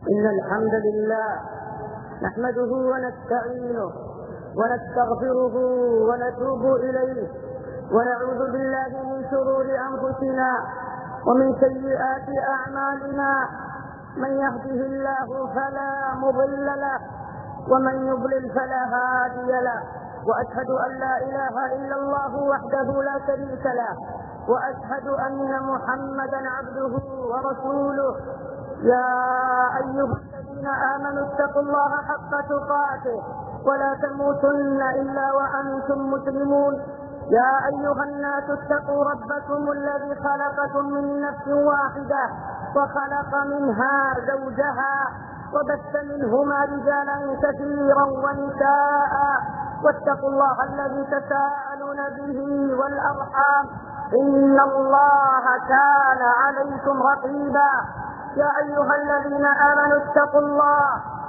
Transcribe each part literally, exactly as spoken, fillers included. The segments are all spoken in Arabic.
إن الحمد لله نحمده ونستعينه ونستغفره ونتوب إليه ونعوذ بالله من شرور أنفسنا ومن سيئات أعمالنا. من يهده الله فلا مضل له ومن يضلل فلا هادي له، وأشهد أن لا إله إلا الله وحده لا شريك له، وأشهد أن محمدا عبده ورسوله. يا أيها الذين آمنوا اتقوا الله حق تقاته ولا تموتن إلا وأنتم مسلمون. يا أيها الناس اتقوا ربكم الذي خلقكم من نفس واحدة وخلق منها زوجها وبث منهما رجالا كثيرا ونساء، واتقوا الله الذي تساءلون به والأرحام إن الله كان عليكم رقيبا. يا أيها الذين آمنوا اتقوا الله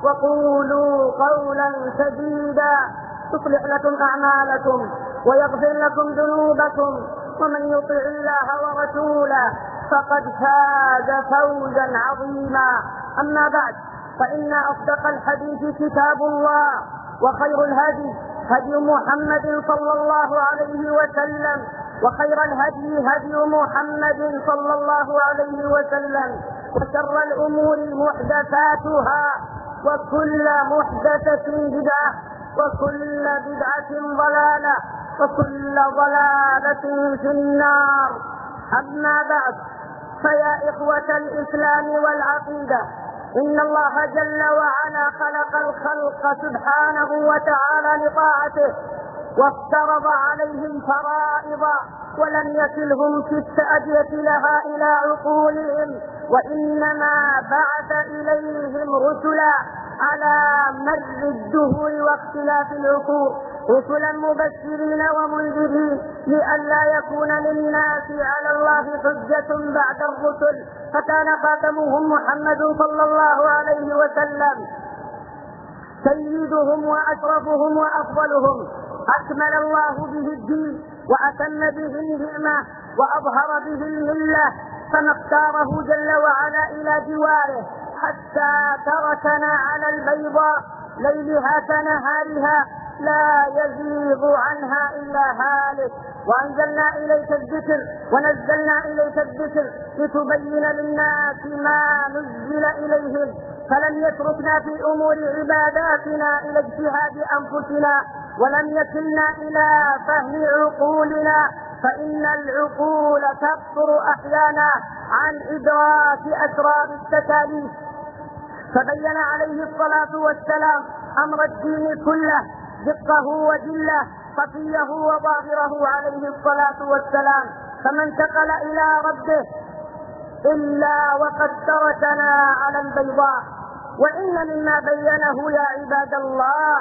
وقولوا قولا سديدا يصلح لكم أعمالكم ويغفر لكم ذنوبكم، ومن يطع الله ورسوله فقد فاز فوزا عظيما. أما بعد، فإن أصدق الحديث كتاب الله، وخير الهدي هدي محمد صلى الله عليه وسلم، وخير الهدي هدي محمد صلى الله عليه وسلم، وشر الأمور محدثاتها، وكل محدثة بدعة، وكل بدعة ضلالة، وكل ضلالة في النار. أما بعد، فيا إخوة الإسلام والعقيدة، إن الله جل وعلا خلق الخلق سبحانه وتعالى لطاعته، وافترض عليهم فرائض ولم يكلهم في التأدية لها إلى عقولهم، وإنما بعث إليهم رسلا على مر الدهور واختلاف العقول، رسلا مبشرين ومنذرين لئلا يكون للناس على الله حجة بعد الرسل، فكان خاتمهم محمد صلى الله عليه وسلم سيدهم وأشرفهم وأفضلهم. أكمل الله به الدين وأتم به النعمة وأظهر به الملة، فما اختاره جل وعلا إلى جواره حتى تركنا على البيضاء ليلها كنهارها لا يزيغ عنها إلا هالك. وأنزلنا إليك الذكر ونزلنا إليك الذكر لتبين للناس ما نزل إليهم، فلم يتركنا في أمور عباداتنا إلى اجتهاد أنفسنا، ولم يكلنا إلى فهم عقولنا، فإن العقول تقصر أحيانا عن إدراك أسرار التكاليف. فبين عليه الصلاة والسلام أمر الدين كله، دقه وجله، خفيه وظاهره عليه الصلاة والسلام، فما انتقل إلى ربه إلا وقد تركنا على البيضاء. وإن مما بينه يا عباد الله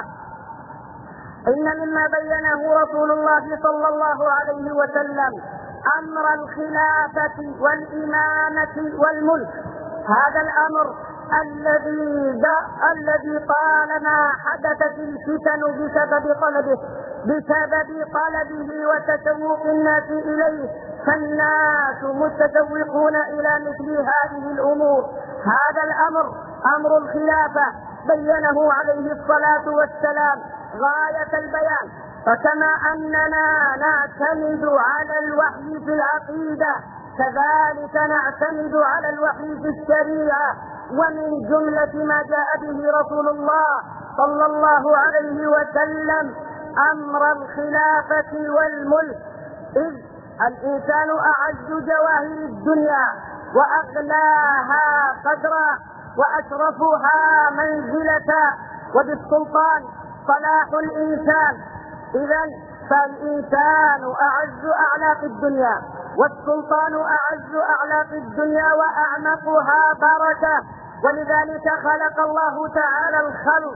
إن مما بينه رسول الله صلى الله عليه وسلم أمر الخلافة والإمامة والملك. هذا الأمر الذي الذي طالما حدثت الفتن بسبب طلبه بسبب طلبه وتشوق الناس إليه، فالناس متشوقون إلى مثل هذه الأمور. هذا الأمر أمر الخلافة بينه عليه الصلاة والسلام غاية البيان. فكما أننا نعتمد على الوحي في العقيدة، كذلك نعتمد على الوحي في الشريعة، ومن جملة ما جاء به رسول الله صلى الله عليه وسلم أمر الخلافة والملك، إذ الإنسان أعز جواهر الدنيا وأغلاها قدرا وأشرفها منزلة، وبالسلطان صلاح الإنسان. إذن فالإنسان أعز أعلاق الدنيا، والسلطان أعز أعلاق الدنيا وأعمقها بركة، ولذلك خلق الله تعالى الخلق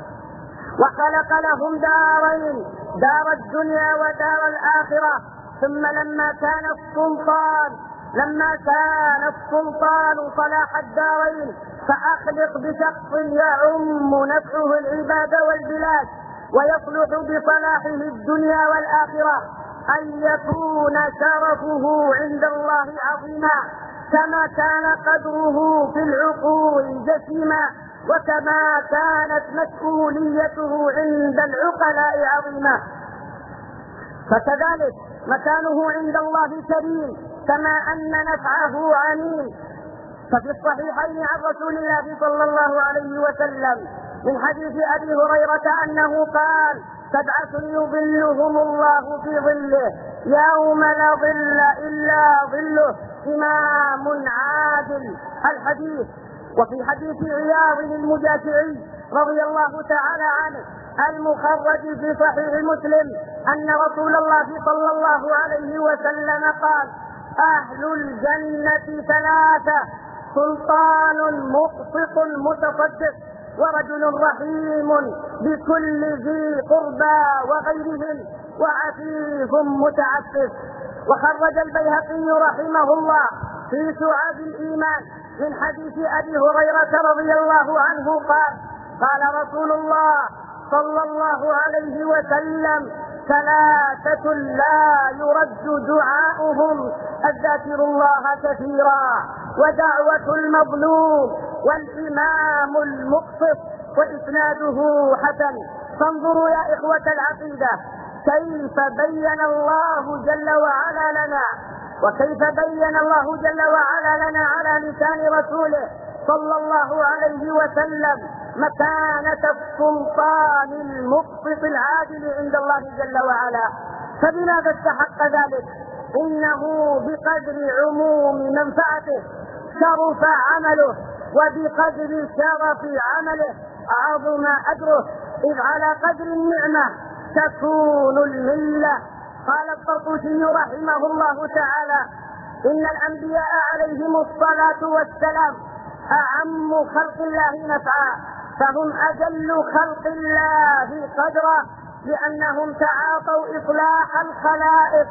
وخلق لهم دارين، دار الدنيا ودار الآخرة. ثم لما كان السلطان لما كان السلطان صلاح الدارين، فأخلق بشخص يعم نفعه العباد والبلاد ويصلح بصلاحه الدنيا والآخرة، أن يكون شرفه عند الله عظيما. كما كان قدره في العقول جسيما، وكما كانت مسؤوليته عند العقلاء عظيمة، فكذلك مكانه عند الله كريم كما أن نفعه عميم. ففي الصحيحين عن رسول الله صلى الله عليه وسلم من حديث أبي هريرة أنه قال: سبعة يظلهم الله في ظله يوم لا ظل إلا ظله، إمام عادل. الحديث. وفي حديث عياض المجاشعي رضي الله تعالى عنه المخرج في صحيح مسلم أن رسول الله صلى الله عليه وسلم قال: أهل الجنة ثلاثة: سلطان مقسط متصدق، ورجل رحيم بكل ذي قربى وغيرهم، وعفيف متعفف. وخرج البيهقي رحمه الله في شعاب الإيمان من حديث أبي هريرة رضي الله عنه قال: قال رسول الله صلى الله عليه وسلم: ثلاثة لا يرد دعاؤهم: الذاكر الله كثيرا، ودعوة المظلوم، والإمام المقسط. وإسناده حسن. فانظروا يا إخوة العقيدة كيف بين الله جل وعلا لنا وكيف بين الله جل وعلا لنا على لسان رسوله صلى الله عليه وسلم مكانة السلطان المقسط العادل عند الله جل وعلا. فبماذا استحق ذلك؟ إنه بقدر عموم منفعته شرف عمله، وبقدر شرف عمله عظم أجره، إذ على قدر النعمة تكون الملة. قال الطرطوسي رحمه الله تعالى: إن الأنبياء عليهم الصلاة والسلام أعم خلق الله نفعا، فهم أجل خلق الله قدرا، لأنهم تعاطوا إصلاح الخلائق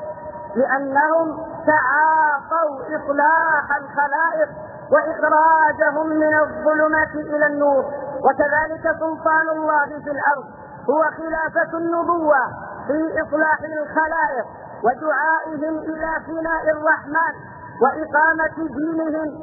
لأنهم تعاطوا إصلاح الخلائق وإخراجهم من الظلمات إلى النور. وكذلك سلطان الله في الأرض هو خلافة النبوة في إصلاح الخلائق ودعائهم إلى فناء الرحمن وإقامة دينهم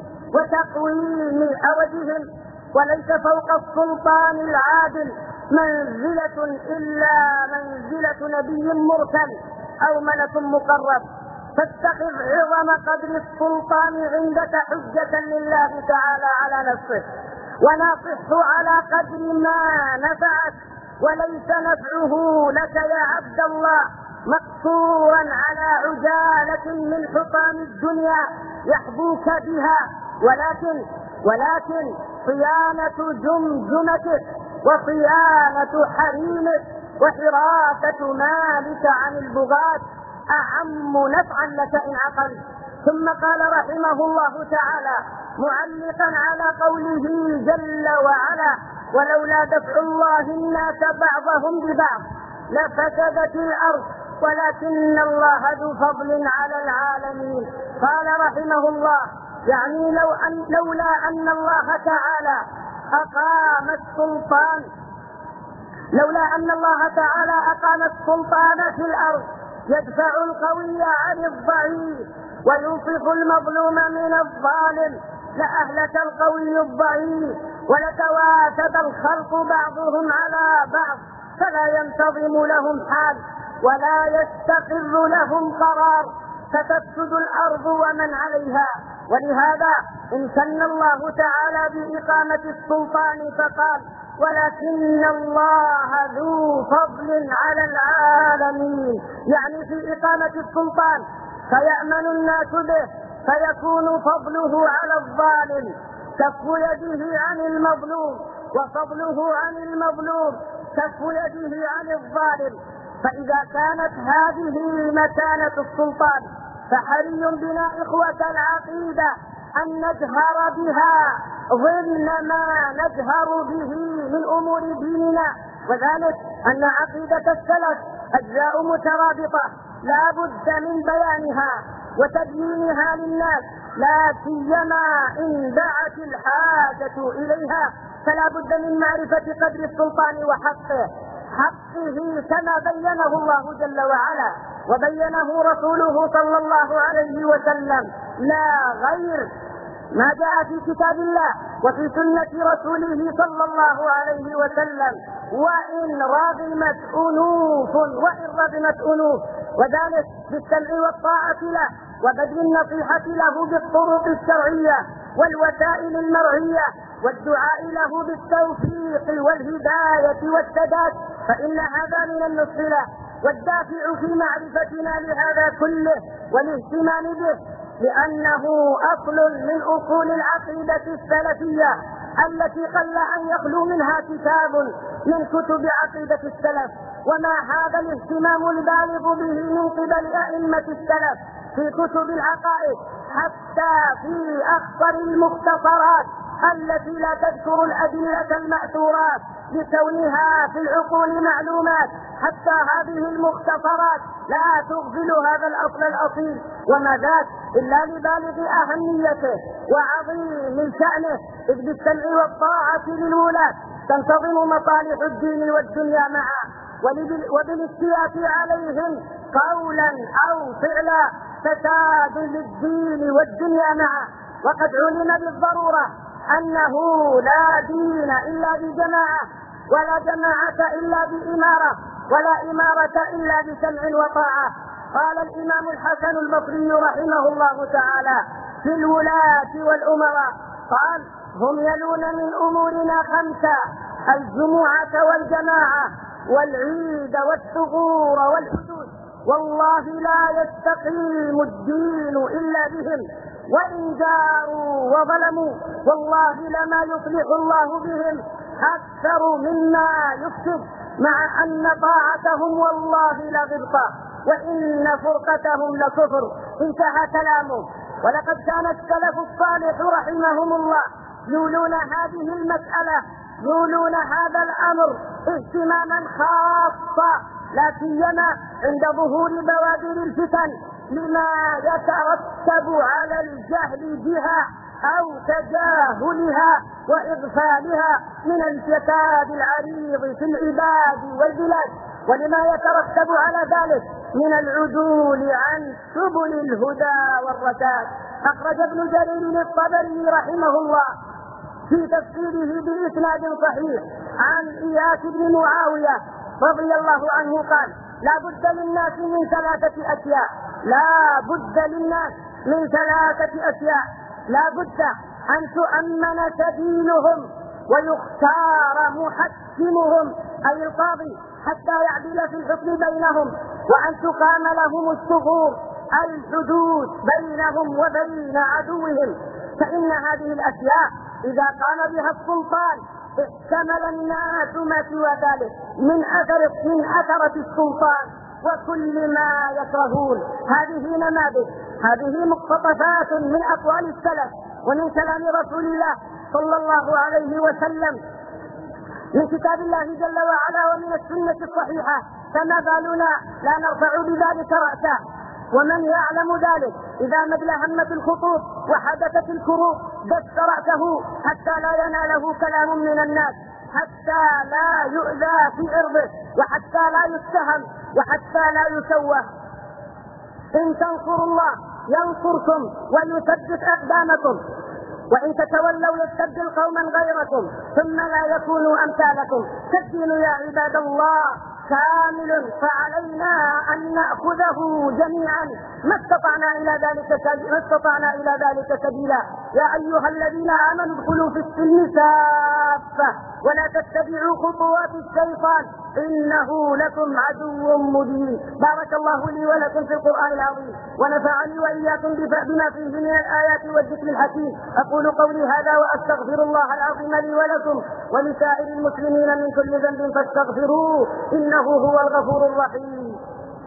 وتقويم أوجهم. وليس فوق السلطان العادل منزلة إلا منزلة نبي مرسل أو ملك مقرب، فاتخذ عظم قدر السلطان عندك حجة لله تعالى على نفسه، وناصحه على قدر ما نفعك، وليس نفعه لك يا عبد الله مقصورا على عجالة من حطام الدنيا يحبوك بها، ولكن ولكن صيانة جمجمتك وصيانة حريمك وحراسة مالك عن البغاة أعم نفعا لك إن عقلت. ثم قال رحمه الله تعالى معلقا على قوله جل وعلا: ولولا دفع الله الناس بعضهم ببعض لفسدت الأرض ولكن الله ذو فضل على العالمين. قال رحمه الله: يعني لو أن لولا أن الله تعالى أقام السلطان لولا أن الله تعالى أقام السلطان في الأرض يدفع القوي عن الضعيف وينصف المظلوم من الظالم لأهلك القوي الضعيف، ولتواسد الخلق بعضهم على بعض، فلا ينتظم لهم حال ولا يستقر لهم قرار، فتفسد الأرض ومن عليها. ولهذا امتن الله تعالى بإقامة السلطان فقال: ولكن الله ذو فضل على العالمين، يعني في إقامة السلطان فيأمن الناس به فيكون فضله على الظالم، كف يده عن المظلوم وفضله عن المظلوم كف يده عن الظالم. فإذا كانت هذه مكانة السلطان فحري بنا إخوة العقيدة أن نجهر بها ضمن ما نجهر به من أمور ديننا، وذلك أن عقيدة السلف أجزاء مترابطة لا بد من بيانها وتبيينها للناس، لا سيما إن دعت الحاجة إليها، فلا بد من معرفة قدر السلطان وحقه حقه كما بينه الله جل وعلا وبينه رسوله صلى الله عليه وسلم لا غير. ما جاء في كتاب الله وفي سنة رسوله صلى الله عليه وسلم، وإن رغمت أنوف وإن رغمت أنوف، وذلك بالسمع والطاعة له وبذل النصيحة له بالطرق الشرعية والوسائل المرعية والدعاء له بالتوفيق والهداية والسداد، فإن هذا من النصح له. والدافع في معرفتنا لهذا كله والاهتمام به لأنه أصل من أصول العقيدة السلفية التي قل أن يخلو منها كتاب من كتب عقيدة السلف. وما هذا الاهتمام البالغ به من قبل أئمة السلف في كتب العقائد حتى في أخطر المختصرات التي لا تذكر الأدلة المأثورات لكونها في العقول معلومات، حتى هذه المختصرات لا تغفل هذا الأصل الأصيل، وما ذاك إلا لبالغ أهميته وعظيم شأنه، إذ بالسمع والطاعة للولاة تنتظم مصالح الدين والدنيا معا، وبالاستياء عليهم قولا أو فعلا فساد للدين والدنيا معا. وقد علم بالضرورة أنه لا دين إلا بجماعة، ولا جماعة إلا بإمارة، ولا إمارة إلا بسمع وطاعة. قال الإمام الحسن البصري رحمه الله تعالى في الولاة والأمراء، قال: هم يلون من أمورنا خمسة: الجمعة والجماعة والعيد والثغور والحدود، والله لا يستقيم الدين إلا بهم، وإن جاروا وظلموا والله لما يصلح الله بهم أكثر مما يفسد، مع أن طاعتهم والله لغبطة وإن فرقتهم لكفر. انتهى كلامه. ولقد كان السلف الصالح رحمهم الله يولون هذه المسألة، يولون هذا الأمر اهتماما خاصا، لا سيما عند ظهور بوادر الفتن لما يترتب على الجهل بها أو تجاهلها وإغفالها من الفساد العريض في العباد والبلاد، ولما يترتب على ذلك من العدول عن سبل الهدى والرشاد. أخرج ابن جرير الطبري رحمه الله في تفسيره بإسناد صحيح عن إياس بن معاوية رضي الله عنه قال: لا بد للناس من ثلاثة أشياء، لا بد للناس من ثلاثة أشياء، لا بد أن تؤمن سبيلهم ويختار محكمهم أي القاضي حتى يعدل في الحكم بينهم، وأن تقام لهم الثغور الحدود بينهم وبين عدوهم، فإن هذه الأشياء إذا قام بها السلطان احتمل الناس ما سوى ذلك من أثر من أثرة السلطان وكل ما يكرهون. هذه نماذج، هذه مقتطفات من أقوال السلف ومن كلام رسول الله صلى الله عليه وسلم من كتاب الله جل وعلا ومن السنة الصحيحة، فما بالنا لا نرفع بذلك رأسا. ومن يعلم ذلك إذا مدل همة الخطوب وحدثت الكروب دس رأسه حتى لا يناله كلام من الناس، حتى لا يؤذى في عرضه، وحتى لا يتهم، وحتى لا يسوى. إن تنصروا الله ينصركم ويثبت أقدامكم، وإن تتولوا يستبدل قوما غيركم ثم لا يكونوا أمثالكم. فالدين يا عباد الله كامل، فعلينا أن نأخذه جميعا ما استطعنا إلى ذلك ما استطعنا إلى ذلك سبيلا. يا أيها الذين آمنوا ادخلوا في السلم كافة ولا تتبعوا خطوات الشيطان إنه لكم عدو مبين. بارك الله لي ولكم في القرآن العظيم، ونفعني وإياكم بما فيه من الآيات والذكر الحكيم. أقول قولي هذا وأستغفر الله العظيم لي ولكم ولسائر المسلمين من كل ذنب فاستغفروه إنه هو الغفور الرحيم.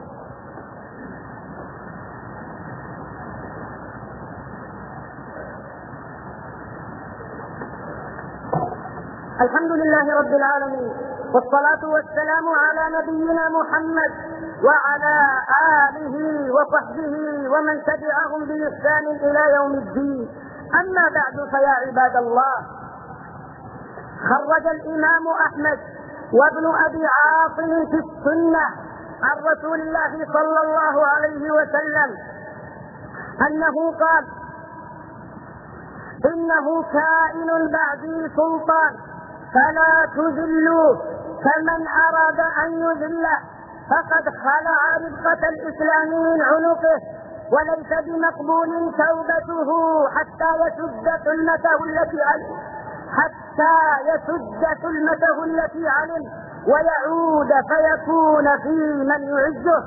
الحمد لله رب العالمين، والصلاة والسلام على نبينا محمد وعلى آله وصحبه ومن تبعهم بإحسان إلى يوم الدين. أما بعد، فيا عباد الله، خرج الإمام أحمد وابن أبي عاصم في السنة عن رسول الله صلى الله عليه وسلم أنه قال: إنه كائن بعدي سلطان فلا تذلوه، فمن أراد أن يذله فقد خلع ربقة الإسلام من عنقه، وليس بمقبول توبته حتى يسد ثلمته التي علم حتى يسد ثلمته التي علم ويعود فيكون في من يعزه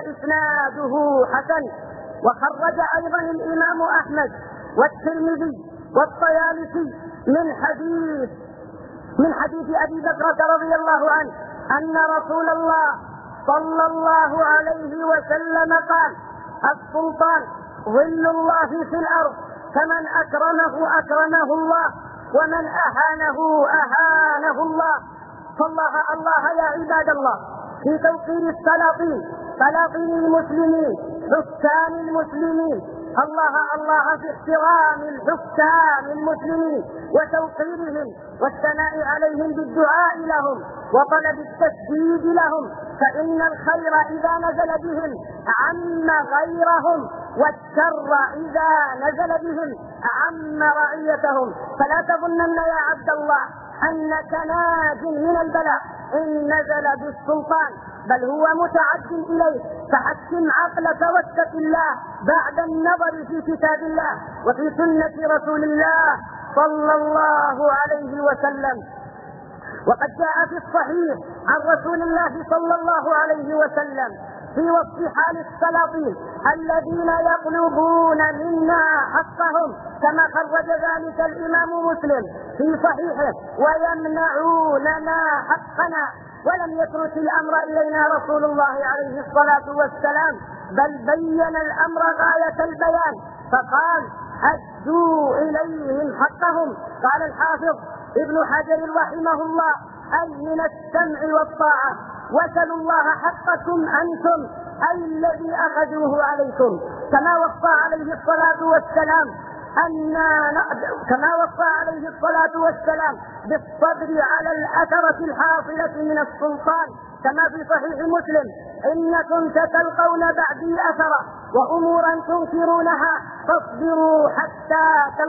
وإسناده حسن. وخرج أيضا الإمام أحمد والترمذي والطيالسي من حديث من حديث أبي بكر رضي الله عنه أن رسول الله صلى الله عليه وسلم قال: السلطان ظل الله في الأرض، فمن أكرمه أكرمه الله، ومن أهانه أهانه الله. فالله الله يا عباد الله في توقير السلاطين، سلاطين المسلمين، حكام المسلمين، الله الله في احترام الحكام المسلمين وتوقيرهم والثناء عليهم بالدعاء لهم وطلب التسديد لهم، فإن الخير إذا نزل بهم عم غيرهم، والشر إذا نزل بهم عم رعيتهم. فلا تظنن يا عبد الله أنك ناج من البلاء إن نزل بالسلطان، بل هو متعد إليه. فحكم عقلك واتق الله بعد النظر في كتاب الله وفي سنة رسول الله صلى الله عليه وسلم. وقد جاء في الصحيح عن رسول الله صلى الله عليه وسلم في وصف حال السلاطين الذين يطلبون منا حقهم، كما خرج ذلك الإمام مسلم في صحيحه: ويمنعوننا حقنا. ولم يترك الأمر إلينا رسول الله عليه الصلاة والسلام، بل بين الأمر غاية البيان فقال: أدوا إليهم حقهم. قال الحافظ ابن حجر رحمه الله: أي من السمع والطاعة، وسلوا الله حقكم أنتم أي الذي أخذوه عليكم، كما وصى عليه الصلاة والسلام أن كما وصى عليه الصلاة والسلام بالصبر على الأثرة الحاصلة من السلطان، كما في صحيح مسلم: إنكم ستلقون بعدي أثرة وأمورا تنكرونها فاصبروا حتى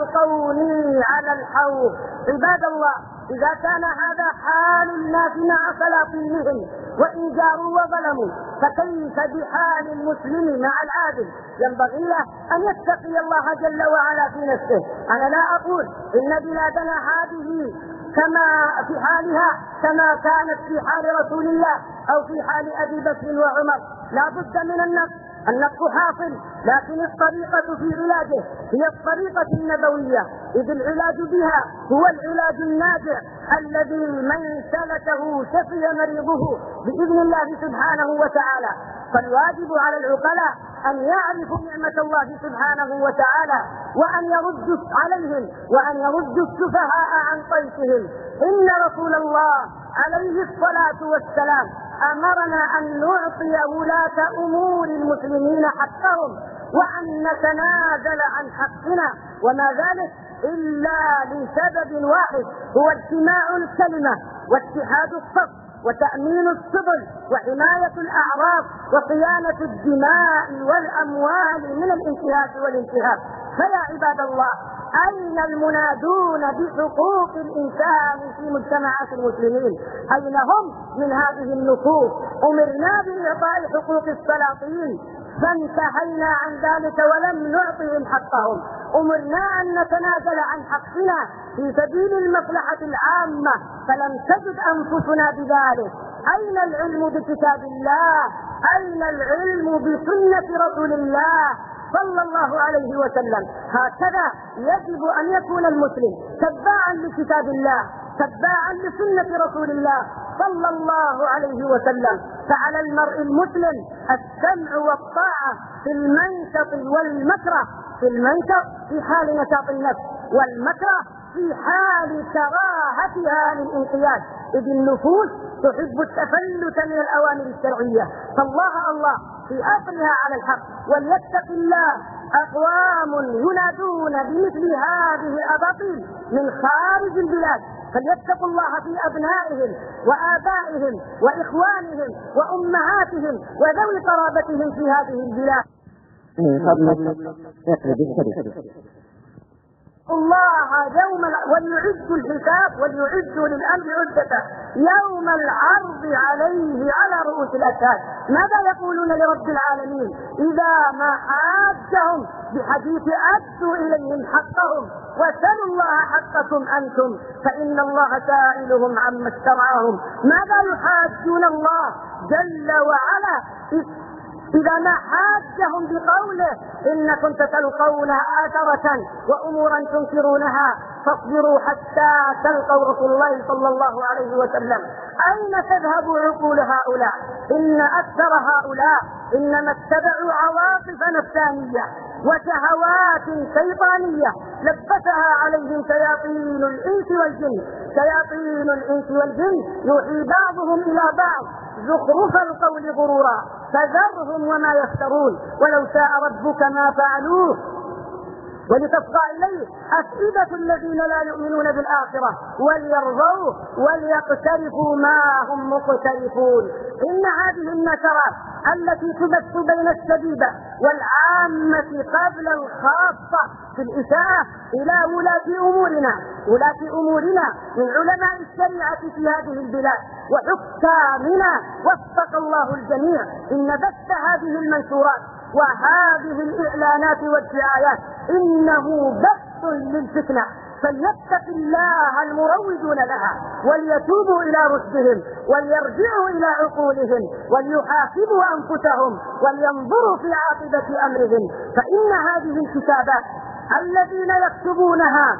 تلقوني على الحوض. عباد الله، إذا كان هذا حال الناس مع سلاطينهم وإن جاروا وظلموا، فكيف بحال المسلم مع العادل؟ ينبغي له أن يتقي الله جل وعلا في نفسه. أنا لا أقول إن بلادنا هذه كما في حالها كما كانت في حال رسول الله أو في حال أبي بكر وعمر، لا بد من النقص، النقص حاصل، لكن الطريقة في علاجه هي الطريقة النبوية، إذ العلاج بها هو العلاج الناجع الذي من سلكه شفي مريضه بإذن الله سبحانه وتعالى. فالواجب على العقلاء أن يعرفوا نعمة الله سبحانه وتعالى وأن يردوا عليهم وأن يردوا السفهاء عن طيشهم. إن رسول الله عليه الصلاة والسلام أمرنا أن نعطي ولاة أمور المسلمين حقهم وأن نتنازل عن حقنا، وما ذلك إلا لسبب واحد، هو اجتماع الكلمة واتحاد الصف وتأمين السبل وحماية الأعراض وصيانة الدماء والأموال من الانتهاك والانتهاك. فيا عباد الله، أين المنادون بحقوق الإنسان في مجتمعات المسلمين؟ أين هم من هذه النصوص؟ أمرنا بإعطاء حقوق السلاطين فانتهينا عن ذلك ولم نعطهم حقهم. أمرنا أن نتنازل عن حقنا في سبيل المصلحة العامة فلم تجد أنفسنا بذلك. أين العلم بكتاب الله؟ أين العلم بسنة رسول الله صلى الله عليه وسلم؟ هكذا يجب أن يكون المسلم تباعا لكتاب الله، تباعا لسنة رسول الله صلى الله عليه وسلم. فعلى المرء المسلم السمع والطاعة في المنشط والمكره، في المنشط في حال نشاط النفس، والمكره في حال كراهتها للانقياد، إذ النفوس تحب التفلت من الأوامر الشرعية. فالله الله في أصلها على الحق، وليتق الله أقوام ينادون بمثل هذه الأباطيل من خارج البلاد، فليتقوا الله في أبنائهم وآبائهم وإخوانهم وأمهاتهم وذوي قرابتهم في هذه البلاد. من فضلك اقلب الشريف. الله يوم وليعدوا الحساب وليعدوا للامر عدته يوم العرض عليه على رؤوس الاشهاد. ماذا يقولون لرب العالمين اذا ما حاجهم بحديث ادوا اليهم حقهم وسلوا الله حقكم انتم فان الله سائلهم عما استرعاهم؟ ماذا يحاجون الله جل وعلا إذا ما حاجهم بقوله إنكم ستلقون آثرة وأمورا تنكرونها فاصبروا حتى تلقوا رسول الله صلى الله عليه وسلم؟ أين تذهب عقول هؤلاء؟ إن أكثر هؤلاء إنما اتبعوا عواطف نفسانية وشهوات شيطانية لبسها عليهم شياطين الإنس والجن. شياطين الإنس والجن يوحي بعضهم إلى بعض زخرف القول غرورا فذرهم وما يفترون ولو شاء ربك ما فعلوه ولتصغى إليه أفئدة الذين لا يؤمنون بالآخرة وليرضوه وليقترفوا ما هم مقترفون. إن هذه النشرات التي تبث بين الشبيبة والعامة قبل الخاصة في الإساءة إلى ولاة أمورنا ولاة أمورنا من علماء الشريعة في هذه البلاد وحكامنا وفق الله الجميع، إن بث هذه المنشورات وهذه الإعلانات والدعايات إنه بث للفتنة، فليتق الله المروجون لها وليتوبوا إلى رشدهم وليرجعوا إلى عقولهم وليحاسبوا أنفسهم ولينظروا في عاقبة أمرهم. فإن هذه الكتابات الذين يكتبونها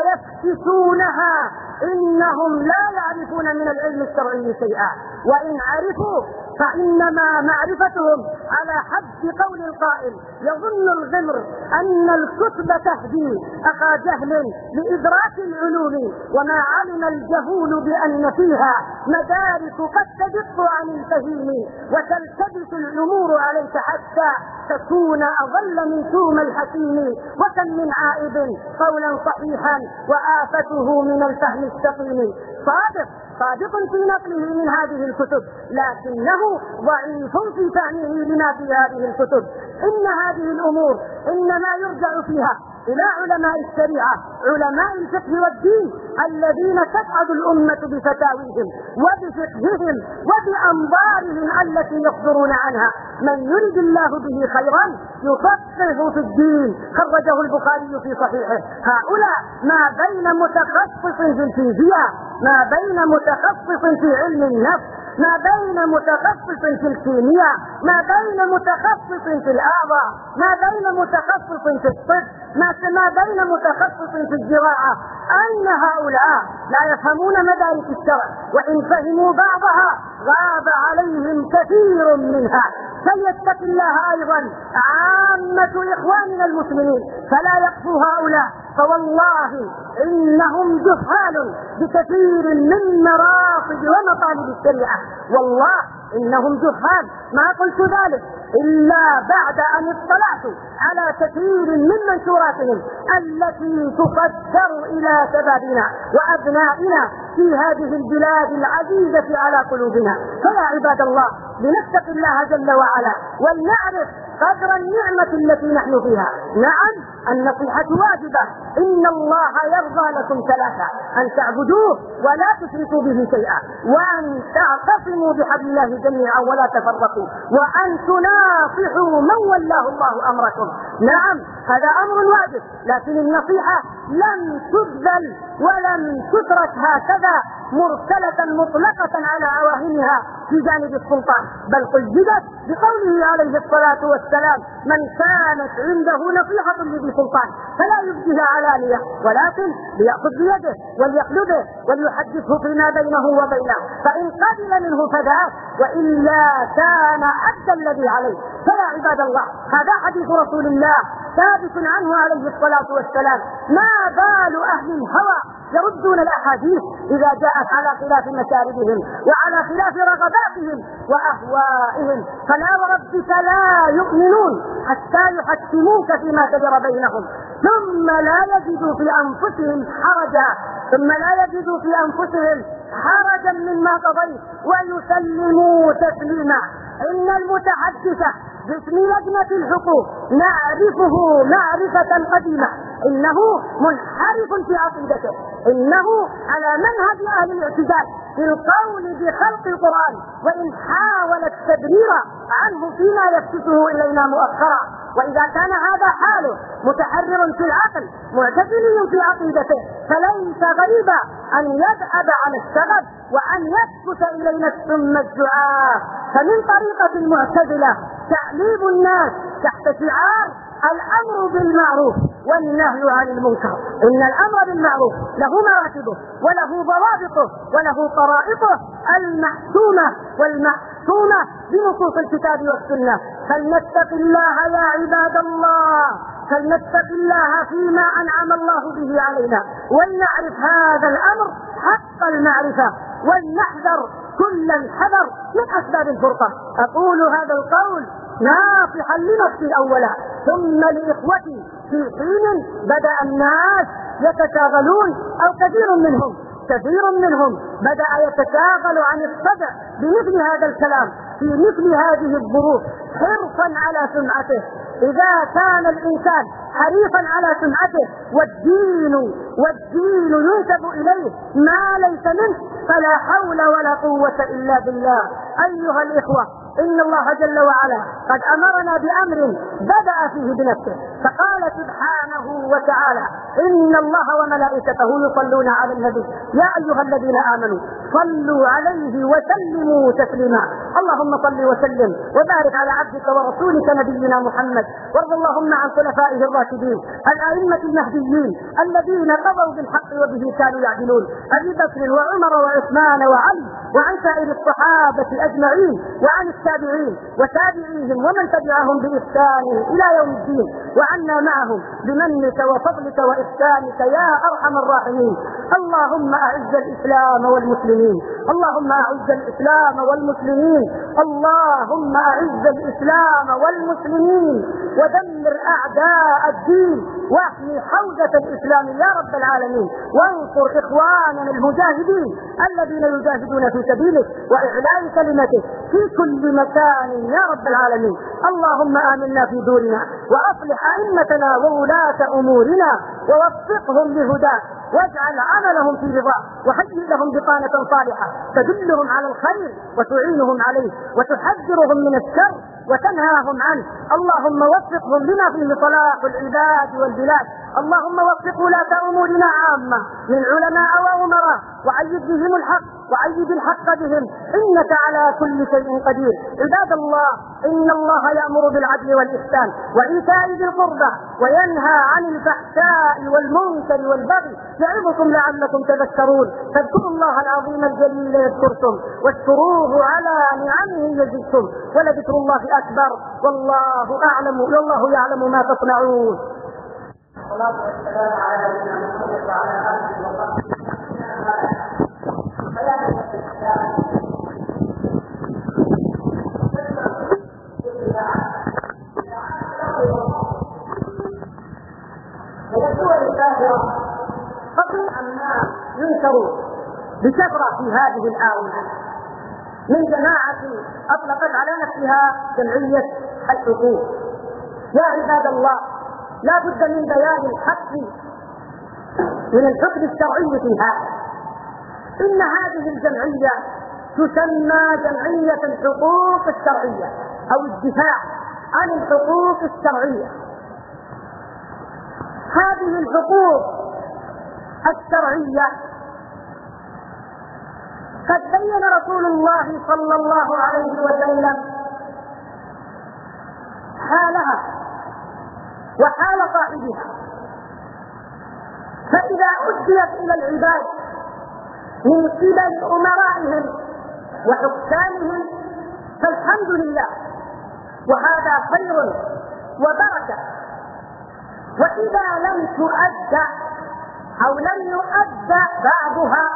ويفتشونها إنهم لا يعرفون من العلم الشرعي شيئا، وإن عرفوا فإنما معرفتهم على حد قول القائل يظن الغمر أن الكتب تهدي أخا جهل لإدراك العلوم وما علم الجهول بأن فيها مدارك قد تدق عن الفهيم وتلتبس الأمور عليك حتى تكون أضل من توم الحكيم. وكم من عائب قولا صحيحا وآفته من الفهم السقيم. صادق صادق في نقله من هذه الكتب لكنه ضعيف في فهمه لما في هذه الكتب. إن هذه الأمور إنما يرجع فيها إلى علماء الشريعة علماء الفقه والدين الذين تسعد الأمة بفتاويهم وبفقههم وبأنظارهم التي يصدرون عنها. من يرد الله به خيرا يفقهه في الدين، خرجه البخاري في صحيحه. هؤلاء ما بين متخصص في الفيزياء، ما بين متخصص في علم النفس، ما بين متخصص في الكيمياء، ما بين متخصص في الأعضاء، ما بين متخصص في الطب، ما بين متخصص في الزراعة. أين هؤلاء؟ لا يفهمون مدارك الشرع، وإن فهموا بعضها غاب عليهم كثير منها. فليتق الله أيضا عامة إخواننا المسلمين فلا يقفوا هؤلاء، فوالله إنهم جهال بكثير من مرافض ومطالب الشريعة. والله إنهم جهال، ما قلت ذلك إلا بعد أن اطلعت على كثير من منشوراتهم التي تصدر إلى شبابنا وأبنائنا في هذه البلاد العزيزة على قلوبنا. فيا عباد الله لنتق الله جل وعلا ولنعرف قدر النعمة التي نحن فيها. نعم النصيحة واجبة. إن الله يرضى لكم ثلاثة: أن تعبدوه ولا تشركوا به شيئا، وأن تعتصموا بحبل الله جميعا ولا تفرقوا، وأن تناصحوا من ولاه الله أمركم. نعم هذا أمر واجب، لكن النصيحة لم تبذل ولم تترك هكذا مرسلة مطلقة على عواهنها في جانب السلطان، بل قيدت بقوله عليه الصلاة والسلام: من كانت عنده نصيحة لذي سلطان فلا يبديها علانية ولكن ليأخذ بيده وليقلده وليحدثه فيما بينه وبينه، فإن قبل منه فذاك وإلا كان أدى الذي عليه. فيا عباد الله هذا حديث رسول الله ثابت عنه عليه الصلاة والسلام. ما بال أهل الهوى يردون الأحاديث إذا جاءت على خلاف مشاربهم وعلى خلاف رغباتهم وأهوائهم؟ فلا وربك لا يؤمنون حتى يحكموك فيما شجر بينهم ثم لا يجدوا في أنفسهم حرجا ثم لا يجدوا في أنفسهم حرجا مما قضيت ويسلموا تسليما. إن المتحدث باسم لجنة الحقوق نعرفه معرفة قديمة، إنه منحرف في عقيدته، إنه على منهج أهل الاعتزال في القول بخلق القرآن، وإن حاول التبرير عنه فيما يفتته إلينا مؤخرا. وإذا كان هذا حاله متحرر في العقل معتزلي في عقيدته، فليس غريبا أن يذهب عن السبب وأن يسكت إلينا ثم الدعاء. فمن طريقة المعتزلة تعليب الناس تحت شعار الأمر بالمعروف والنهي عن المنكر. إن الأمر بالمعروف له مراتبه وله ضوابطه وله طرائقه المحسومة والمحسومة بنصوص الكتاب والسنة. فلنتق الله يا عباد الله، فلنتق الله فيما أنعم الله به علينا، ولنعرف هذا الأمر حق المعرفة، ولنحذر كل الحذر من أسباب الفرقة. أقول هذا القول ناصحا لنفسي أولا ثم لإخوتي في حين بدأ الناس يتشاغلون، أو كثير منهم كثير منهم بدأ يتشاغل عن الصدع بمثل هذا الكلام في مثل هذه الظروف حرصا على سمعته. إذا كان الإنسان حريصا على سمعته والدين والدين ينسب إليه ما ليس منه، فلا حول ولا قوة إلا بالله. أيها الإخوة، إن الله جل وعلا قد أمرنا بأمر بدأ فيه بنفسه، فقال سبحانه وتعالى: إن الله وملائكته يصلون على النبي يا أيها الذين آمنوا صلوا عليه وسلموا تسليما. اللهم صل وسلم وبارك على عبدك ورسولك نبينا محمد، وارض اللهم عن خلفائه الراشدين الأئمة المهديين الذين قضوا بالحق وبه كانوا يعدلون، أبي بكر وعمر وعثمان وعلي، وعن سائر الصحابة أجمعين، وعن التابعين وتابعيهم ومن تبعهم بإحسان إلى يوم الدين، وعنا معهم بمنك وفضلك وإحسانك يا أرحم الراحمين. اللهم أعز الإسلام والمسلمين، اللهم أعز الإسلام والمسلمين، اللهم أعز الإسلام والمسلمين، ودمر أعداء الدين، واحمي حوزة الإسلام يا رب العالمين، وانصر إخواننا المجاهدين الذين يجاهدون في سبيلك وإعلاء كلمته في كل مكان يا رب العالمين. اللهم آمنا في دورنا، وأصلح أئمتنا وولاة أمورنا، ووفقهم لهداك، واجعل عملهم في رضاك، وهيئ لهم بطانة صالحة تدلهم على الخير وتعينهم عليه وتحذرهم من الشر وتنهاهم عنه. اللهم وفقهم لما فيه صلاح العباد والبلاد. اللهم وفق ولاة أمورنا عامة من علماء وأمراء، وأيد بهم الحق وأيد الحق بهم، إنك على كل شيء قدير. عباد الله، إن الله يأمر بالعدل والإحسان وإيتاء ذي القربى وينهى عن الفحشاء والمنكر والبغي، يعظكم لعلكم تذكرون. فاذكروا الله العظيم الجليل يذكركم، واشكروه على نعمه يزدكم، ولذكر الله أكبر، والله أعلم والله يعلم ما تصنعون. الصلاة والسلام على نبينا محمد وعلى آله وصحبه. قطيعا ما ينكر بكثرة في هذه الآونة من جماعة أطلقت على نفسها جمعية الحقوق. يا عباد الله، لا بد من بيان الحق من الحكم الشرعي في هذا. إن هذه الجمعية تسمى جمعية الحقوق الشرعية أو الدفاع عن الحقوق الشرعية. هذه الحقوق الشرعية قد بين رسول الله صلى الله عليه وسلم حالها وحال صاحبها، فإذا أديت إلى العباد من قبل أمرائهم وحكامهم فالحمد لله، وهذا خير وبركة. وإذا لم تؤدى أو لم يؤدى بعضها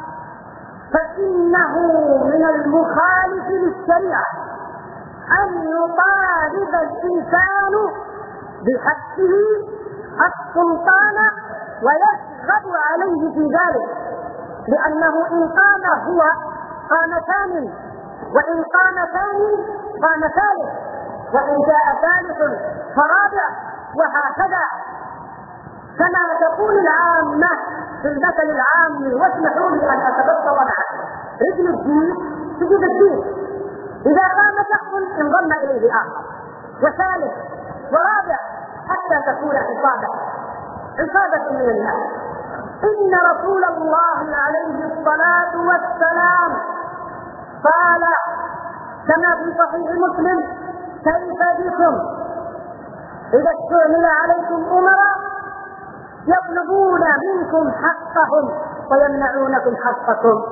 فإنه من المخالف للشريعة أن يطالب الإنسان بحقه السلطان ويشغب عليه في ذلك، لأنه إن قام هو قام ثاني، وإن قام ثاني قام ثالث، وإن جاء ثالث فرابع، وهكذا. كما تقول العامة في المثل العامي، واسمحوا لي أن أتبسط معه: رجل الدين تجيب الدين. إذا قام شخص انضم إليه آخر وثالث ورابع حتى تكون عصابة عصابة من الناس. إن رسول الله عليه الصلاة والسلام قال كما في صحيح مسلم: كيف بكم إذا استعمل عليكم أمراء يطلبون منكم حقهم ويمنعونكم حقكم.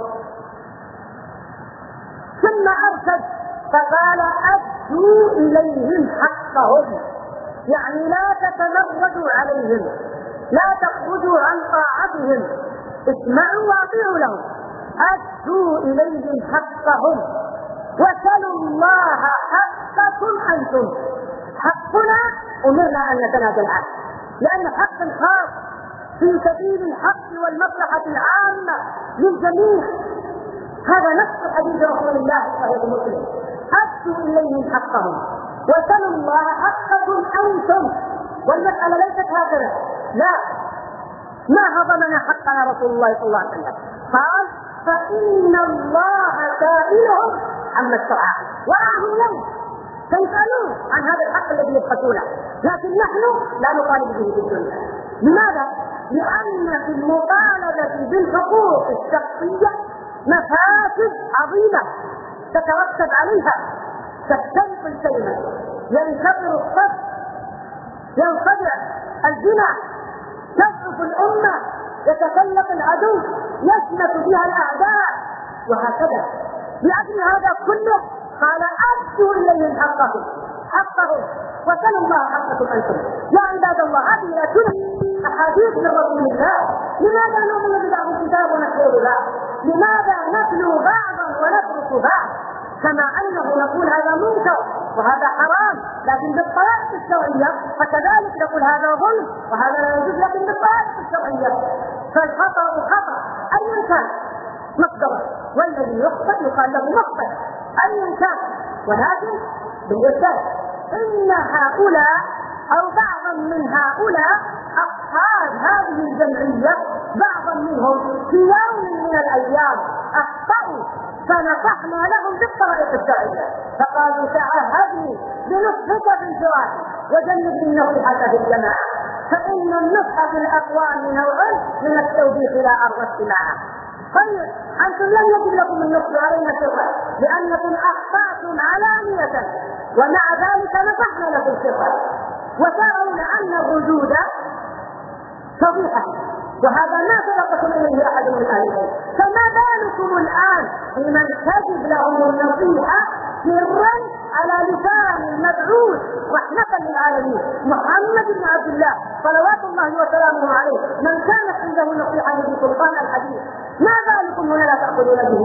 ثم أرشد فقال: أدوا إليهم حقهم، يعني لا تتمردوا عليهم، لا تخرجوا عن طاعتهم، اسمعوا واطيعوا لهم، أدوا إليهم حقهم وسلوا الله حقكم أنتم. حقنا أمرنا أن نتنازل عنه لأن حق خاص في سبيل الحق والمصلحة العامة للجميع. هذا نص حديث رسول الله صحيح مسلم: أدوا إليهم حقهم وسلوا الله حقكم أنتم. والمسألة ليست هكذا، لا، ما هضمنا حقنا رسول الله صلى الله عليه وسلم، قال: فإن الله سائلهم عما استطاعوا، وراهم يوم سيسألون عن هذا الحق الذي يبحثونه، لكن نحن لا نطالب به في الدنيا. لماذا؟ لأن في المطالبة بالحقوق الشخصية مفاسد عظيمة تترتب عليها: تختلف الكلمة، ينكسر الصف، ينخدع الزنا، تضعف الأمة، يتسلط العدو، يشمت بها الأعداء، وهكذا. لأجل هذا كله قال: أدوا إليهم حقهم حقهم وسلوا الله حقكم أنتم. يا عباد الله، هذه لا تنسى أحاديث من رسول الله. لماذا نؤمن ببعض الكتاب ونكفر ببعض؟ لماذا نتلو بعضا ونترك بعض؟ كما أنه نقول هذا منكر وهذا حرام لكن بالطريقة الشرعية، فكذلك نقول هذا ظلم وهذا لا يجوز لكن بالطريقة الشرعية. فالخطأ خطأ أيا كان مقدره، والذي يخطئ يقال له مخطئ أيا كان، ولكن بالإرشاد. إن هؤلاء أو بعضا من هؤلاء أصحاب هذه الجمعية بعضا منهم في يوم من الأيام أخطأوا، فنصحنا لهم بالطريقة الشرعية، فقالوا: تعهدني بنصحك في الفراش وجنبني النصيحة في الجماعة، فإن النصح في الأقوام نوع من التوبيخ إلى أرض السماعة. طيب، أنتم لم يجب لكم النصح علينا سرا لأنكم أخطأتم علانية، ومع ذلك نصحنا لكم سرا، وترون أن الردود فضيحة، وهذا ما سبقكم إليه أحد من أهل العلم. فما بالكم الآن بمن تجب لهم النصيحة سرا على لسان المبعوث رحمة للعالمين محمد بن عبد الله صلوات الله وسلامه عليه، من كانت عنده نصيحة بسلطان الحديث؟ ما بالكم هنا لا تأخذون به؟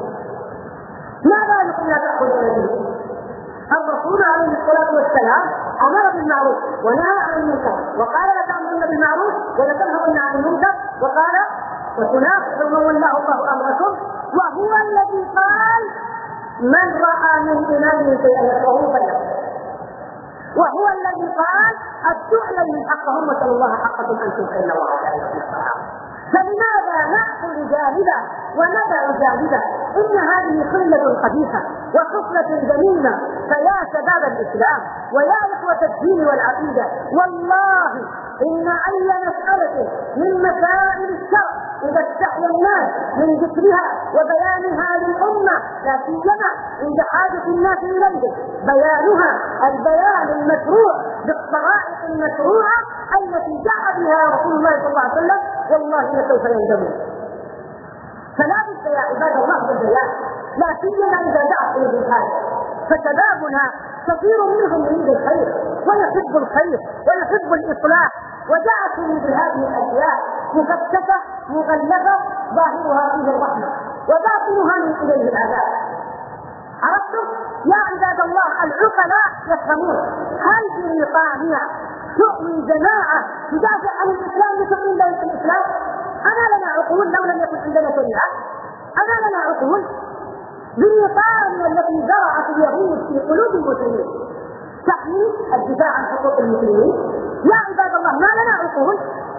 ما بالكم لا تأخذون به؟ الرسول عليه الصلاة والسلام أمر بالمعروف ونهى عن المنكر، وقال: لا تأمرن بالمعروف ولا تنهون عن المنكر، وقال: وتنافحوا من والله الله أمركم، وهو الذي قال: من رأى من إمامه شيئا يكرهه فليكره، وهو الذي قال: أدوا إليهم حقهم وسلوا الله حقكم أنتم فإن الله لا يحب الصلاة. فلماذا نأخذ جانبا وندع جانبا؟ إن هذه خلة خبيثة وخصلة ذميمة. فيا شباب الإسلام ويا إخوة الدين والعقيدة، والله إن أي مسألة من مسائل الشرع إذا استحيا الناس من ذكرها وبيانها للأمة، لا سيما عند حاجة الناس إليه، بيانها البيان المشروع بالطرائق المشروعة التي جاء بها رسول الله صلى الله عليه وسلم، والله لسوف يندمون. فلا بد يا عباد الله بالبيان، لا سيما إذا دعت إليه الحاجة. فشبابنا كثير منهم يريد الخير ويحب الخير ويحب الإصلاح، وجاءتهم بهذه الأشياء مفتشة مغلفة ظاهرها فيه الرحمة وباطنها من إليه العذاب. عرفتم يا عباد الله؟ العقلاء يفهمون. هل في بريطانيا تؤمن جماعة تدافع عن الإسلام لتؤمن ذلك الإسلام؟ أنا لنا عقول لو لم يكن عندنا شريعة. أنا لنا عقول. بريطانيا التي زرعت اليهود في قلوب المسلمين تحمي الدفاع عن حقوق المسلمين. يا عباد الله، ما لنا عقول؟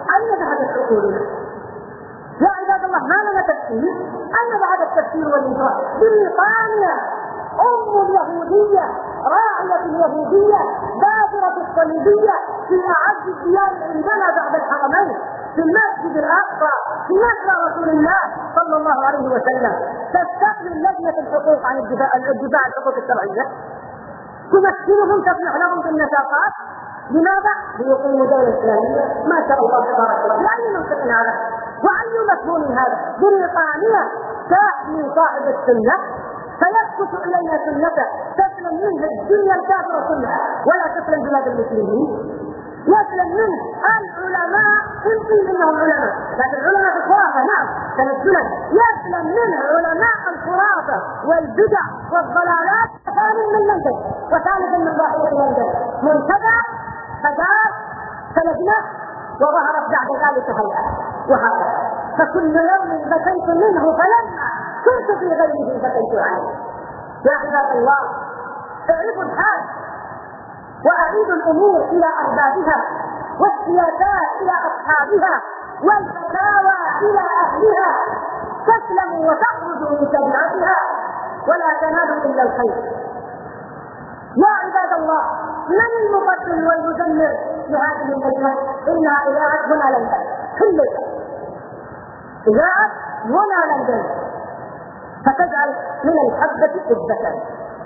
أين ذهبت عقولنا؟ يا عباد الله ما لنا تفسير؟ أين ذهب التفسير والإدراك؟ بريطانيا أم اليهودية، راعية اليهودية، بادرة الصليبية في أعز الديار عندنا بعد الحرمين، في المسجد الأقصى في مصر رسول الله صلى الله عليه وسلم، تستقبل لجنة الحقوق عن الدفاع الدفاع عن الحقوق الشرعية، تمثلهم، تسمح لهم بالنفقات. لماذا؟ ليقيموا دولة إسلامية. ما شاء الله تبارك الله. لأي منطق هذا؟ وأي مفهوم هذا؟ بريطانيا تحمي صاحب السنة فيسكت إلينا سنته، تسلم منه الدنيا الكافرة كلها ولا تسلم بلاد المسلمين. يسلم منه العلماء إن قيل إنهم علماء، لكن العلماء في الخرافة نعم تنزلا، يسلم منه علماء الخرافة والبدع والضلالات ثاني من لندن وثالثا من ضاحية لندن، منتدى فدار فلجنة وظهرت بعد ذلك هيئة وهكذا. فكل يوم بكيت منه فلما كنت في غيره بكيت عنه. يا عباد الله اعرفوا الحال وأعيدوا الأمور إلى أربابها والسياسات إلى أصحابها والفتاوى إلى أهلها، تسلموا وتخرجوا من تبعاتها ولا تنالوا إلا الخير. يا عباد الله من المقدم والمدمر لهذه اللجنة؟ إنها إذاعة هنا لندن، كل إذاعة هنا لندن، فتجعل من الحبة حبة.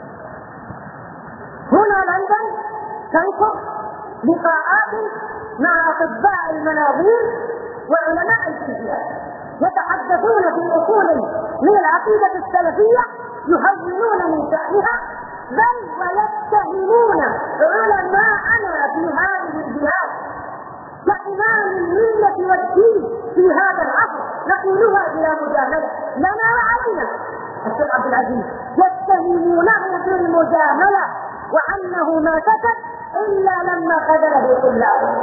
هنا لندن تنشر لقاءات مع أطباء المناظير وعلماء الفيزياء يتحدثون في أصول من العقيدة السلفية، يهونون من شأنها بل ويتهمون علماءنا في هذه البلاد كإمام الملة والدين في هذا العصر، نقولها بلا مجاملة لنا وعلينا. الشيخ عبد العزيز يتهمونه بالمجاملة وأنه ما سكت إلا لما خذله طلابه.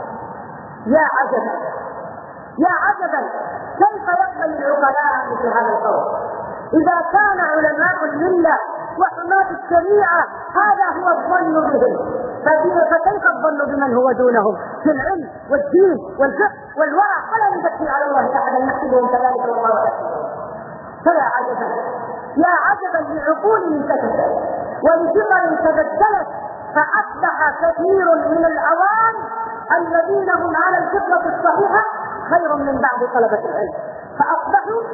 يا عجبا يا عجبا كيف يقبل العقلاء مثل هذا القول؟ إذا كان علماء الملة وحماة الشريعة هذا هو الظن بهم، فكيف الظن بمن هو دونهم في العلم والدين والفقه والورع؟ ولا نزكي على الله أحدا، نحسبهم كذلك والله يحسبهم. فيا عجبا يا عجبا لعقول سكتت ولفكر تبدلت، فأصبح كثير من العوام الذين هم على الفطرة الصحيحة خير من بعض طلبة العلم، فأصبحوا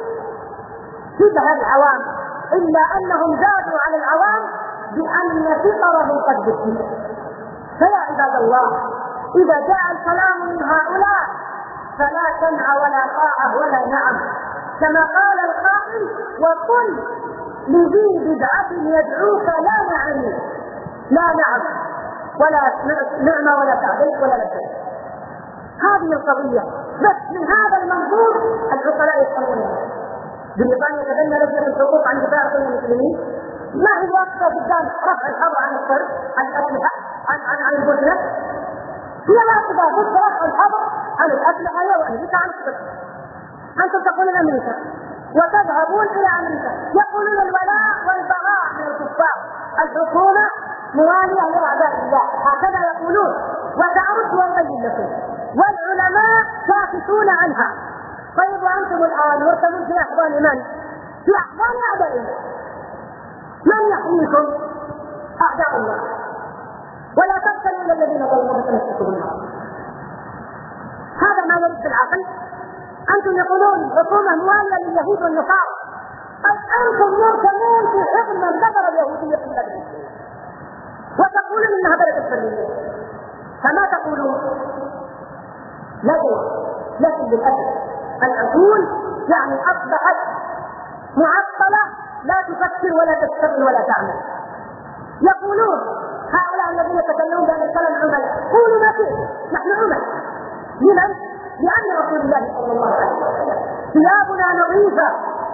شبه العوام، إلا أنهم زادوا على العوام بأن فطرهم قد بدلت. فيا عباد الله إذا جاء الكلام من هؤلاء فلا سمع ولا طاعة ولا نعم، كما قال القائل: وقل لذي بدعة يدعوك لا نعم لا نعم ولا نعمة ولا تعبير ولا لشيء. هذه القضية بس من هذا المنظور العقلاء يفهمونها. بريطانيا تبنى لجنة الحقوق عن دفاع عن المسلمين، ما هي واقفة قدام رفع الحظر عن الصرف عن الأسلحة عن عن عن البنية، هي واقفة ضد رفع الحظر عن الأسلحة وأمريكا عن الصرف. أنتم تقولون أمريكا وتذهبون إلى أمريكا، يقولون الولاء والبراء من الكفار، الحكومة موالية لأعداء الله، هكذا يقولون، وتعرض وأبين لكم، والعلماء ساكتون عنها. طيب وأنتم الآن مرتبون في أحضان من؟ في أحضان أعدائنا. من يحميكم؟ أعداء الله. ولا تبتلوا إلى الذين ظلموا فتمسكوا بالنار. هذا ما يرد العقل. أنتم يقولون حكومة موالية لليهود والنصارى، أنتم مرتبون في حضن من ذكر اليهودية في بلد المسلمين وتقولون إنها بلد الحرية. فما تقولون؟ لا جواب. لكن للأسف العقول يعني أصبحت معطلة، لا تفكر ولا تشتغل ولا تعمل. يقولون هؤلاء الذين يتكلمون بأن الكلام عمل، قولوا ما فيه، نحن عمل. لمن؟ لأن رسول الله صلى الله عليه وسلم ثيابنا نظيفة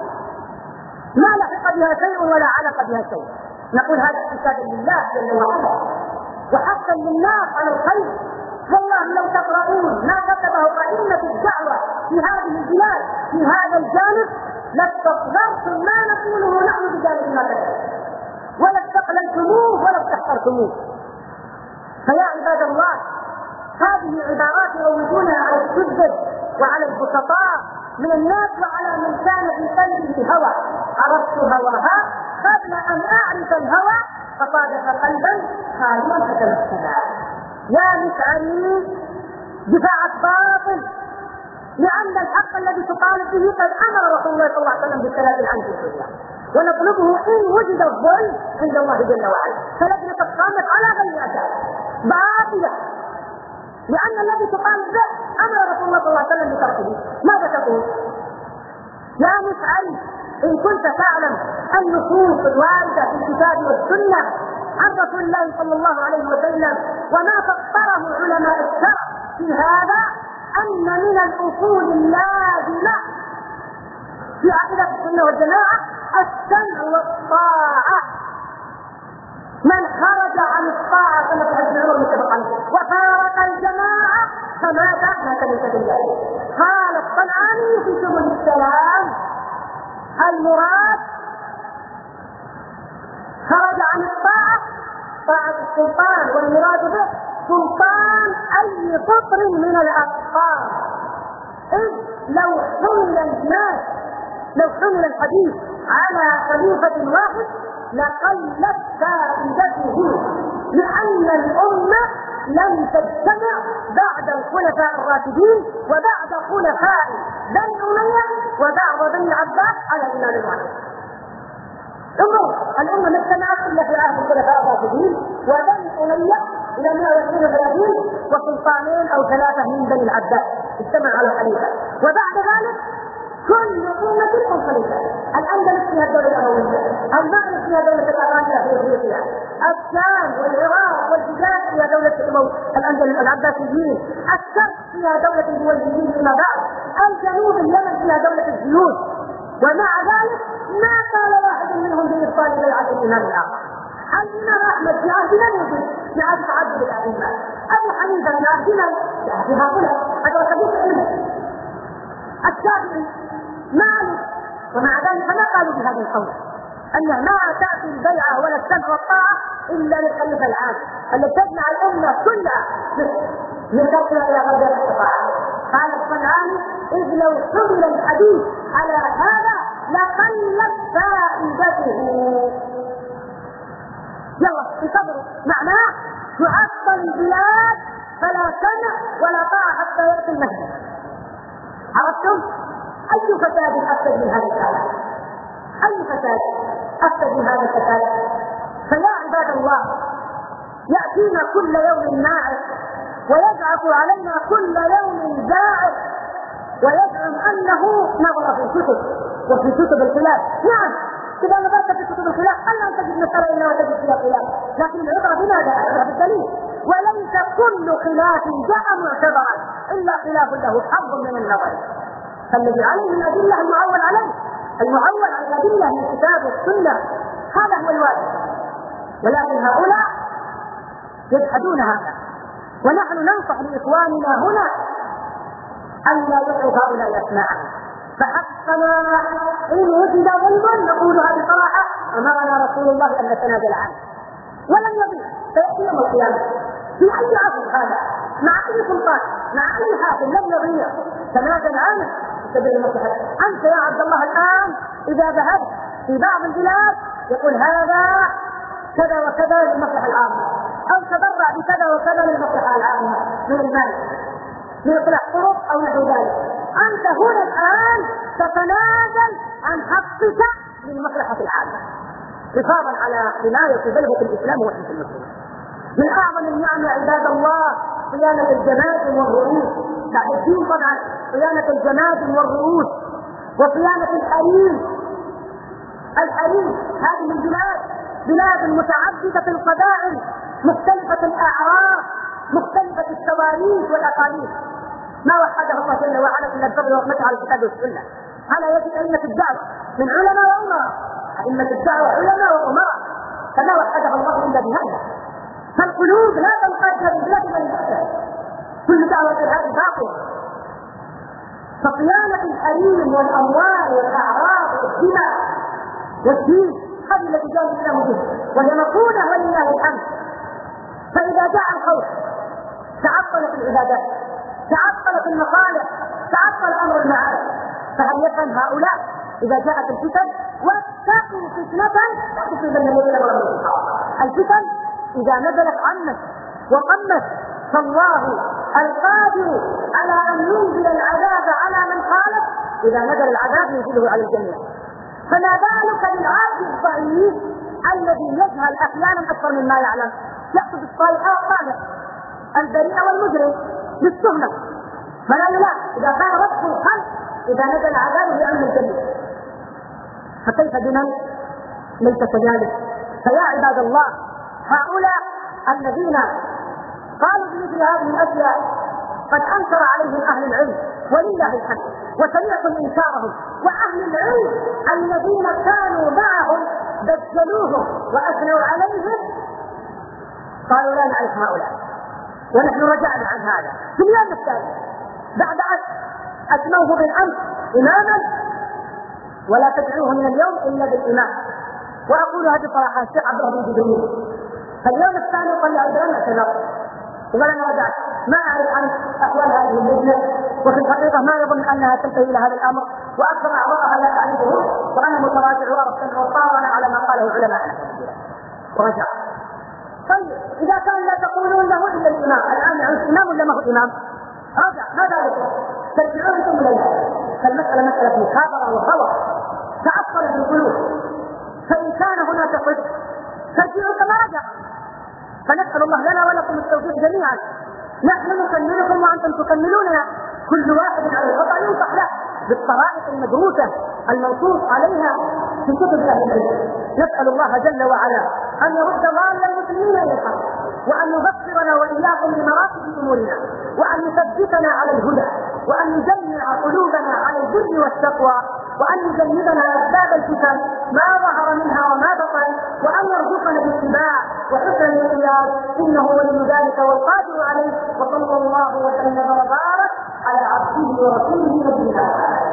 ما لحق بها شيء ولا علق بها شيء. نقول هذا احتسابا لله جل وعلا وحقا للناس على الخير. والله لو تقرؤون ما كتبه أئمة الدعوة في هذه البلاد في هذا الجانب لاستقبلتم ما نقوله نحن بجانب ما كتب، ولا استقللتموه ولا استحقرتموه. فيا عباد الله هذه عبارات يروجونها على السذج وعلى البسطاء من الناس وعلى من كان في قلبه هوى. عرفت هواها قبل ان اعرف الهوى فصادف قلبا خاليا فتمثلا. يا مسعري دفاعك باطل، لان الحق الذي تطالب به قد امر رسول الله صلى الله عليه وسلم بالثلاث عنه في الدنيا، ونطلبه ان وجد الظلم عند الله جل وعلا. فلجنة قامت على غير اساس باطله، لان الذي تطالب به امر رسول الله صلى الله عليه وسلم بتركه. ماذا تقول؟ يا مسعري ان كنت تعلم النصوص الوارده في الكتاب والسنه عن رسول الله صلى الله عليه وسلم وما فسره علماء الشرع في هذا، ان من الاصول اللازمه في عقيده السنه والجماعه السمع والطاعه. من خرج عن الطاعه كما في حديث عمر متفق عليه وفارق الجماعه فمات مات من سبيل الله. قال الصنعاني في سبل السلام: المراد خرج عن الطاعه طاعه السلطان، والمراد به سلطان اي قطر من الاقطار. اذ لو حمل الناس لو حمل الحديث على خليفه واحد لقلت فائدته، لان الامه لم تجتمع بعد الخلفاء الراشدين وبعد خلفاء بني اميه وبعد بني عباس على ايمان واحد. انظر، الامه ما اجتمعت الا في عهد الخلفاء الراشدين وبني اميه الى مئة واثنين وثلاثين وسلطانين او ثلاثه من بني العباس اجتمعوا على الخليفه، وبعد ذلك كل أمة خليفة. الأندلس فيها الدولة الأموية، المغرب فيها دولة الأغانية في أفريقيا، الشام والعراق والحجاز فيها دولة الأندلس العباسيين، الشرق فيها دولة البويهيين فيما بعد، الجنوب اليمن فيها دولة الزيود، ومع ذلك ما قال واحد منهم بإبطال بيعة الإمام الآخر. الإمام أحمد في عهدنا يوجد في عهد تعدد الأئمة، أبو حنيفة في عهدنا في عهد هؤلاء هذا حديث علم، الشافعي مالك، ومع ذلك ما قالوا بهذا القول أنه ما تأتي البيعة ولا السمع والطاعة إلا للخليفة العام الذي تجمع الأمة كلها من شرقها إلى غربها الاستطاعة. قال الصنعاني: إذ لو حمل الحديث على هذا لقلت فائدته. يلا انتظروا، معناه تعطل البلاد فلا سمع ولا طاعة حتى يأتي المهدي. عرفتم؟ أي فساد أفسد من هذا الكلام؟ أي فساد أفسد من هذا الفساد؟ فيا عباد الله، يأتينا كل يوم ناعس ويزعق علينا كل يوم زاعق ويزعم أنه نظر في الكتب وفي كتب الخلاف. نعم، إذا نظرت في كتب الخلاف ألا أن تجد مسألة إلا وتجد فيها خلاف، لكن العبرة بماذا؟ العبرة بالدليل. وليس كل خلاف جاء معتبرا إلا خلاف له حظ من النظر، فالذي عليه الأدلة المعول عليه المعول على الأدلة من الكتاب والسنة، هذا هو الواجب. ولكن هؤلاء يجحدون هذا، ونحن ننصح لإخواننا هنا أن لا يدعوا هؤلاء أسماءهم. فحقنا إن وجد ظلم نقولها بصراحة أمرنا رسول الله أن نتنازل عنه ولن يضيع، فيأتي يوم القيامة في أي عصر هذا مع أي سلطان مع أي حاكم لن يضيع. تنازل عنه سبيل المصلحة. أنت يا عبد الله الآن إذا ذهبت في بعض البلاد يقول هذا كذا وكذا للمصلحة العامة، أو تبرع بكذا وكذا للمصلحة العامة من المال من إصلاح طرق أو نحو ذلك. أنت هنا الآن تتنازل عن حقك للمصلحة العامة حفاظا على حماية بلغة الإسلام وحفظ المسلمين. من أعظم النعم يا عباد الله صيانة الجماجم والرؤوس، بعد الدين طبعا صيانة الجماجم والرؤوس وصيانة الحريم. الحريم هذه البلاد بلاد متعددة القبائل مختلفة الأعراق مختلفة التواريخ والأقاليم، ما وحده الله جل وعلا إلا بفضل ورحمته على الكتاب والسنة. هذا يجب أئمة الدعوة من علماء وأمراء، أئمة الدعوة علماء وأمراء، فما وحده الله إلا بهذا. فالقلوب لا تنقاد ببلاد من تحتها، كل دعوة هذه باطلة. فصيانة الحريم والأموال والأعراض والدماء والدين هذه التي جاء الإسلام به وهي مقولة ولله الحمد. فإذا جاء الخوف تعطلت العبادات، تعطلت المصالح، تعطل أمر المعاد. فهل يفهم هؤلاء إذا جاءت الفتن؟ واتقوا فتنة لا تصيبن الذين ظلموا منكم. الفتن إذا نزلت عمت وقمت فالله القادر على أن ينزل العذاب على من خالف. إذا نزل العذاب ينزله على الجميع، فما بالك بالعاصي الضعيف الذي يجهل أحيانا أكثر مما يعلم، يأخذ الصالح البريء والمجرم بالتهمة فلا يلاق. إذا كان وصف الخلق إذا نزل العذاب يعم الجميع، فكيف بمن ليس كذلك؟ فيا عباد الله، هؤلاء الذين قالوا بمثل هذه الأشياء قد أنكر عليهم أهل العلم ولله الحمد، وسمعتم إنكارهم، وأهل العلم الذين كانوا معهم بجلوهم وأثنوا عليهم قالوا لا نعرف هؤلاء، ونحن رجعنا عن هذا في اليوم الثاني بعد أن أسموه بالأمس إماما، ولا تدعوه من اليوم إلا بالإمام. وأقول هذه صراحة الشيخ عبد الله بن جبريل فاليوم الثاني طلع عندنا اعتذار وقال أنا رجعت، ما أعرف عن أحوال هذه اللجنة، وفي الحقيقة ما يظن أنها تنتهي إلى هذا الأمر، وأكثر أعضاءها لا أعرفه، وأنا متراجع وأرسل وطارنا على ما قاله علماءنا ورجع. طيب إذا كان لا تقولون له إلا الإمام، الآن يعود إمام ولا ما هو إمام؟ رجع ماذا لكم؟ ترجعون ثم لله. فالمسألة مسألة مخابرة وخوف تعطل بالقلوب، فإن كان هناك صدق ترجعوا كما رجع. فنسأل الله لنا ولكم التوفيق جميعا، نحن نكملكم وأنتم تكملوننا، كل واحد على الخطأ ينصح له بالطرائق المدروسة المنصوص عليها في كتب أهل العلم. نسأل الله جل وعلا أن يرد ضال المسلمين إلى الحق، وأن يبصرنا وإياكم بمراتب أمورنا، وأن يثبتنا على الهدى، وأن يجمع قلوبنا على البر والتقوى، وأن يجنبنا أسباب الفتن ما ظهر منها وما بطن، وأن يرزقنا الاتباع وحسن الانقياد، إنه ولي ذلك والقادر عليه. وصلى الله وسلم وبارك على عبده ورسوله نبينا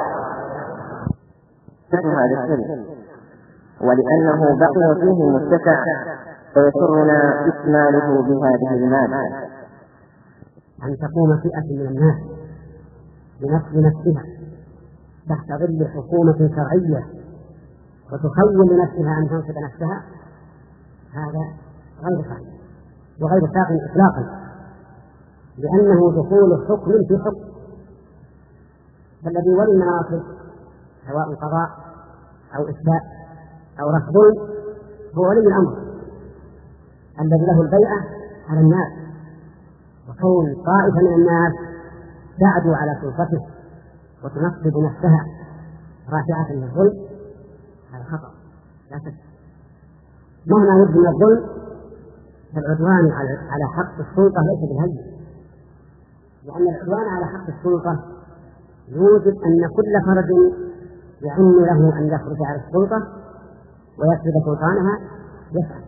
هذا السر، ولأنه بقي فيه متسع فيسرنا إكماله بهذه المادة. أن تقوم فئة من الناس بنصب نفسها تحت ظل حكومة شرعية وتخيل لنفسها أن تنصب نفسها، هذا غير صحيح وغير ساق إطلاقا، لأنه دخول حكم في حكم. فالذي ولي المناصب سواء قضاء أو إثبات أو رفض هو ولي الأمر الذي له البيعة على الناس، وكون طائفة من الناس تعدو على سلطته وتنصب نفسها رافعة للظلم، هذا خطأ لا شك. مهما يبدو من الظلم فالعدوان على حق السلطة ليس بالهين، لأن العدوان على حق السلطة يوجب أن كل فرد يعن له أن يخرج على السلطة ويسلب سلطانها يفعل.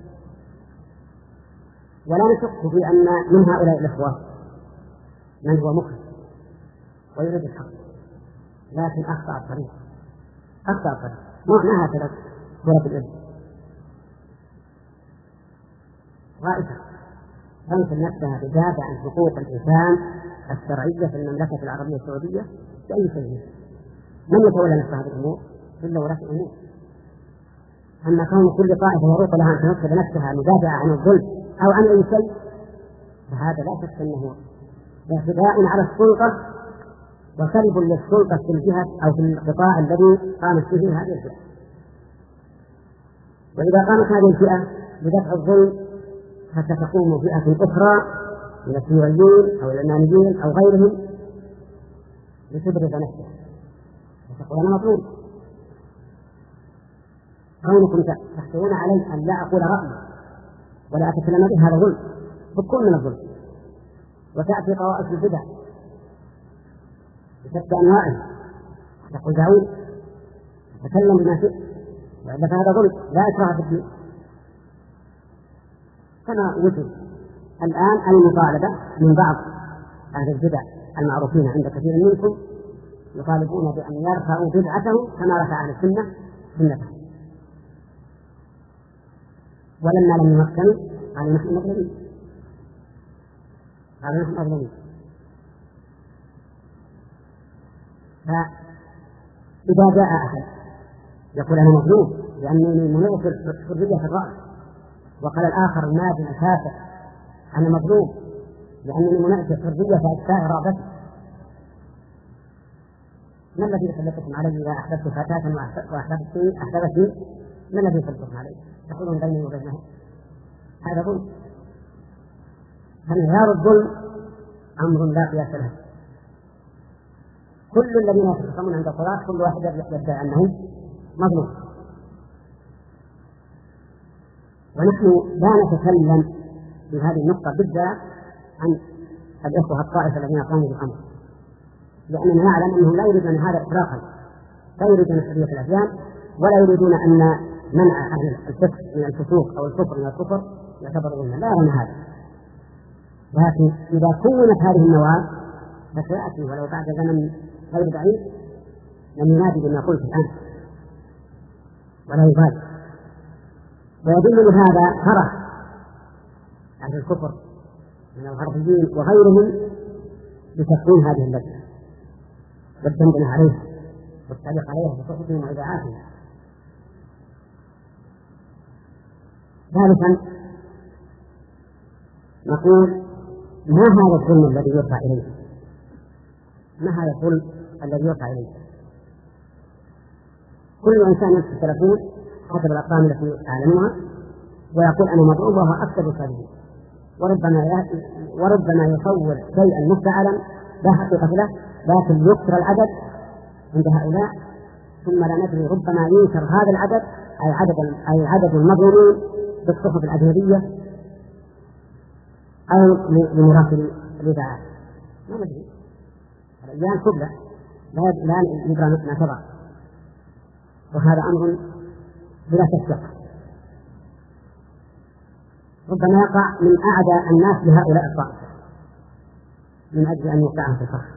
ولا نشك في أن من هؤلاء الإخوة من هو مخلص ويريد الحق، لكن أخطأ الطريق أخطأ الطريق ما هكذا سورة الإبن رائفة تنصب نفسها تدافع عن حقوق الإنسان الشرعية في المملكة العربية السعودية بأي شيء. من يتولى نفس هذه الأمور إلا ولاة الأمور؟ أما كون كل طائفة يروق لها أن تنصب نفسها مدافعة عن الظلم أو عن أي شيء، فهذا لا شك أنه اعتداء على السلطة وسلب للسلطة في الجهة أو في القطاع الذي قامت به هذه الفئة. وإذا قامت هذه الفئة بدفع الظلم فستقوم فئة أخرى من الشيوعيين أو العلمانيين أو غيرهم لتبرز نفسها وتقول أنا مطلوب. كونكم تحتوون علي أن لا أقول رأيي ولا أتكلم به هذا ظلم، بكل من الظلم. وتأتي طوائف البدع بشتى أنواعها تقول داود تكلم بما شئت وإلا فهذا ظلم لا إكراه في الدين. كما وجد الآن المطالبة من بعض أهل البدع المعروفين عند كثير منكم يطالبون بأن يرفعوا بدعته كما رفع أهل السنة سنته، ولما لم يمكنوا قالوا نحن مطلوبين. قالوا نحن مظلومين. فإذا جاء أحد يقول أنا مظلوم لأنني منوط الحرية في الرأس، وقال الآخر النادم الكافر أنا مظلوم لأنني منوط الحرية في أجزاء رغبتي، ما الذي يسلطكم علي إذا أحببت فتاة وأحببت أحببت ما الذي يسلطكم علي؟ تقولون بيني وبينه هذا ظلم. فانهيار الظلم أمر لا قياس له. كل الذين يتخصمون عند الصلاة كل واحد يدعي أنه مظلوم. ونحن لا نتكلم في هذه النقطة بالذات عن الإخوة الطائفة الذين قاموا بالأمر، لأننا نعلم أنهم لا يريدون هذا إطلاقا، لا يريدون حرية الأديان، ولا يريدون أن منع أهل الفسق من الفسوق أو الكفر من الكفر يعتبر ظلما، لا يرون هذا. لكن إذا كونت هذه النواة فسيأتي ولو بعد زمن غير بعيد لم ينادي بما قلت الآن ولا يبالي. ويدل لهذا فرح أهل الكفر من الغربيين وغيرهم بتكوين هذه اللجنة والدندنة عليها والتعليق عليها بصحبهم وإذاعاتهم. ثالثا نقول ما هذا الظلم الذي يرفع إليه؟ ما هذا الظلم الذي يرفع إليه؟ كل إنسان يمسك التلفون حسب الأرقام التي أعلنوها ويقول أنا مظلوم وهو أكثر الكاذبين، وربما وربما يصور شيئا مفتعلا لا حقيقة له، لكن يكثر العدد عند هؤلاء ثم لا ندري ربما ينكر هذا العدد أي عدد أي عدد المظلومين بالصحف الأجنبية أو لمراسل الإذاعات، ما ندري. الأيام كلها لا لا يدرى ما تضع، وهذا أمر بلا شك ربما يقع من أعدى الناس لهؤلاء الطائفة من أجل أن يوقعهم في الفخر.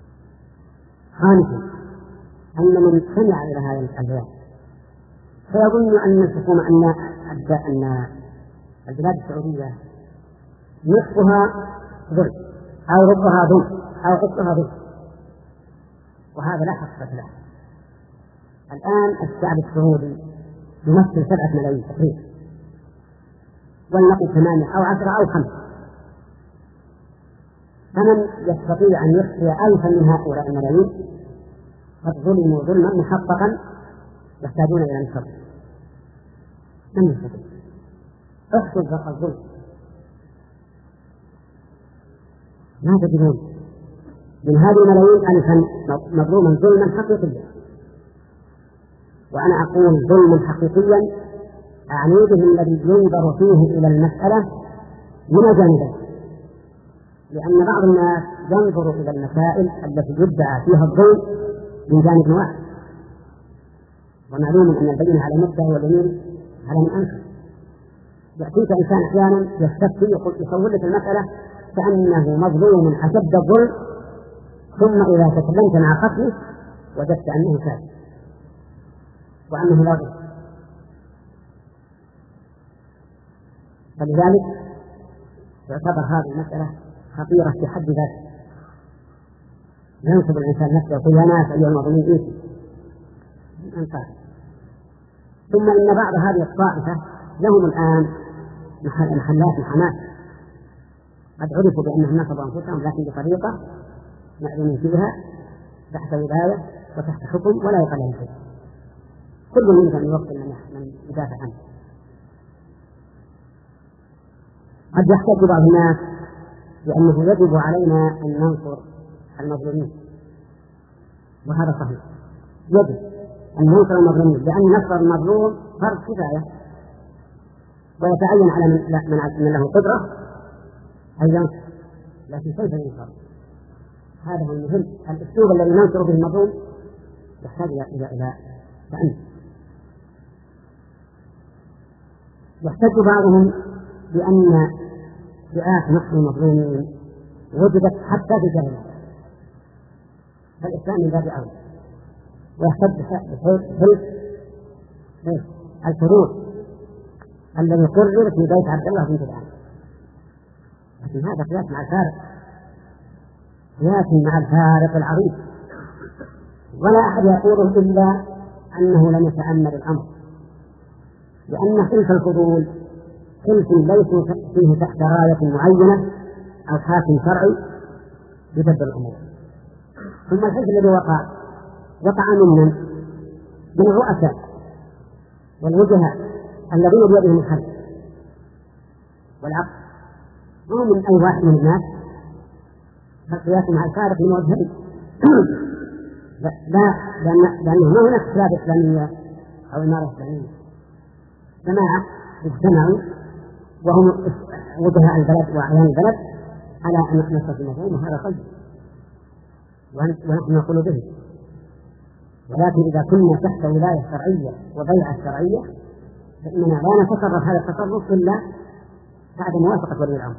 خامسا أن من سمع إلى هذا البيان فيظن أن الحكومة أن أن البلاد السعودية نصفها ظلم أو ربها ظلم أو قصها ظلم، وهذا لا حقيقة له. الآن الشعب السعودي يمثل سبعة ملايين تقريبا، ولنقل ثمانية أو عشرة أو خمسة، فمن يستطيع أن يخفي ألفا من هؤلاء الملايين قد ظلموا ظلما محققا يحتاجون إلى نصر. من يستطيع؟ احصل ذاق الظلم ما تجدون من هذه الملايين ألفا مظلوما ظلما حقيقيا، وأنا أقول ظلما حقيقيا أعني به الذي ينظر فيه إلى المسألة من جانبين، لأن بعض الناس ينظر إلى المسائل التي يدعى فيها الظلم من جانب واحد، ومعلوم أن البينة على المدعي واليمين على من أنكر. يأتيك إنسان أحيانا يستفتي يقول يصور لك المسألة كأنه مظلوم أشد الظلم، ثم إذا تكلمت مع قتله وجدت أنه كاذب وأنه لا ظلم. فلذلك يعتبر هذه المسألة خطيرة في حد ذاتها. ينصب الإنسان نفسه يقول يا ناس أيها المظلومين إيش أنصار. ثم إن بعض هذه الطائفة لهم الآن محلات محاماة قد عرفوا بأنهم نصبوا أنفسهم، لكن بطريقة معلومين فيها تحت ولاية وتحت حكم ولا يقل لهم شيء. كل منهم من وقت من يدافع عنه. قد يحتج بعض الناس بأنه يجب علينا أن ننصر المظلومين، وهذا صحيح، يجب أن ننصر المظلومين، لأن نصر المظلوم فرض كفاية، ويتعين على من له قدرة أن ينصر. لكن كيف ينصر؟ هذا هو المهم. الأسلوب الذي ننصر به المظلوم يحتاج إلى إلى تأمل. يحتج بعضهم بأن فئات نصر المظلومين وجدت حتى في جاهلية، فالإسلام من باب أولى. ويحتج بحلف الفروض الذي قرر في بيت عبد الله بن جدعان، لكن هذا قياس مع الفارق. يأتي مع الفارق العظيم، ولا أحد يقوله إلا أنه لم يتأمل الأمر، لأن حلف الفضول حلف ليس فيه تحت راية معينة أو حاكم شرعي يدبر الأمور. ثم الحلف الذي وقع وقع ممن من الرؤساء والوجهاء الذين بيدهم الحل والعقل، وهم من أي واحد من الناس، فالقياس مع الفارق المذهبي لا، لأنه ما هناك كتاب إسلامية أو إمارة إسلامية، جماعة اجتمعوا وهم وجهاء البلد وأعيان البلد على أن نحن في المفهوم، وهذا طيب ونحن نقول به. ولكن إذا كنا تحت ولاية شرعية وبيعة شرعية فإننا لا نتصرف هذا التصرف إلا بعد موافقة ولي الأمر.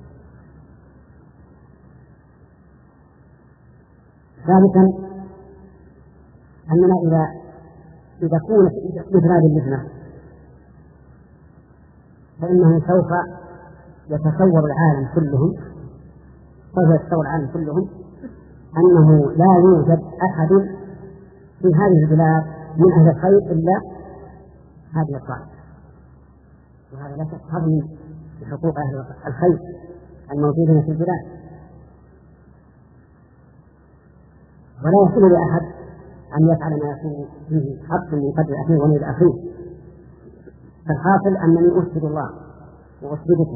ثالثا أننا إذا إذا كنا مثل هذه اللجنة فإنه سوف يتصور العالم كلهم سوف يتصور العالم كلهم أنه لا يوجد أحد في هذه البلاد من أهل الخير إلا هذه الطائفة، وهذا لا شك هضم بحقوق أهل الخير الموجودين في البلاد. ولا يحل لأحد أن يفعل ما يكون فيه حق من قدر أخيه ونيل أخيه. فالحاصل أنني أشهد الله وأشهدكم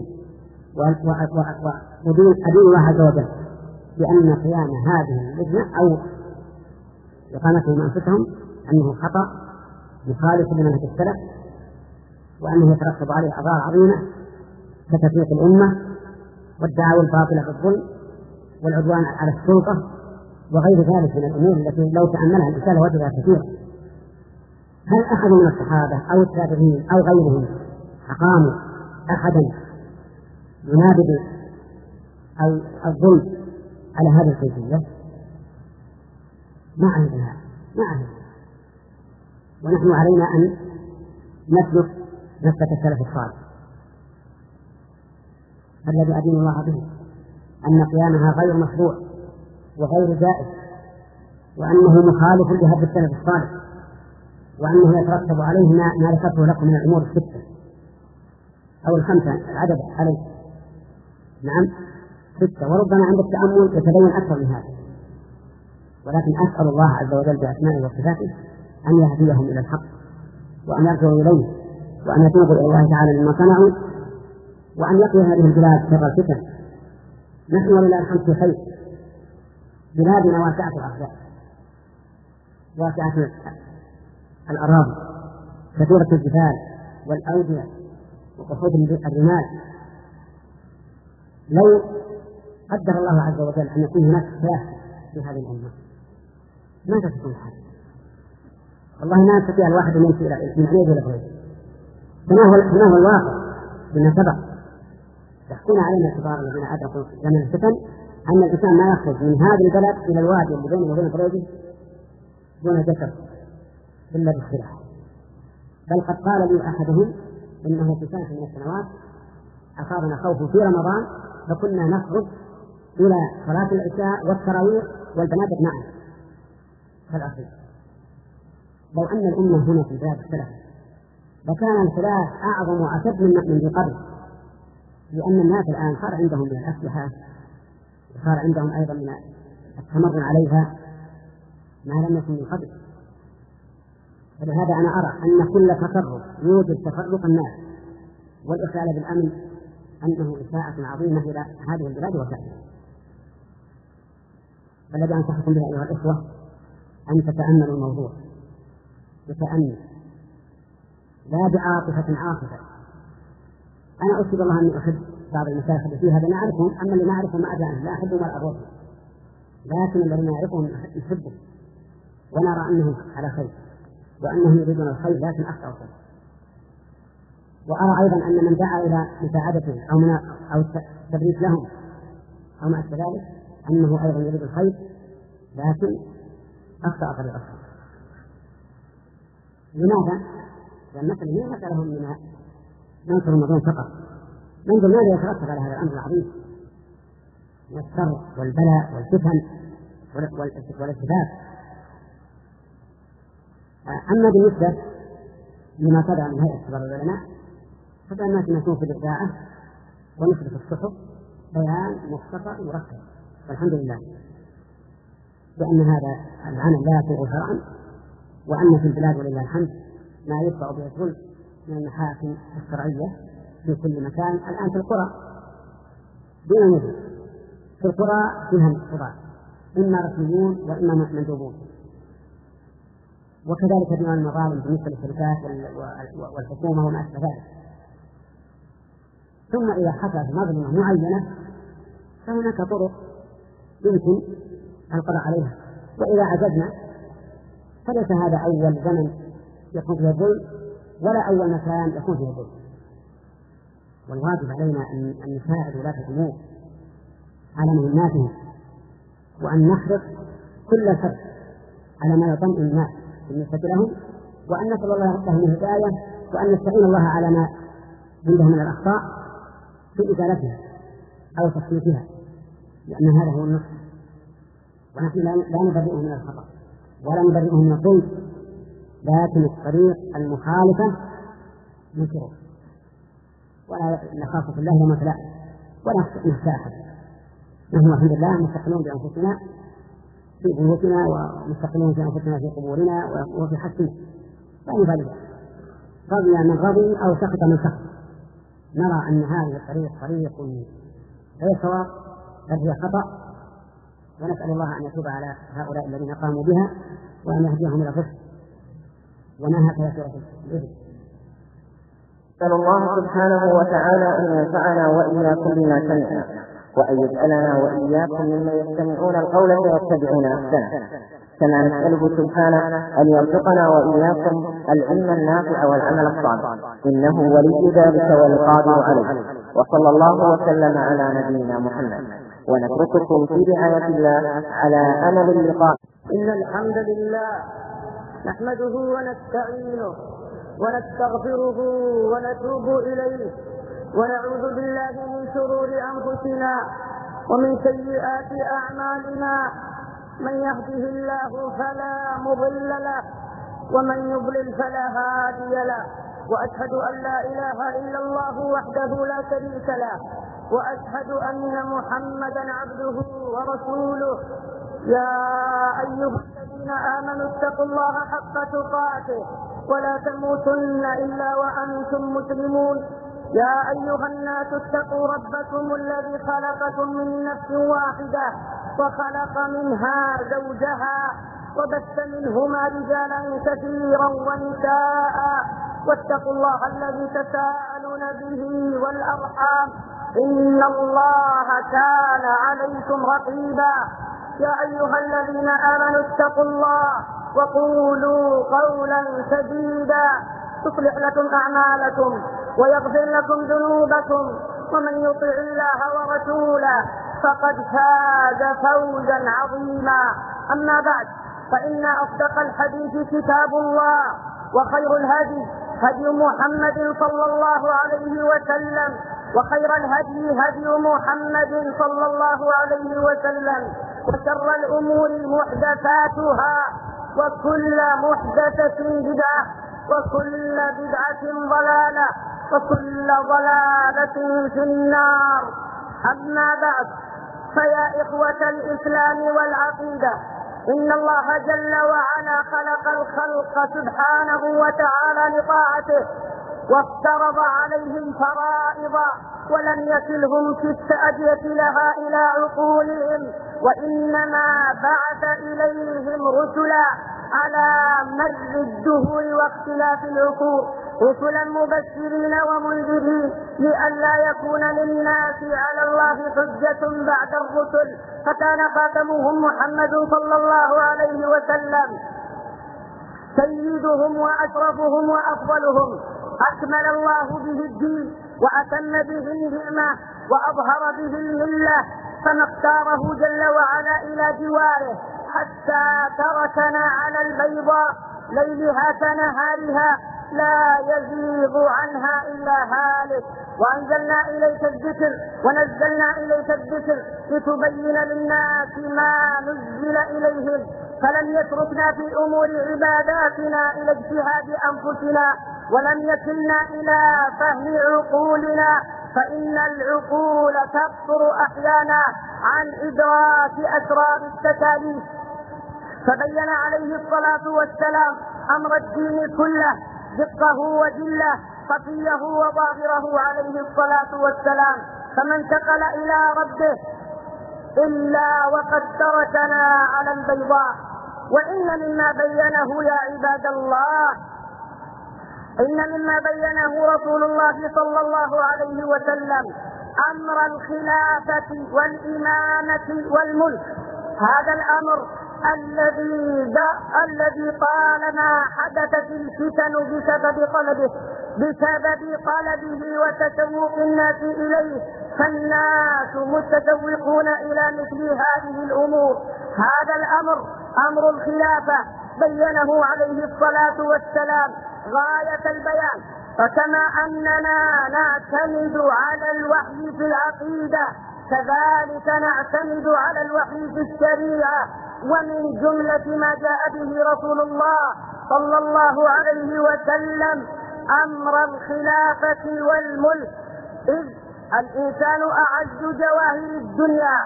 ودين أدين الله عز وجل بأن قيام هذه اللجنة أو إقامتهم أنفسهم أنه خطأ مخالف لمنهج السلف، وأنه يترتب عليه أضرار عظيمة كتفريق الأمة والدعاوى الباطلة بالظلم والعدوان على السلطة وغير ذلك من الأمور التي لو تأملها الإنسان لوجدها كثيرا. هل أحد من الصحابة أو التابعين أو غيرهم أقاموا أحدا ينابذ أو الظلم على هذه الكيفية؟ ما عندنا ما عندنا ونحن علينا أن نسلك نسلك السلف الصالح الذي أدين الله به، أن قيامها غير مشروع وغير جائز، وأنه مخالف لهدي السلف الصالح، وأنه يترتب عليه ما ذكرته لكم من الأمور الستة أو الخمسة العدد عليه. نعم ستة، وربما عند التأمل يتبين أكثر من هذا، ولكن أسأل الله عز وجل بأسمائه وصفاته أن يهديهم إلى الحق وأن يرجعوا إليه وأن يتوبوا إلى الله تعالى مما صنعوا، وأن يقي هذه البلاد شر الفتن. نحن ولله الحمد في خير، بلادنا واسعة الأرض واسعة الأراضي كثيرة الجبال والأودية وقصود الرمال. لو قدر الله عز وجل أن يكون هناك خلاف في هذه الأمة ماذا تكون الحال؟ والله ما يستطيع الواحد أن يمشي من عيد إلى بعيد. فما هو الواقع بما سبق يحكون علينا الكبار الذين أدركوا زمن الفتن أن الإنسان ما يخرج من هذا البلد إلى الوادي اللي بينه وبين طريقه دون جسر إلا بالسلاح. بل قد قال لي أحدهم إنه في سنة من السنوات أصابنا خوف في رمضان فكنا نخرج إلى صلاة العشاء والتراويح والبنات معا كالأصيل. لو أن الأمة هنا في بلاد السلف لكان الخلاف أعظم وأشد من من قبل، لأن الناس الآن صار عندهم من الأسلحة وصار عندهم أيضا من التمرن عليها ما لم يكن من قبل. فلهذا أنا أرى أن كل تفرق يوجد تفرق الناس والإخلال بالأمن أنه إساءة عظيمة إلى هذه البلاد وشأنها. فالذي أنصحكم به أيها الإخوة أن تتأملوا الموضوع بتأمل لا بعاطفة عاطفة. أنا أشهد الله أني أحب بعض المشايخ اللي فيها هذا نعرفهم، أما اللي نعرفهم ما أدري لا أحبهم ولا أبغضهم، لكن الذين نعرفهم نحبهم ونرى أنهم على خير وأنهم يريدون الخير لكن أخطأوا الخير. وأرى أيضا أن من دعا إلى مساعدتهم أو من أو التبريك لهم أو ما أشبه ذلك أنه أيضا يريد الخير لكن أخطأ طريق الخير. لماذا؟ لأن مثلا هي مسألهم من ننصر المظلوم فقط، ننظر ماذا يترتب على هذا الأمر العظيم. من الشر والبلاء والفتن والاشتباك. أما بالنسبة لما صدر من هيئة كبار العلماء فبأن نشوف في الإذاعة ونشر في الصحف بيان مختصر مركب، والحمد لله بأن هذا العمل لا يسوغ شرعا، وأن في البلاد ولله الحمد ما يتبع به الظلم من المحاكم الشرعية في كل مكان. الآن في القرى دون مدن، في القرى فيها القضاة إما رسميون وإما مندوبون، وكذلك دون المظالم بالنسبة للشركات والحكومة وما أشبه ذلك. ثم إذا حصلت مظلمة معينة فهناك طرق يمكن القضاء عليها، وإذا عجزنا فليس هذا أول زمن يكون فيه الظلم ولا أول مكان يكون فيه الظلم. والواجب علينا أن نساعد ولاة الأمور على مهماتهم، وأن نحرص كل شر على ما يطمئن الناس بالنسبة لهم، وأن نسأل الله لهم الهداية، وأن نستعين الله على ما عندهم من الأخطاء في إزالتها أو تصحيحها، لأن هذا هو النصح. ونحن لا نبرئهم من الخطأ ولا نبرئهم من الظلم، لكن الطريق المخالفة ننكره ولا نخاف في الله وما لا ولا نخشى أحد. نحن الحمد لله مستقلون بأنفسنا في بيوتنا ومستقلون في أنفسنا في قبورنا وفي حسنا، لا نبالغ، رضي من رضي أو سخط من سخط. نرى أن هذه الطريق طريق غير صواب بل هي خطأ، ونسأل الله أن يتوب على هؤلاء الذين قاموا بها وأن يهديهم إلى الرشد. وما هكذا سورة الإبل. نسأل الله سبحانه وتعالى أن ينفعنا وإياكم بما سمعنا، وأن يجعلنا وإياكم ممن يستمعون القول فيتبعون أحسنه، كما نسأله سبحانه أن يرزقنا وإياكم العلم النافع والعمل الصالح، إنه ولي ذلك والقادر عليه. وصلى الله وسلم على نبينا محمد، ونترككم في رعاية الله على أمل اللقاء. إن الحمد لله نحمده ونستعينه ونستغفره ونتوب إليه، ونعوذ بالله من شرور أنفسنا ومن سيئات أعمالنا، من يهده الله فلا مضل له ومن يضلل فلا هادي له، وأشهد أن لا إله إلا الله وحده لا شريك له، وأشهد أن محمدا عبده ورسوله. يا أيها الذين آمنوا اتقوا الله حق تقاته ولا تموتن إلا وأنتم مسلمون. يا أيها الناس اتقوا ربكم الذي خلقكم من نفس واحدة وخلق منها زوجها وبث منهما رجالا كثيرا ونساء، واتقوا الله الذي تساءلون به والأرحام إن الله كان عليكم رقيبا. يا أيها الذين آمنوا اتقوا الله وقولوا قولا سديدا يصلح لكم أعمالكم ويغفر لكم ذنوبكم، ومن يطع الله ورسوله فقد فاز فوزا عظيما. أما بعد، فإن أصدق الحديث كتاب الله، وخير الهدي هدي محمد صلى الله عليه وسلم، وخير الهدي هدي محمد صلى الله عليه وسلم، وشر الأمور محدثاتها، وكل محدثة بدعة، وكل بدعة ضلالة، وكل ضلالة في النار. أما بعد، فيا إخوة الإسلام والعقيدة، إن الله جل وعلا خلق الخلق سبحانه وتعالى لطاعته، وافترض عليهم فرائض ولم يكلهم في التأدية لها إلى عقولهم، وإنما بعث إليهم رسلا على مر الدهور واختلاف العقول، رسلا مبشرين ومنذرين لئلا يكون للناس على الله حجة بعد الرسل، فكان خاتمهم محمد صلى الله عليه وسلم سيدهم وأشرفهم وأفضلهم، أكمل الله به الدين وأتم به النعمة وأظهر به الملة، فما اختاره جل وعلا إلى جواره حتى تركنا على البيضاء ليلها كنهارها لا يزيغ عنها إلا هالك. وأنزلنا إليك الذكر ونزلنا إليك الذكر لتبين للناس ما نزل إليهم، فلم يتركنا في أمور عباداتنا إلى اجتهاد أنفسنا، ولم يكلنا إلى فهم عقولنا، فإن العقول تقصر أحيانا عن إدراك أسرار التكاليف. فبين عليه الصلاة والسلام أمر الدين كله، دقه وجله، خفيه وظاهره عليه الصلاة والسلام، فما انتقل إلى ربه إلا وقد تركنا على البيضاء. وإن مما بينه يا عباد الله إن مما بينه رسول الله صلى الله عليه وسلم أمر الخلافة والإمامة والملك. هذا الأمر الذي الذي طالما حدثت الفتن بسبب طلبه بسبب طلبه وتشوق الناس إليه، فالناس متشوقون إلى مثل هذه الأمور. هذا الأمر أمر الخلافة بينه عليه الصلاة والسلام غاية البيان. فكما أننا نعتمد على الوحي في العقيدة، كذلك نعتمد على الوحي في الشريعة. ومن جملة ما جاء به رسول الله صلى الله عليه وسلم أمر الخلافة والملك، إذ الإنسان أعز جواهر الدنيا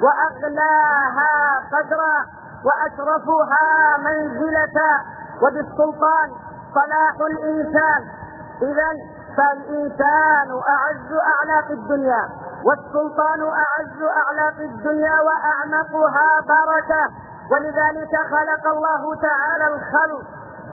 وأغلاها قدرا وأشرفها منزلة، وبالسلطان صلاح الإنسان. إذن فالإنسان أعز أعلاق الدنيا، والسلطان أعز أعلاق الدنيا وأعمقها بركة. ولذلك خلق الله تعالى الخلق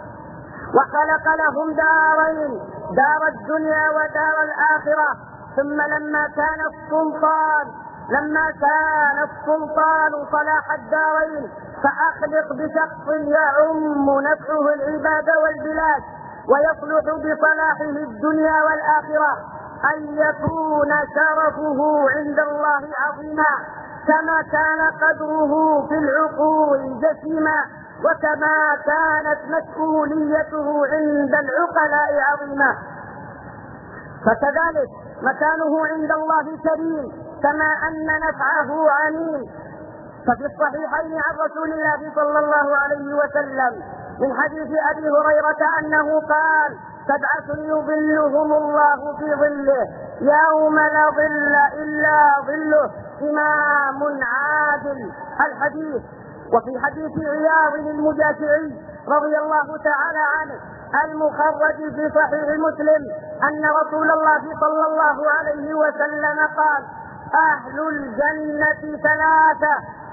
وخلق لهم دارين، دار الدنيا ودار الآخرة. ثم لما كان السلطان لما كان السلطان صلاح الدارين، فأخلق بشخص يعم نفعه العباد والبلاد ويصلح بصلاحه الدنيا والآخرة، أن يكون شرفه عند الله عظيما، كما كان قدره في العقول جسيما، وكما كانت مسؤوليته عند العقلاء عظيمة، فكذلك مكانه عند الله كريم، كما أن نفعه عميم. ففي الصحيحين عن رسول الله صلى الله عليه وسلم من حديث أبي هريرة أنه قال: سبعة يظلهم الله في ظله يوم لا ظل إلا ظله، إمام عادل. الحديث. وفي حديث عياض المجاشعي رضي الله تعالى عنه المخرج في صحيح مسلم أن رسول الله صلى الله عليه وسلم قال: أهل الجنة ثلاثة: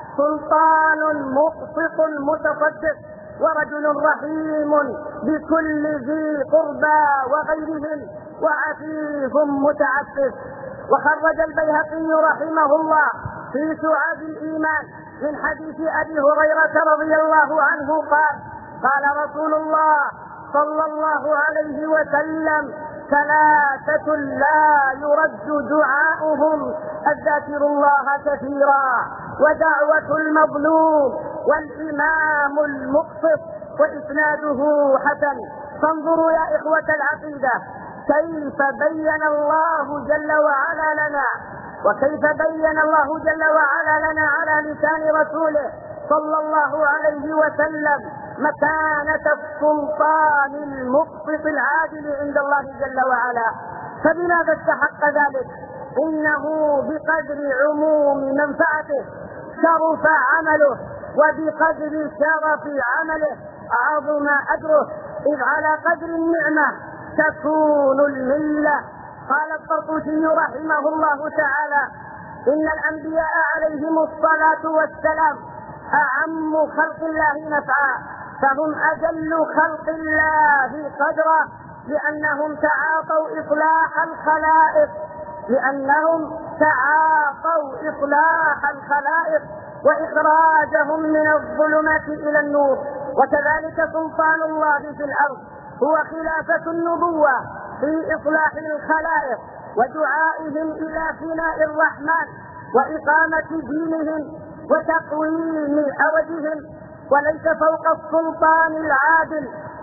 سلطان مقسط متصدق، ورجل رحيم بكل ذي قربى وغيرهم، وعفيف متعفف. وخرج البيهقي رحمه الله في شعاب الإيمان من حديث أبي هريرة رضي الله عنه قال: قال رسول الله صلى الله عليه وسلم: ثلاثة لا يرد دعاؤهم: الذاكر الله كثيرا، ودعوة المظلوم، والإمام المقسط. وإسناده حسن. فانظروا يا إخوة العقيدة كيف بين الله جل وعلا لنا وكيف بين الله جل وعلا لنا على لسان رسوله صلى الله عليه وسلم مكانة السلطان المقسط العادل عند الله جل وعلا. فبماذا استحق ذلك؟ إنه بقدر عموم منفعته شرف عمله، وبقدر شرف عمله عظم أجره، إذ على قدر النعمة تكون الملة. قال الطرطوسي رحمه الله تعالى: إن الأنبياء عليهم الصلاة والسلام أعم خلق الله نفعا، فهم أجل خلق الله قدرا، لأنهم تعاطوا إصلاح الخلائق لأنهم تعاطوا إصلاح الخلائق وإخراجهم من الظلمات إلى النور. وكذلك سلطان الله في الأرض هو خلافة النبوة في إصلاح الخلائق ودعائهم إلى فناء الرحمن وإقامة دينهم وتقويم أوجهم. وليس فوق السلطان العادل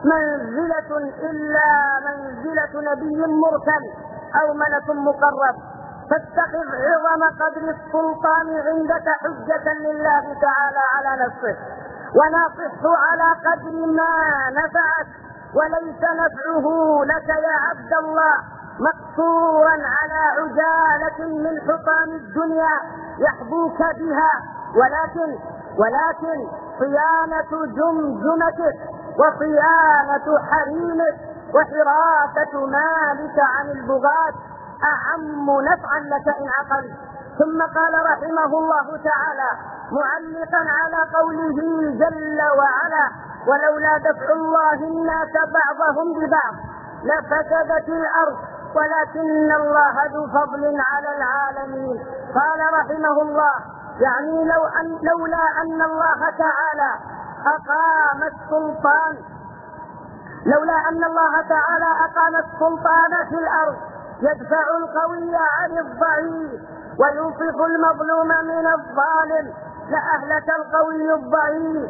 منزلة إلا منزلة نبي مرسل أو ملك مقرب، فاتخذ عظم قدر السلطان عندك حجة لله تعالى على نفسه، وناصحه على قدر ما نفعك، وليس نفعه لك يا عبد الله مقصورا على عجالة من حطام الدنيا يحبوك بها، ولكن ولكن صيانة جمجمتك وصيانة حريمك وحراسة مالك عن البغاة أعم نفعا لك إن عقلت. ثم قال رحمه الله تعالى معلقا على قوله جل وعلا: ولولا دفع الله الناس بعضهم ببعض لفسدت الأرض ولكن الله ذو فضل على العالمين. قال رحمه الله يعني لو أن لولا أن الله تعالى أقام السلطان لولا أن الله تعالى أقام السلطان في الأرض يدفع القوي عن الضعيف وينصف المظلوم من الظالم لأهلك القوي الضعيف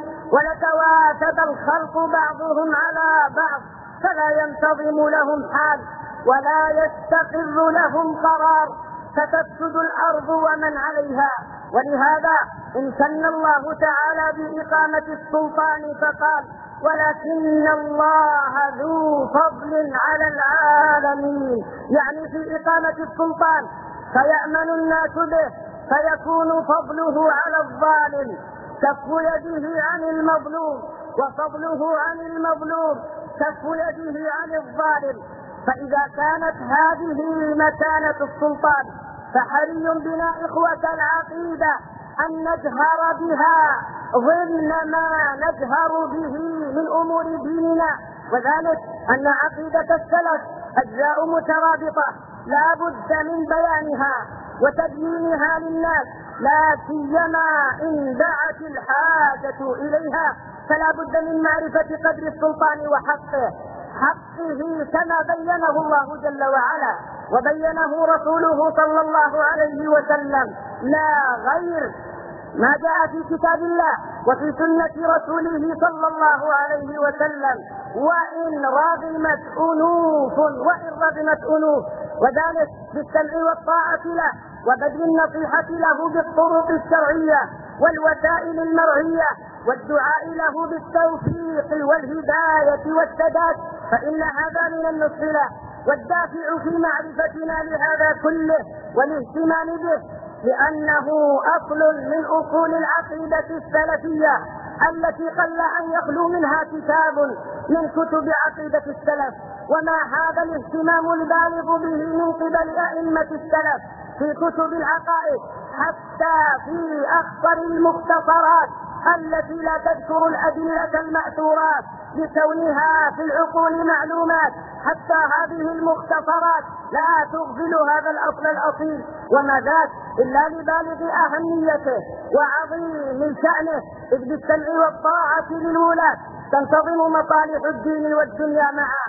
ولتواتد الخلق بعضهم على بعض، فلا ينتظم لهم حال ولا يستقر لهم قرار، فتفسد الأرض ومن عليها. ولهذا امتن الله تعالى بإقامة السلطان فقال: ولكن الله ذو فضل على العالمين، يعني في إقامة السلطان فيأمن الناس به فيكون فضله على الظالم، كف يده عن المظلوم وفضله عن المظلوم كف يده عن الظالم. فإذا كانت هذه مكانة السلطان فحري بنا إخوة العقيدة أن نجهر بها ضمن ما نجهر به من أمور ديننا، وذلك أن عقيدة السلف أجزاء مترابطة لا بد من بيانها وتبيينها للناس، لا سيما إن دعت الحاجة إليها، فلا بد من معرفة قدر السلطان وحقه حقه كما بينه الله جل وعلا وبينه رسوله صلى الله عليه وسلم لا غير ما جاء في كتاب الله وفي سنة رسوله صلى الله عليه وسلم، وإن رغمت أنوف وإن رغمت أنوف وذلك بالسمع والطاعة له وبذل النصيحة له بالطرق الشرعية والوسائل المرعية والدعاء له بالتوفيق والهداية والسداد، فإن هذا من النصح له. والدافع في معرفتنا لهذا كله والاهتمام به لأنه أصل من أصول العقيدة السلفية التي قل أن يخلو منها كتاب من كتب عقيدة السلف، وما هذا الاهتمام البالغ به من قبل أئمة السلف في كتب العقائد حتى في أخطر المختصرات التي لا تذكر الأدلة المأثورات لكونها في العقول معلومات، حتى هذه المختصرات لا تغفل هذا الأصل الأصيل، وما ذاك إلا لبالغ أهميته وعظيم شأنه، إذ بالسمع والطاعة للولاة تنتظم مصالح الدين والدنيا معا،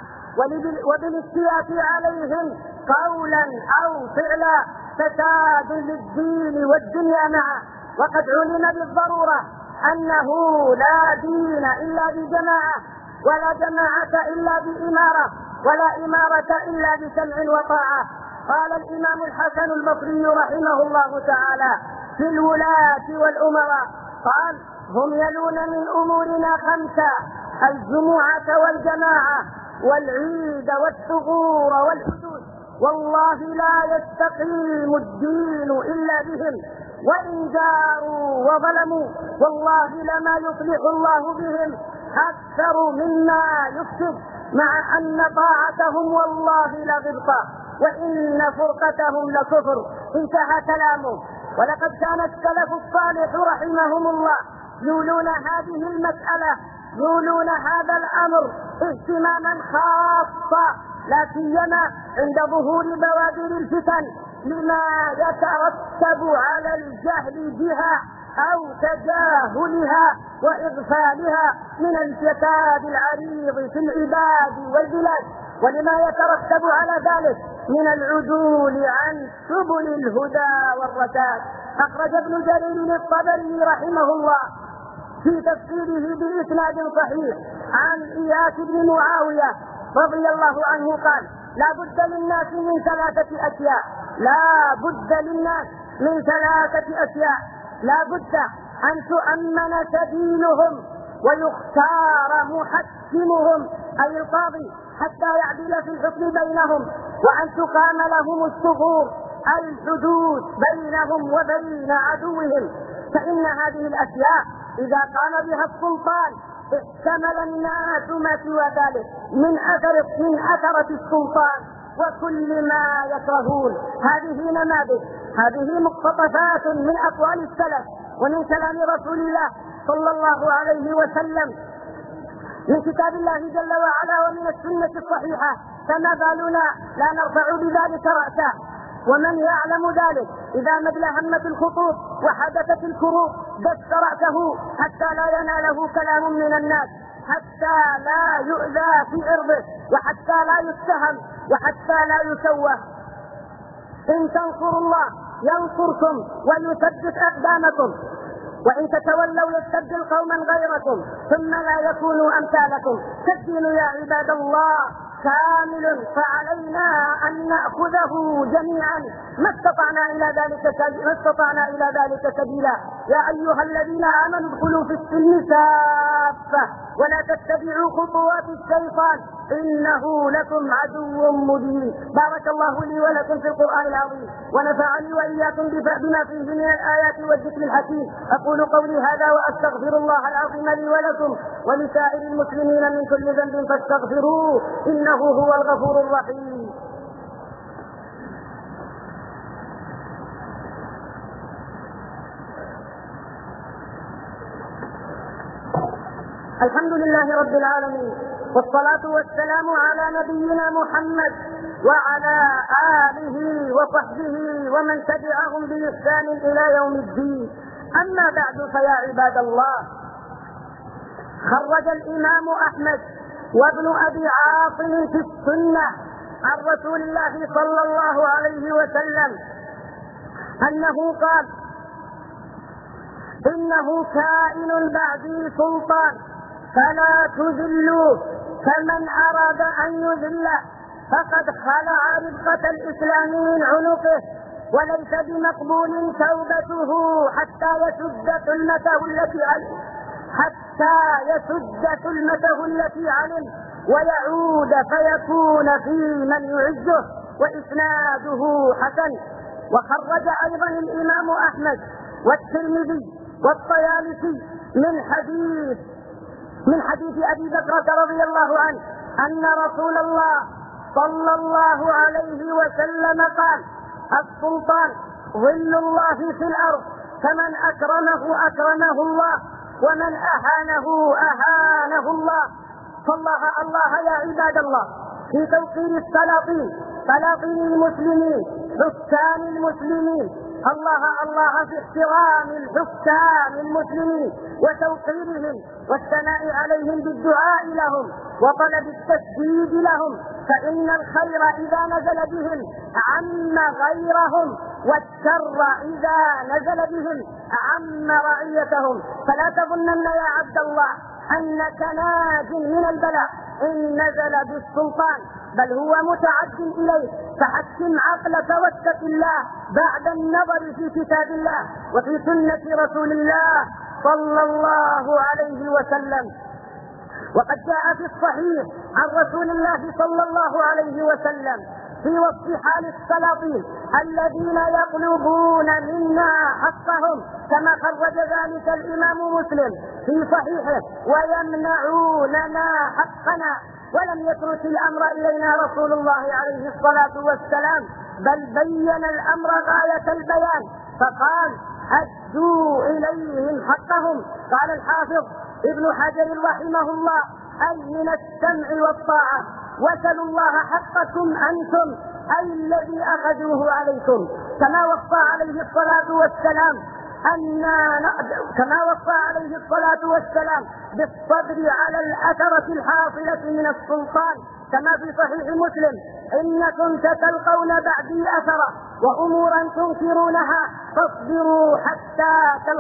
وبالاستياء عليهم قولا أو فعلا فساد للدين والدنيا معا. وقد علم بالضرورة أنه لا دين إلا بجماعة، ولا جماعة إلا بإمارة، ولا إمارة إلا بسمع وطاعة. قال الإمام الحسن البصري رحمه الله تعالى في الولاة والأمراء قال: هم يلون من أمورنا خمسة: الجمعة والجماعة والعيد والثغور والحدود، والله لا يستقيم الدين إلا بهم، وإن جاروا وظلموا والله لما يصلح الله بهم أكثر مما يفسد، مع أن طاعتهم والله لغبطة وإن فرقتهم لكفر. انتهى كلامه. ولقد كان السلف الصالح رحمهم الله يولون هذه المسألة يولون هذا الأمر اهتماما خاصا، لا سيما عند ظهور بوادر الفتن لما يترتب على الجهل بها أو تجاهلها وإغفالها من الفساد العريض في العباد والبلاد، ولما يترتب على ذلك من العدول عن سبل الهدى والرشاد. أخرج ابن جرير الطبري رحمه الله في تفسيره بإسناد صحيح عن إياس بن معاوية رضي الله عنه قال: لا بد للناس من ثلاثة أشياء لا بد للناس من ثلاثة أشياء لا بد أن تؤمن سبيلهم ويختار محكمهم أي القاضي حتى يعدل في الحكم بينهم، وأن تقام لهم الثغور أي الحدود بينهم وبين عدوهم، فإن هذه الأشياء إذا قام بها السلطان احتمل الناس ما سوى ذلك من أثر من أثرة السلطان وكل ما يكرهون. هذه نماذج، هذه مقتطفات من أقوال السلف ومن كلام رسول الله صلى الله عليه وسلم من كتاب الله جل وعلا ومن السنة الصحيحة، فما بالنا لا نرفع بذلك رأسا. ومن يعلم ذلك إذا مدل همة الخطوط وحدثت الكروب دس رأسه حتى لا يناله كلام من الناس، حتى لا يؤذى في عرضه، وحتى لا يتهم، وحتى لا يسوه. إن تنصروا الله ينصركم ويثبت أقدامكم، وإن تتولوا يستبدل قوما غيركم ثم لا يكونوا أمثالكم. فالدين يا عباد الله كامل، فعلينا أن نأخذه جميعا ما استطعنا إلى ذلك ما استطعنا إلى ذلك سبيلا. يا أيها الذين آمنوا ادخلوا في السلم كافة ولا تتبعوا خطوات الشيطان إنه لكم عدو مبين. بارك الله لي ولكم في القرآن العظيم، ونفعني وإياكم بما فيه من الآيات والذكر الحكيم. أقول قولي هذا وأستغفر الله العظيم لي ولكم ولسائر المسلمين من كل ذنب فاستغفروه إنه هو الغفور الرحيم. الحمد لله رب العالمين، والصلاة والسلام على نبينا محمد وعلى آله وصحبه ومن تبعهم بإحسان إلى يوم الدين. أما بعد، فيا عباد الله، خرج الإمام أحمد وابن أبي عاصم في السنة عن رسول الله صلى الله عليه وسلم أنه قال: إنه كائن بعدي سلطان فلا تذلوه، فمن أراد أن يذله فقد خلع ربقة الإسلام من عنقه، وليس بمقبول توبته حتى يسد ثلمته التي علم حتى يسد ثلمته التي علم ويعود فيكون في من يعزه، وإسناده حسن. وخرج أيضا الإمام أحمد والترمذي والطيالسي من حديث من حديث أبي بكر رضي الله عنه أن رسول الله صلى الله عليه وسلم قال: السلطان ظل الله في الأرض، فمن أكرمه أكرمه الله، ومن أهانه أهانه الله. فالله الله يا عباد الله في توقير السلاطين، سلاطين المسلمين، حكام المسلمين، الله الله في احترام الحكام المسلمين وتوقيرهم والثناء عليهم بالدعاء لهم وطلب التسديد لهم، فإن الخير إذا نزل بهم عم غيرهم، والشر إذا نزل بهم عم رعيتهم. فلا تظنن يا عبد الله أنك ناج من البلاء إن نزل بالسلطان، بل هو متعد إليه. فحكم عقلك واتق الله بعد النظر في كتاب الله وفي سنة رسول الله صلى الله عليه وسلم. وقد جاء في الصحيح عن رسول الله صلى الله عليه وسلم في وصف حال السلاطين الذين يطلبون منا حقهم، كما خرج ذلك الإمام مسلم في صحيحه: ويمنعوننا حقنا. ولم يترك الأمر إلينا رسول الله عليه الصلاة والسلام، بل بين الأمر غاية البيان فقال: أدوا إليهم حقهم. قال الحافظ ابن حجر رحمه الله: أي من السمع والطاعة، وسلوا الله حقكم أنتم أي الذي أخذوه عليكم. كما وصى عليه الصلاة والسلام أن كما وصى عليه الصلاة والسلام بالصبر على الأثرة الحاصلة من السلطان، كما في صحيح مسلم: إنكم ستلقون بعدي أثرة وأمورا تنكرونها فاصبروا حتى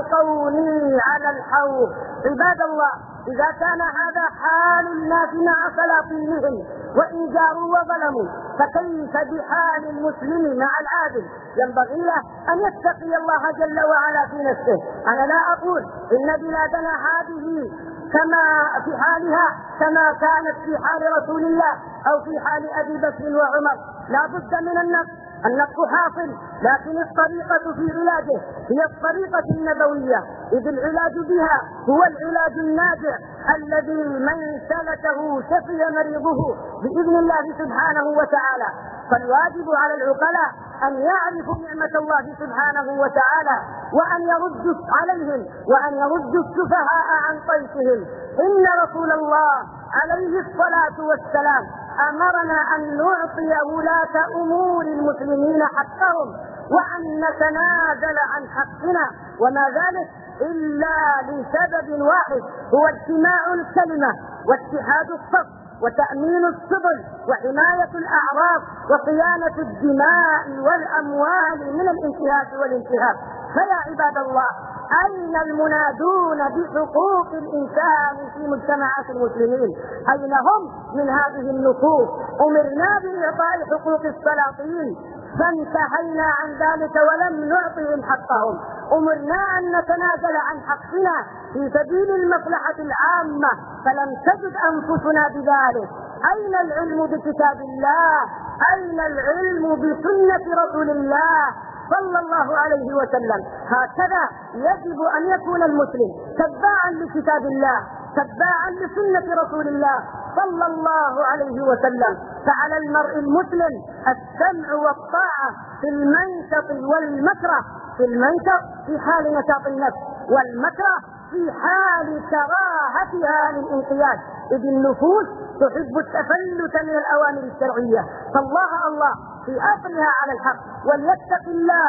تلقوني على الحوض. عباد الله، إذا كان هذا حال الناس مع سلاطينهم وإن جاروا وظلموا، فكيف بحال المسلم مع العادل؟ ينبغي له أن يتقي الله جل وعلا في نفسه. أنا لا أقول إن بلادنا هذه كما في حالها كما كانت في حال رسول الله أو في حال أبي بكر وعمر، لا بد من النقص، النقص حاصل، لكن الطريقة في علاجه هي الطريقة النبوية، إذ العلاج بها هو العلاج الناجع الذي من سلكه شفي مريضه بإذن الله سبحانه وتعالى. فالواجب على العقلاء أن يعرفوا نعمة الله سبحانه وتعالى وأن يردوا عليهم وأن يردوا السفهاء عن طيفهم. إن رسول الله عليه الصلاة والسلام أمرنا أن نعطي ولاة أمور المسلمين حقهم وأن نتنازل عن حقنا، وما ذلك إلا لسبب واحد، هو اجتماع الكلمة واتحاد الصف وتأمين السبل وحماية الأعراض وصيانة الدماء والأموال من الانتهاك والانتهاك. فيا عباد الله، أين المنادون بحقوق الإنسان في مجتمعات المسلمين؟ أين هم من هذه النصوص؟ أمرنا بإعطاء حقوق السلاطين فانتهينا عن ذلك ولم نعطهم حقهم. أمرنا أن نتنازل عن حقنا في سبيل المصلحة العامة فلم تجد أنفسنا بذلك. أين العلم بكتاب الله؟ أين العلم بسنة رسول الله صلى الله عليه وسلم؟ هكذا يجب أن يكون المسلم تباعا لكتاب الله، تباعا لسنة رسول الله صلى الله عليه وسلم. فعلى المرء المسلم السمع والطاعة في المنشط والمكره، في المنشط في حال نشاط النفس، والمكره في حال كراهتها للانقياد، إذ النفوس تحب التفلت من الأوامر الشرعية. فالله الله في أصلها على الحق، وليتق الله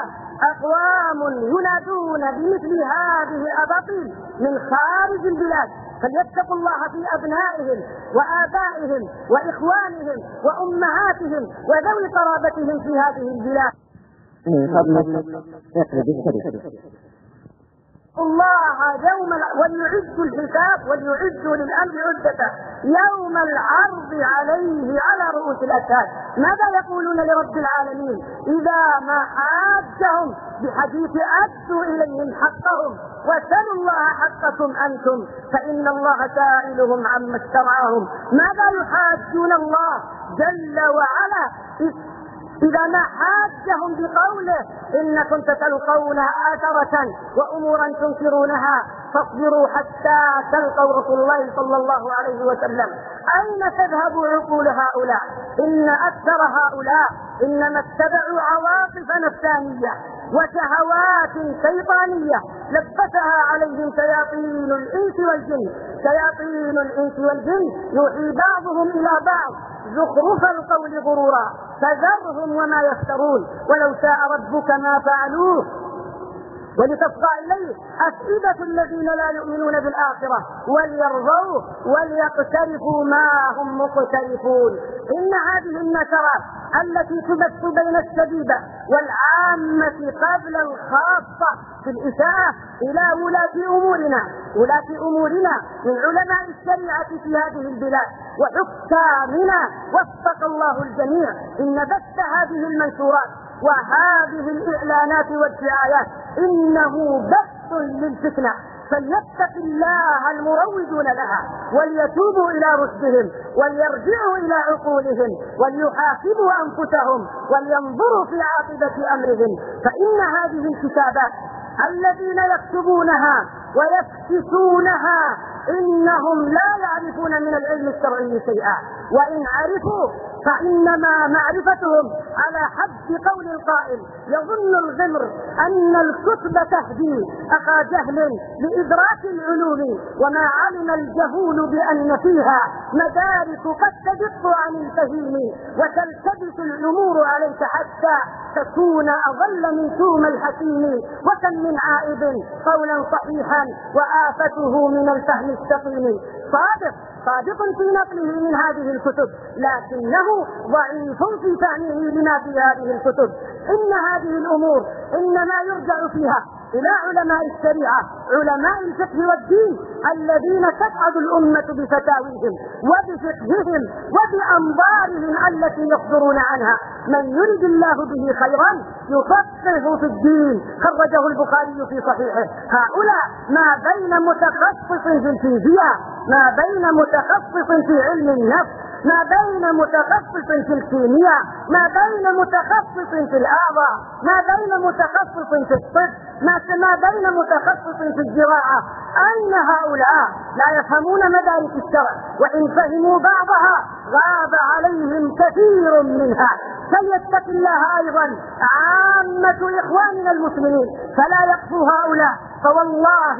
أقوام ينادون بمثل هذه الأباطيل من خارج البلاد، فليتقوا الله في أبنائهم وآبائهم وإخوانهم وأمهاتهم وذوي قرابتهم في هذه البلاد. من فضلك اقرب الشريف الله يوم وليعد الحساب وليعد للأمر عدته يوم العرض عليه على رؤوس الأشهاد. ماذا يقولون لرب العالمين إذا ما حاجهم بحديث أدوا إليهم حقهم وسلوا الله حقكم أنتم فإن الله سائلهم عما استرعاهم؟ ماذا يحاجون الله جل وعلا إذا ما حاجهم بقوله إنكم تتلقون آثرة وأمورا تنكرونها فاصبروا حتى تلقوا رسول الله صلى الله عليه وسلم؟ أين تذهب عقول هؤلاء؟ إن أكثر هؤلاء إنما اتبعوا عواطف نفسانية وشهوات شيطانية لبسها عليهم شياطين الإنس والجن. شياطين الإنس والجن يوحي بعضهم إلى بعض زخرف القول غرورا فذرهم وما يفترون ولو شاء ربك ما فعلوه ولتصغى إليه أفئدة الذين لا يؤمنون بالآخرة وليرضوا وليقترفوا ما هم مقترفون. إن هذه النشرات التي تبث بين الشديدة والعامة قبل الخاصة في الإساءة إلى ولاة أمورنا ولاة أمورنا من علماء الشريعة في هذه البلاد وحكامنا وفق الله الجميع، إن بث هذه المنشورات وهذه الإعلانات والدعايات إنه بث للفتنة، فليتق الله المروجون لها وليتوبوا إلى رشدهم وليرجعوا إلى عقولهم وليحاسبوا أنفسهم ولينظروا في عاقبة أمرهم. فإن هذه الكتابات الذين يكتبونها ويفتشونها إنهم لا يعرفون من العلم الشرعي شيئا، وإن عرفوا فإنما معرفتهم على حد قول القائل يظن الغمر أن الكتب تهدي أخا جهل لإدراك العلوم وما علم الجهول بأن فيها مدارك قد تدق عن الفهيم وتلتبس الأمور عليك حتى تكون أضل من توم الحكيم. وكم من عائب قولا صحيحا وآفته من الفهم السقيم. صادق صادق في نقله من هذه الكتب لكنه ضعيف في فهمه لما في هذه الكتب. إن هذه الأمور إنما يرجع فيها إلى علماء الشريعة، علماء الفقه والدين، الذين تسعد الأمة بفتاويهم وبفقههم وبأنظارهم التي يصدرون عنها. من يرد الله به خيرا يفقهه في الدين، خرجه البخاري في صحيحه. هؤلاء ما بين متخصص في الفيزياء، ما بين متخصص في علم النفس، ما بين متخصص في الكيمياء، ما بين متخصص في الأعضاء، ما بين متخصص في الطب، ما بين متخصص في الزراعة. أين هؤلاء؟ لا يفهمون مدارك الشرع، وإن فهموا بعضها غاب عليهم كثير منها. فليتق الله أيضا عامة إخواننا المسلمين، فلا يقفوا هؤلاء، فوالله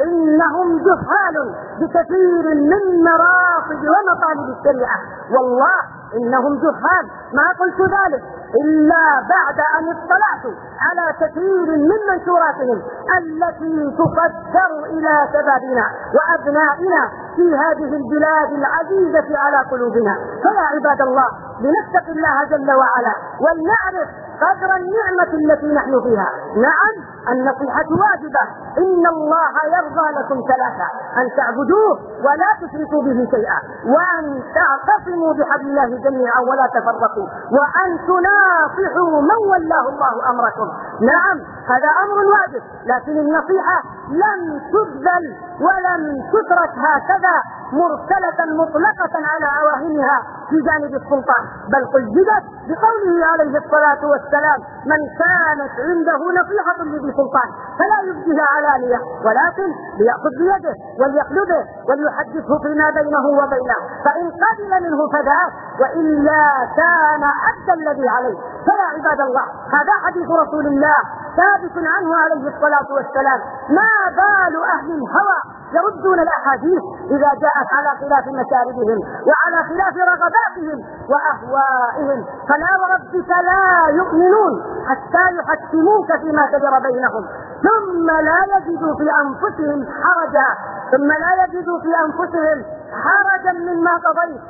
إنهم جهال بكثير من مراتب ومطالب الشريعة. والله إنهم جهال، ما قلت ذلك إلا بعد أن اطلعت على كثير من منشوراتهم التي تصدر إلى شبابنا وأبنائنا في هذه البلاد العزيزة على قلوبنا. فيا عباد الله، لنتق الله جل وعلا ولنعرف قدر النعمة التي نحن فيها. نعم، النصيحة واجبة. إن الله يرضى لكم ثلاثة: أن تعبدوه ولا تشركوا به شيئا، وأن تعتصموا بحبل الله جميعا ولا تفرقوا، وأن تناصحوا من ولاه الله أمركم. نعم، هذا أمر واجب، لكن النصيحة لم تبذل ولم تترك هكذا مرسلة مطلقة على عواهنها في جانب السلطان، بل قيدت بقوله عليه الصلاة والسلام: من كانت عنده نصيحة لذي سلطان فلا يبديها علانية، ولكن ليأخذ بيده وليقلده وليحدثه فيما بينه وبينه، فإن قبل منه فذاك، وإلا كان أدى الذي عليه. فيا عباد الله، هذا حديث رسول الله ثابت عنه عليه الصلاة والسلام. ما بال أهل الهوى يردون الأحاديث إذا جاءت على خلاف مشاربهم وعلى خلاف رغباتهم وأهوائهم؟ فلا وربك لا يؤمنون حتى يحكموك فيما شجر بينهم ثم لا يجدوا في أنفسهم حرجا ثم لا يجدوا في أنفسهم حرجا مما قضيت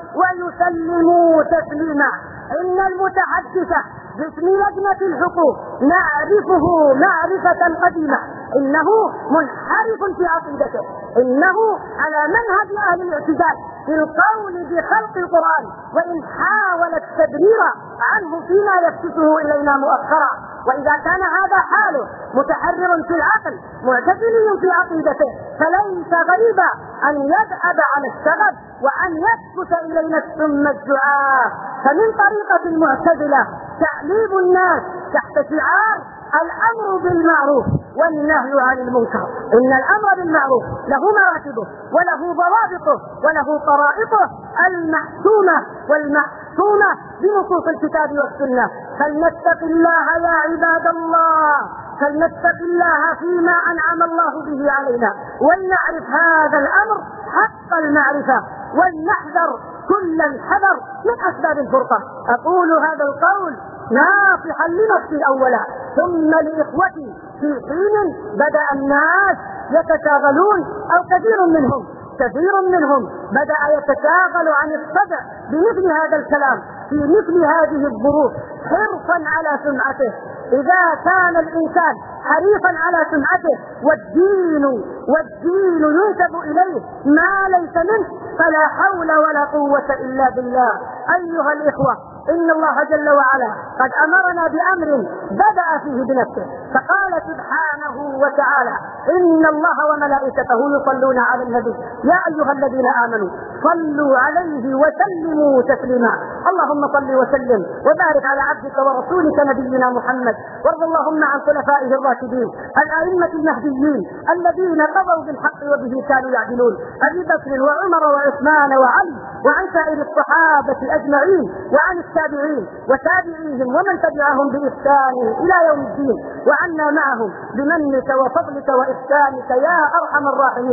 ويسلموا تسليما. إن المتحدث باسم لجنة الحقوق نعرفه معرفة قديمة، إنه منحرف في عقيدته، إنه على منهج أهل الاعتدال في القول بخلق القرآن، وإن حاول التبرير عنه فيما يبسطه إلينا مؤخرا. وإذا كان هذا حاله متحرر في العقل معتدلي في عقيدته، فليس غريبا أن يذهب على السبب وأن يسكت إلينا السم الدعاء. فمن طريقة المعتزلة تعليب الناس تحت شعار الأمر بالمعروف والنهي عن المنكر. إن الأمر بالمعروف له مراتبه وله ضوابطه وله طرائقه المحسومة والمحسومة بنصوص الكتاب والسنة. فلنتق الله يا عباد الله، فلنتق الله فيما أنعم الله به علينا، ولنعرف هذا الأمر حق المعرفة، ولنحذر كل الحذر من أسباب الفرقة. أقول هذا القول ناصحا لنفسي أولا ثم لإخوتي في حين بدأ الناس يتشاغلون أو كثير منهم كثير منهم بدأ يتشاغل عن الصدع بمثل هذا الكلام في مثل هذه الظروف حرصا على سمعته. إذا كان الإنسان حريصا على سمعته والدين والدين ينسب إليه ما ليس منه فلا حول ولا قوة إلا بالله. أيها الإخوة، إن الله جل وعلا قد أمرنا بأمر بدأ فيه بنفسه، فقال سبحانه وتعالى: إن الله وملائكته يصلون على النبي يا أيها الذين آمنوا صلوا عليه وسلموا تسليما. اللهم صل وسلم وبارك على عبدك ورسولك نبينا محمد، وارض اللهم عن خلفائه الراشدين الأئمة المهديين الذين قضوا بالحق وبه كانوا يعدلون، أبي بكر وعمر وعثمان وعلي، وعن سائر الصحابة أجمعين، وعن التابعين وتابعيهم ومن تبعهم بإحسان إلى يوم الدين، وعنا معهم بمنك وفضلك وإحسانك يا أرحم الراحمين.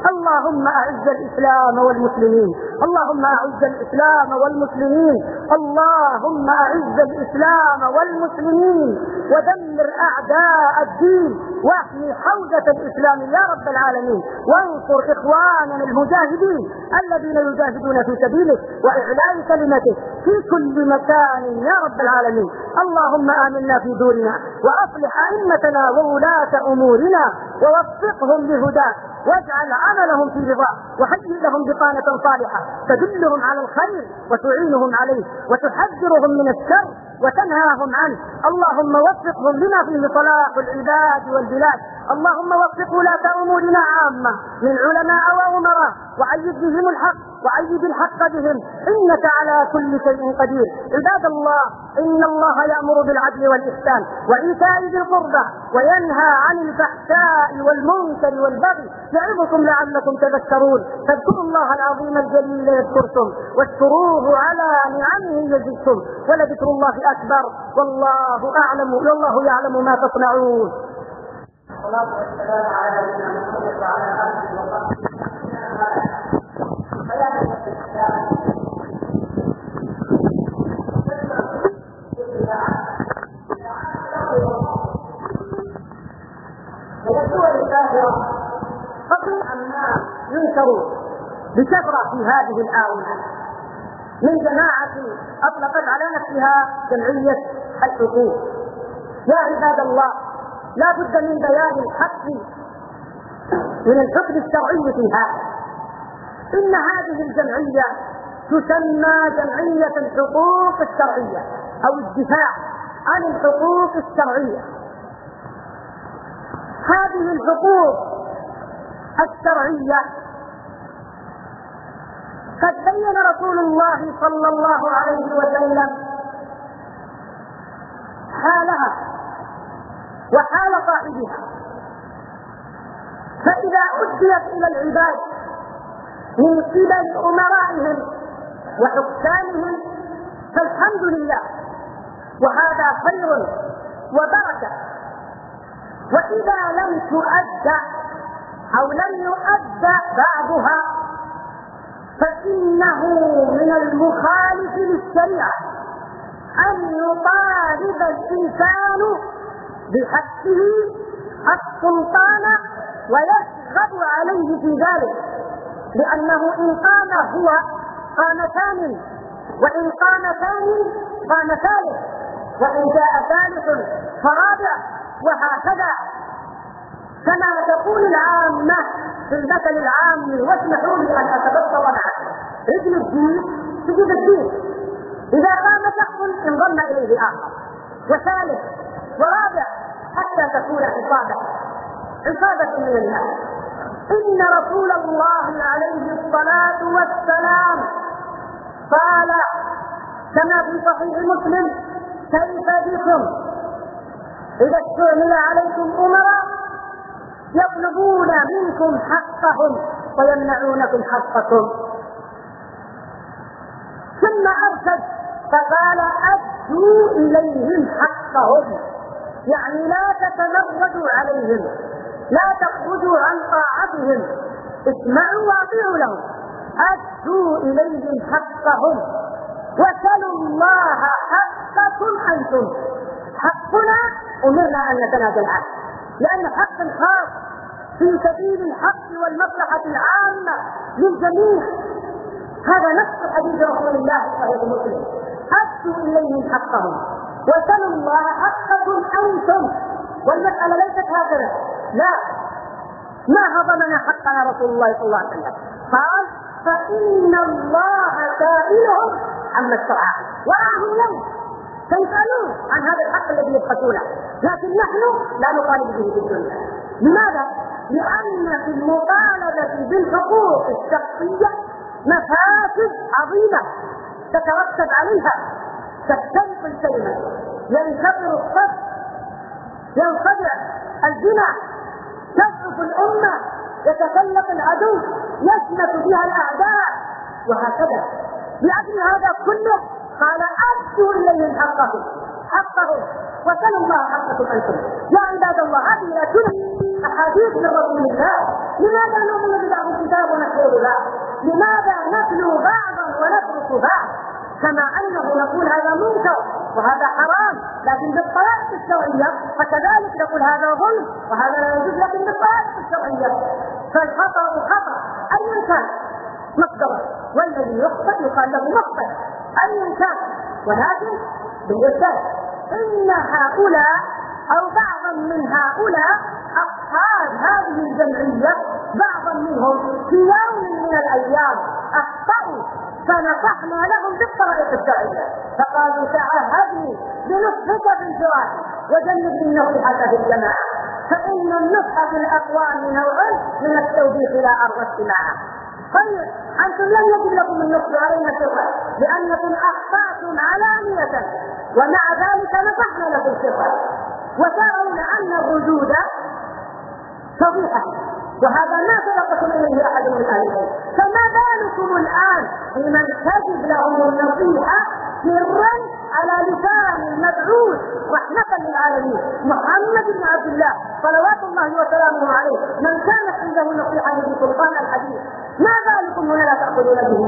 اللهم أعز الإسلام والمسلمين، اللهم أعز الإسلام والمسلمين، اللهم أعز الإسلام والمسلمين ودمر أعداء الدين واحمي حوزة الإسلام يا رب العالمين، وانصر إخواننا المجاهدين الذين يجاهدون في سبيلك وإعلاء كلمته في كل مكان يا رب العالمين. اللهم آمنا في دورنا وأصلح أئمتنا وولاة أمورنا ووفقهم لهداك واجعل عملهم في رضاك، وهيئ لهم بطانة صالحة تدلهم على الخير وتعينهم عليه وتحذرهم من الشر وتنهاهم عنه. اللهم وفقهم لما فيه صلاح العباد والبلاد. اللهم وفق ولاة أمورنا عامة من علماء وأمراء وأيد بهم الحق وأيد الحق بهم، إنك على كل شيء قدير. عباد الله، إن الله يأمر بالعدل والإحسان وإيتاء ذي القربى وينهى عن الفحشاء والمنكر والبغي يعظكم لعلكم تذكرون. فاذكروا الله العظيم الجليل يذكركم واشكروه على نعمه يزدكم، ولذكر الله أكبر والله أعلم والله يعلم ما تصنعون. والصلاة والسلام على نبينا محمد وعلى آله وصحبه من الدول الكافرة قبل الناس ينكروا بكثرة في هذه الآونة من جماعة أطلقت على نفسها جمعية الحقوق. يا عباد الله، لا بد من بيان الحق من الحكم الشرعي في هذا. إن هذه الجمعية تسمى جمعية الحقوق الشرعية أو الدفاع عن الحقوق الشرعية. هذه الحقوق الشرعية قد بين رسول الله صلى الله عليه وسلم حالها وحال صاحبها، فإذا أديت إلى العباد من قبل أمرائهم وحكامهم فالحمد لله، وهذا خير وبركة. وإذا لم تؤدى أو لم يؤدى بعضها فإنه من المخالف للشريعة أن يطالب الإنسان بحقه السلطان ويشغب عليه في ذلك، لأنه إن قام هو قام ثانٍ، وإن قام ثانٍ قام ثالث، وإن جاء ثالث فرابع، وهكذا كما تقول العامة في المثل العام. واسمحوا لي أن أتبطل معك، رجل الدين تجيب الدين، إذا قام شخص انضم إليه آخر وثالث ورابع حتى تكون عصابة عصابة من الناس. إن رسول الله عليه الصلاة والسلام قال كما في صحيح مسلم: كيف بكم إذا استعمل عليكم أمراء يطلبون منكم حقهم ويمنعونكم حقكم. ثم أرشد فقال: أدوا إليهم حقهم، يعني لا تتمردوا عليهم، لا تخرجوا عن طاعتهم، اسمعوا واطيعوا لهم، أدوا إليهم حقهم وسلوا الله حقكم أنتم. حقنا أمرنا أن نتنازل عنه، لأن حق خاص في سبيل الحق والمصلحة العامة للجميع. هذا نص حديث رسول الله صحيح مسلم: أدوا إليهم حقهم وسلوا الله حقكم أنتم. والمسألة ليست هكذا، لا، ما هضمنا حقنا رسول الله صلى الله عليه وسلم، قال: فإن الله سائلهم عما استطاع وراهم اليوم سيسألون عن هذا الحق الذي يبحثونه، لكن نحن لا نطالب به في الدنيا. لماذا؟ لأن في المطالبة بالحقوق الشخصية مفاسد عظيمة تترتب عليها، تختلف الكلمة، ينكسر الصف، ينخدع الزنا، تضعف الأمة، يتسلط العدو، يشمت بها الأعداء، وهكذا. لأجل هذا كله قال: أدوا إليهم حقهم حقهم وسلوا الله حقكم أنتم. يا عباد الله، هذه لا أحاديث من رسول الله؟ لماذا نؤمن ببعض الكتاب ونكفر له؟ لماذا نتلو بعضا ونترك بعض؟ كما أنه نقول هذا منكر وهذا حرام لكن بالطرائق الشرعية، فكذلك نقول هذا ظلم وهذا لا يجوز لكن بالطرائق الشرعية. فالخطأ خطأ أيا كان مصدره، والذي يخطئ يقال له مخطئ أيا كان، ولكن بالإرشاد. إن هؤلاء أو بعضا من هؤلاء أصحاب هذه الجمعية بعضا منهم في يوم من الأيام أخطأوا فنصحنا لهم بالطريقة الشرعية، فقالوا تعهدني بنصحك في الفراش وجنبني النصيحة في الجماعة، فإن النصح في الأقوام نوع من التوبيخ لا أرض السماعة. طيب أنتم لم يجب لكم النصح علينا سرا لأنكم أخطأتم علانية ومع ذلك نصحنا لكم سرا، وترون أن الردود فضيحة وهذا ما سبقكم إليه أحد من الآلهين، فما بالكم الآن بمن تجب لهم النصيحة سرا على لسان المبعوث رحمة للعالمين محمد بن عبد الله صلوات الله وسلامه عليه، من كانت عنده نصيحة بسلطان الحديث. ما بالكم هنا لا تأخذون به؟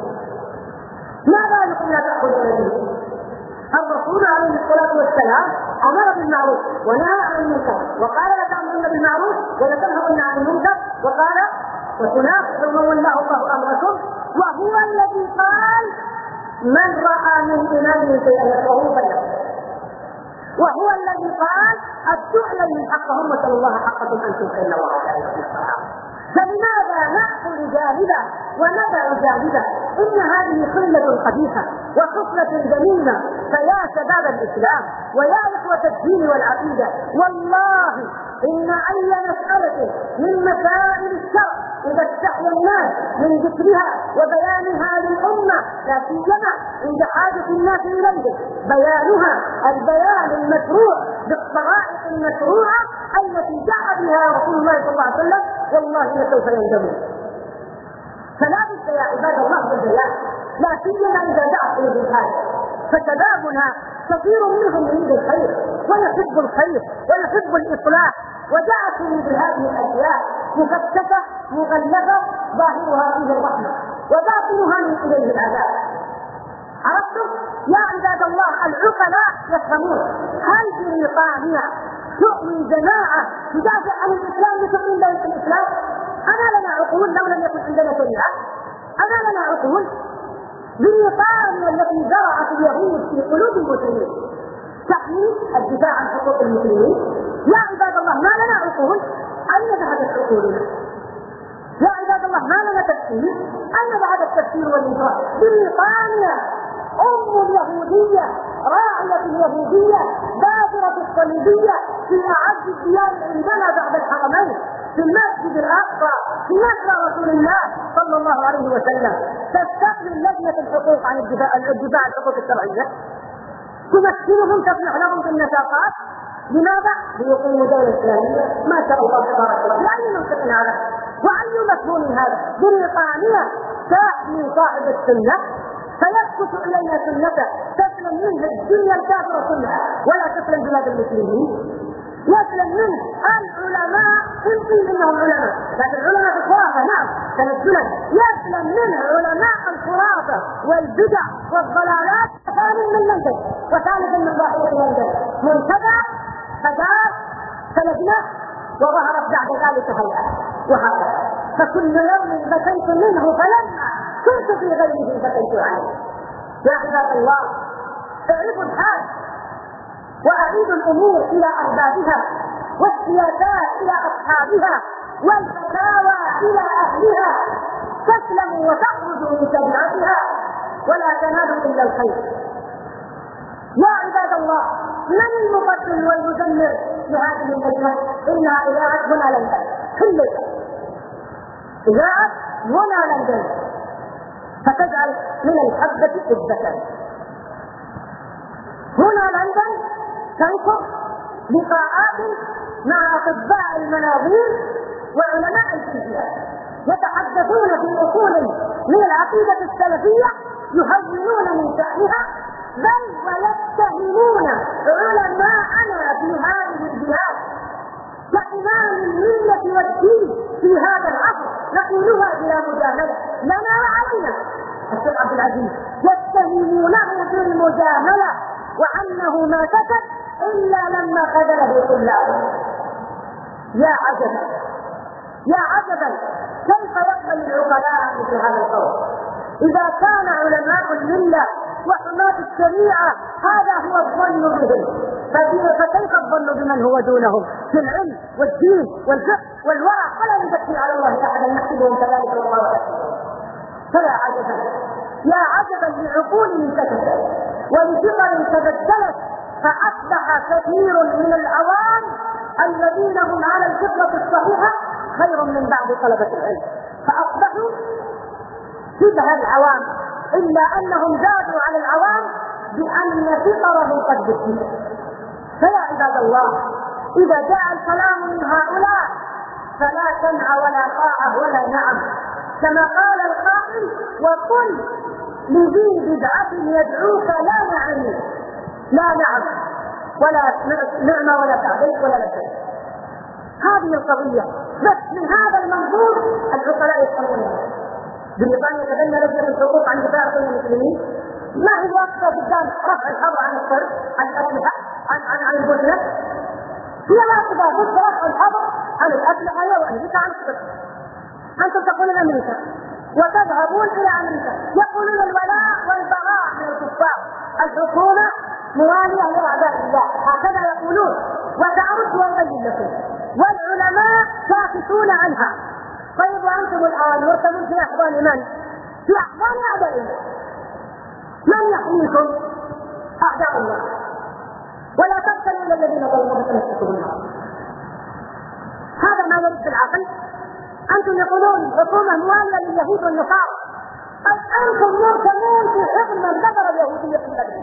ما بالكم لا تأخذون به؟ الرسول عليه الصلاة والسلام أمر بالمعروف ونهى عن المنكر، وقال لا تأمرن بالمعروف ولا تنهون عن المنكر، وقال وتنافحوا من والله الله أمركم، وهو الذي قال من رأى من إمامه شيئا يكرهه فليكره، وهو الذي قال أدوا إليهم حقهم وسلوا الله حقكم أنتم فإن الله لا يحب الصلاة. فلماذا نأخذ جانبا وندع جانبا؟ إن هذه خلة خبيثة وخصلة ذميمة. فيا شباب الإسلام ويا إخوة الدين والعقيدة، والله إن أي مسألة من مسائل الشرع إذا استحيا الناس من ذكرها وبيانها للأمة لا سيما عند حاجة الناس إليه، بيانها البيان المشروع بالطرائق المشروعة التي جاء بها رسول الله صلى الله عليه وسلم، والله لسوف يندمون. فلا بد يا عباد الله بالبيان، لا سيما إذا جاءت إليه الحاجة. فشبابنا كثير منهم يريد الخير ويحب الخير ويحب الإصلاح، وجاءت بهذه الأشياء مفتشة مغلفة ظاهرها فيه الرحمة وباطنها من إليه العذاب. عرفتم يا عباد الله؟ العقلاء يفهمون. هل بريطانيا تؤمن جماعة تدافع عن الإسلام لتؤمن بين الإسلام؟ أنا لنا عقول لو لم يكن عندنا شريعة، أنا لنا عقول. بريطانيا التي زرعت اليهود في قلوب المسلمين تحمي الدفاع عن حقوق المسلمين. يا عباد الله ما لنا عقول؟ أين ذهبت عقولنا؟ يا عباد الله ما لنا تفسير؟ أين ذهب التفسير والإنكار؟ بريطانيا أم اليهودية راعية اليهودية بادرة الصليبية في أعز الديار عندنا بعد الحرمين في المسجد الأقصى في نصر رسول الله صلى الله عليه وسلم تستقبل لجنة الحقوق عن الدفاع الدفاع عن الحقوق الشرعية، تمثلهم تسمح لهم بالنفقات. لماذا؟ ليقيموا دولة إسلامية. ما شاء الله تبارك الله. لأي منطق هذا؟ وأي مفهوم هذا؟ بريطانيا تحمي صاحب السنة فيسكت إلينا سنته، تسلم منه الدنيا الكافرة كلها ولا تسلم بلاد المسلمين. يسلم منه العلماء إن قيل إنهم علماء، لكن علماء الخرافة نعم تنزلا، يسلم منه علماء الخرافة والبدع والضلالات. ثاني من منتج وثالث من ضاحية منتج منتدى فدار فلجنة وظهرت بعد ذلك هيئة، وهكذا. فكل يوم بكيت منه فلما كنت في غيره بكيت عنه. يا عباد الله اعرفوا الحال وأعيدوا الأمور إلى أربابها والسياسات إلى أصحابها والفتاوى إلى أهلها، تسلموا وتخرجوا من تبعاتها ولا تنالوا إلا الخير. يا عباد الله من المقدم والمدمر لهذه اللجنة؟ إنها إذاعة هنا لندن، كلها إذاعة هنا لندن، فتجعل من الحبة حبة. هنا لندن تنشر لقاءات مع أطباء المناظير وعلماء الفيزياء يتحدثون في أصول من العقيدة السلفية يهونون من شأنها، بل ويتهمون علماءنا في هذه البلاد كإمام من والدين في هذا العصر نقولها بلا مجاملة لنا وعلينا. الشيخ عبد العزيز يتهمونه بالمجاملة وأنه ما سكت إلا لما خذله طلابه. يا عجبا يا عجبا كيف يقبل العقلاء مثل هذا القول؟ إذا كان علماء الملة وحماة الشريعة هذا هو الظن بهم، فكيف الظن بمن هو دونهم في العلم والدين والفقه والورع؟ ولا نزكي على الله أحدا، نحسبهم كذلك والله يحسبهم. فلا عجبا يا عجبا لعقول انتكست ولفكر تبدلت، فأصبح كثير من العوام الذين هم على الفطرة الصحيحة خير من بعض طلبة العلم، فأصبحوا شبه العوام، إلا أنهم زادوا على العوام بأن فطرهم قد بدلت. فيا عباد الله، إذا جاء الكلام من هؤلاء فلا سمع ولا طاعة ولا نعم، كما قال القائل: وقل لذي بدعة يدعوك لا نعم لا نعم ولا نعمة ولا تعبير ولا لبيك. هذه القضية بس من هذا المنظور العقلاء يفهمونها. بريطانيا تبنى لجنة الحقوق عن دفاع حقوق المسلمين، ما هي واقفة قدام رفع الحظر عن الصرف عن الأسلحة عن عن عن البوسنة، هي واقفة ضد رفع الحظر عن الأسلحة وأمريكا عن الصرف. أنتم تقولون أمريكا وتذهبون إلى أمريكا، يقولون الولاء والبراء من الكفار، الحكومة موالية لأعداء الله، هكذا يقولون، وتعرف وأبين لكم، والعلماء ساكتون عنها. طيب وأنتم الآن مرتبون في أحضان من؟ في أحضان أعداء الله. من يحميكم؟ أعداء الله. ولا تبتلوا إلى الذين ظلموا فتمسكوا بالنار. هذا ما يرد العقل. أنتم يقولون حكومة موالية لليهود والنصارى، طيب أنتم مرتبون في حكم من كفر اليهودية في البلد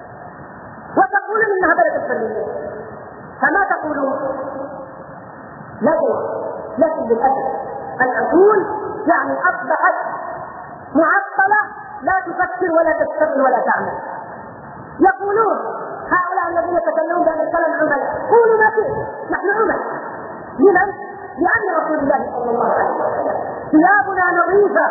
وتقولون إنها بلد الحرية، فما تقولون؟ لا جواب. لكن للأسف العقول يعني أصبحت معطلة، لا تفكر ولا تشتغل ولا تعمل. يقولون هؤلاء الذين يتكلمون بأن الكلام عمل، قولوا ما فيه، نحن عمل. لمن؟ لأن رسول الله صلى الله عليه وسلم ثيابنا نظيفة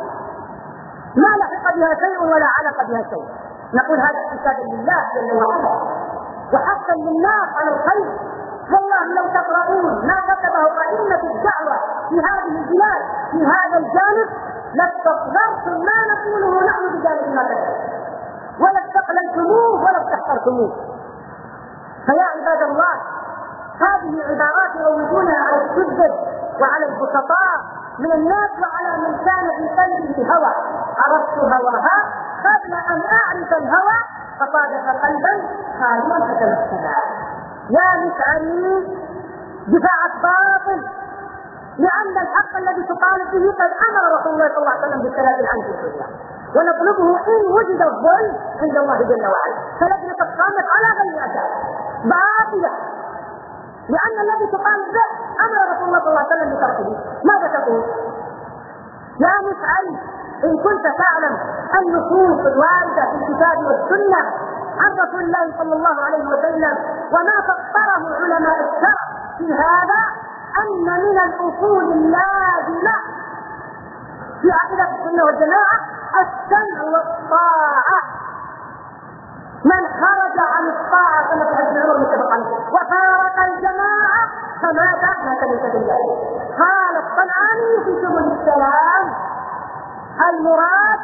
ما لحق بها شيء ولا علق بها شيء. نقول هذا احتسابا لله جل وعلا وحقا للناس على الخير. والله لو تقرؤون ما كتبه أئمة الدعوة في هذه البلاد في هذا الجانب لاستصغرتم ما نقوله نحن بجانب ما كتب، ولا استقللتموه ولا استحقرتموه. فيا عباد الله، هذه عبارات يروجونها على السذج وعلى البسطاء من الناس وعلى من كان في قلبه هوى. عرفت هواها قبل أن أعرف الهوى فصادف قلبا خاليا فتمثلا. يا مسعري دفاعك باطل، لأن الحق الذي تطالب به قد أمر رسول الله صلى الله عليه وسلم بالثلاث عنه في الدنيا، ونطلبه إن وجد الظلم عند الله جل وعلا. فلجنة قامت على غير أساس باطلة، لأن الذي تطالب به أمر رسول الله صلى الله عليه وسلم بتركه. ماذا تقول؟ يا مسعري إن كنت تعلم النصوص الواردة في الكتاب والسنة عن رسول الله صلى الله عليه وسلم وما فسره علماء الشرع في هذا، أن من الأصول اللازمة في عقيدة السنة والجماعة السمع والطاعة. من خرج عن الطاعة كما في حديث عمر متفق عليه وفارق الجماعة فمات مات من سبيل الله. قال الصنعاني في سبل السلام: المراد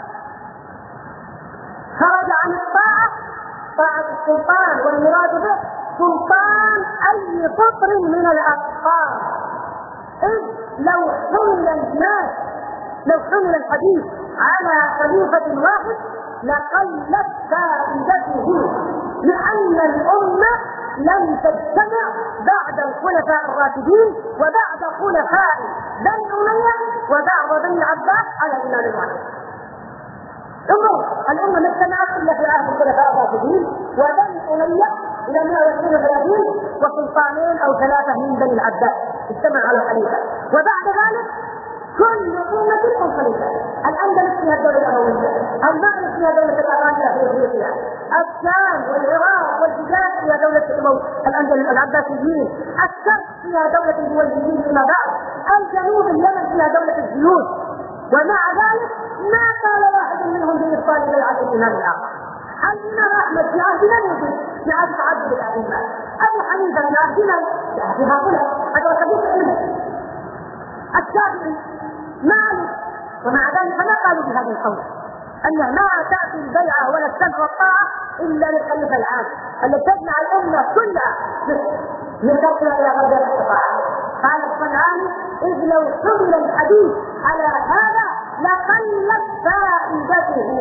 خرج عن الطاعة طاعة السلطان، والمراد به سلطان أي قطر من الأقطار. إذ لو حمل الناس لو حمل الحديث على خليفة واحد لقلت فائدته، لأن الأمة لم تجتمع بعد الخلفاء الراشدين وبعد خلفاء بني أمية وبعد بني العباس على إمام واحد. انظر، الأمة ما اجتمعت إلا في عهد الخلفاء الراشدين وبني أمية إلى مئة واثنين وثلاثين وسلطانين أو ثلاثة من بني العباس اجتمعوا على الخليفة، وبعد ذلك كل أمة خليفة. الآن الأندلس فيها الدولة الأموية، المغرب فيها دولة الأغانية في أفريقيا، الشام والعراق والحجاز فيها دولة العباسيين، الشرق فيها دولة البويهيين فيما بعد، الجنوب اليمن فيها دولة الجيوش، ومع ذلك ما قال واحد منهم بإبطال بيعة الإمام الآخر. الإمام أحمد في عهدنا موجود في عهد تعدد الأئمة، أبو حنيفة في عهدنا في عهد هؤلاء هذا حديث علم، الشافعي مالك، ومع ذلك ما قالوا بهذا القول أنه ما تأتي البيعة ولا السمع والطاعة إلا للخليفة العام الذي تجمع الأمة كلها من شرقها إلى غربها استطاعت. قال الصنعاني: إذ لو حمل الحديث على هذا لقلت فائدته.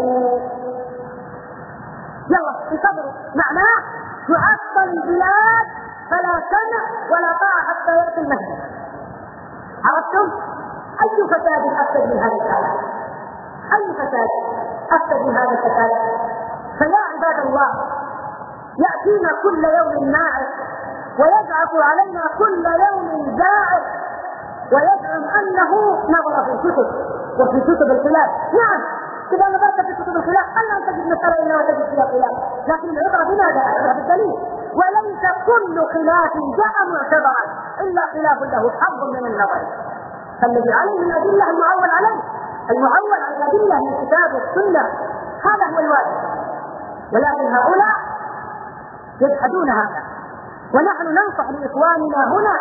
يلا انتظروا، معناه تعطل البلاد فلا سمع ولا طاعة حتى يأتي المهدي. عرفتم؟ أي فساد أفسد من هذا الكلام؟ أي فساد أفسد من هذا الفساد؟ فيا عباد الله، يأتينا كل يوم ناعس ويزعق علينا كل يوم زاعق ويزعم أنه نظر في الكتب وفي كتب الخلاف. نعم، إذا نظرت في كتب الخلاف ألا تجد مسألة إلا وتجد فيها خلاف، لكن العبرة بماذا؟ العبرة بالدليل. وليس كل خلاف جاء معتبرا إلا خلاف له حظ من النظر، فالذي عليه من الأدلة المعول عليه، المعول على الأدلة من الكتاب والسنة، هذا هو الواجب. ولكن هؤلاء يجحدون هذا، ونحن ننصح لإخواننا هنا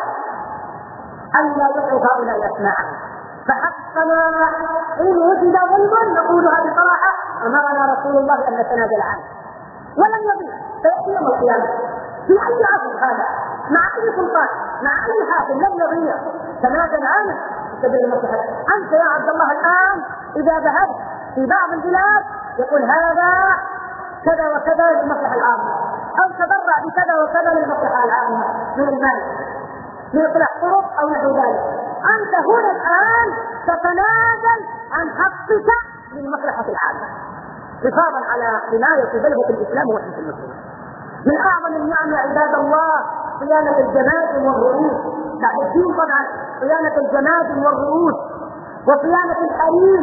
أن لا يدعوا هؤلاء أسماءهم. فحقنا إن وجد ظلم نقولها بصراحة أمرنا رسول الله أن نتنازل عنه، ولم يضيع فيأتي يوم القيامة في أي عصر هذا مع أي سلطان مع أي حاكم لم يضيع، تنازل عنه سبيل المصلحة. أنت يا عبد الله الآن إذا ذهبت في بعض البلاد يقول هذا كذا وكذا للمصلحة العامة، أو تبرع بكذا وكذا للمصلحة العامة من المال من إصلاح طرق أو نحو ذلك. أنت هنا الآن تتنازل عن حقك للمصلحة العامة حفاظا على حماية بلغة الإسلام وحماية المسلمين. من أعظم النعم يا عباد الله صيانة الجماجم والرؤوس، بعد الدين طبعا صيانة الجماجم والرؤوس وصيانة الحريم.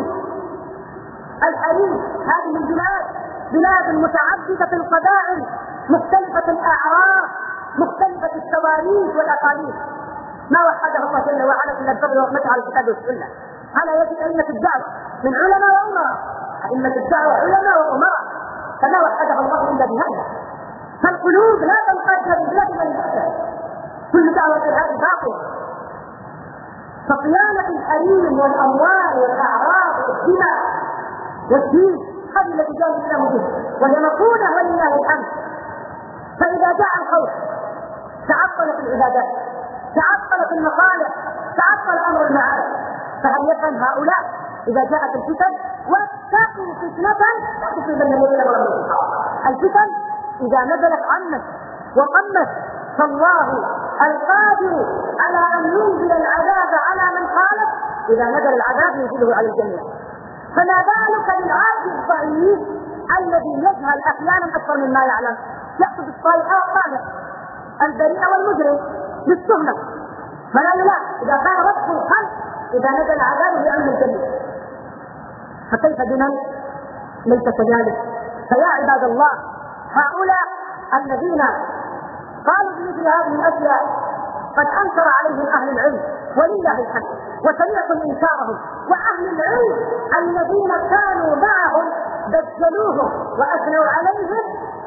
الحريم هذه البلاد بلاد متعددة القبائل مختلفة الأعراق مختلفة التواريخ والأقاليم، ما وحده الله جل وعلا إلا بفضل ورحمته على الكتاب والسنة. على يد أئمة الدعوة من علماء وأمراء، أئمة الدعوة علماء وأمراء، فما وحده الله إلا بهذا. فالقلوب لا تنقاد بالبلاد من يحتاج، كل دعوة هذه باطلة. فصيانة الحريم والأموال والأعراض والدماء والدين هذه التي جاء الإسلام به وهي مقولة ولله الحمد. فإذا جاء الخوف تعطلت العبادات، تعطلت المصالح، تعطل أمر المعارف. فهل يفهم هؤلاء إذا جاءت الفتن واتقوا فتنة لا تصيبن الذين ظلموا؟ الفتن إذا نزلت عمت وقمت فالله القادر على أن ينزل العذاب على من خالف، إذا نزل العذاب ينزله على الجميع. فما بالك بالعاقل الضعيف الذي يجهل أحيانا أكثر مما يعلم، يقصد الصالح والصالح البريء والمجرم بالتهمة، فلا يلاح إذا كان ربط الخلق إذا نزل عذابه يعم الجميع، فكيف بمن ليس كذلك؟ فيا عباد الله، هؤلاء الذين قالوا بمثل هذه الأشياء قد أنكر عليهم أهل العلم ولله الحمد، وسمعتم إنكارهم، وأهل العلم الذين كانوا معهم بجلوهم وأثنوا عليهم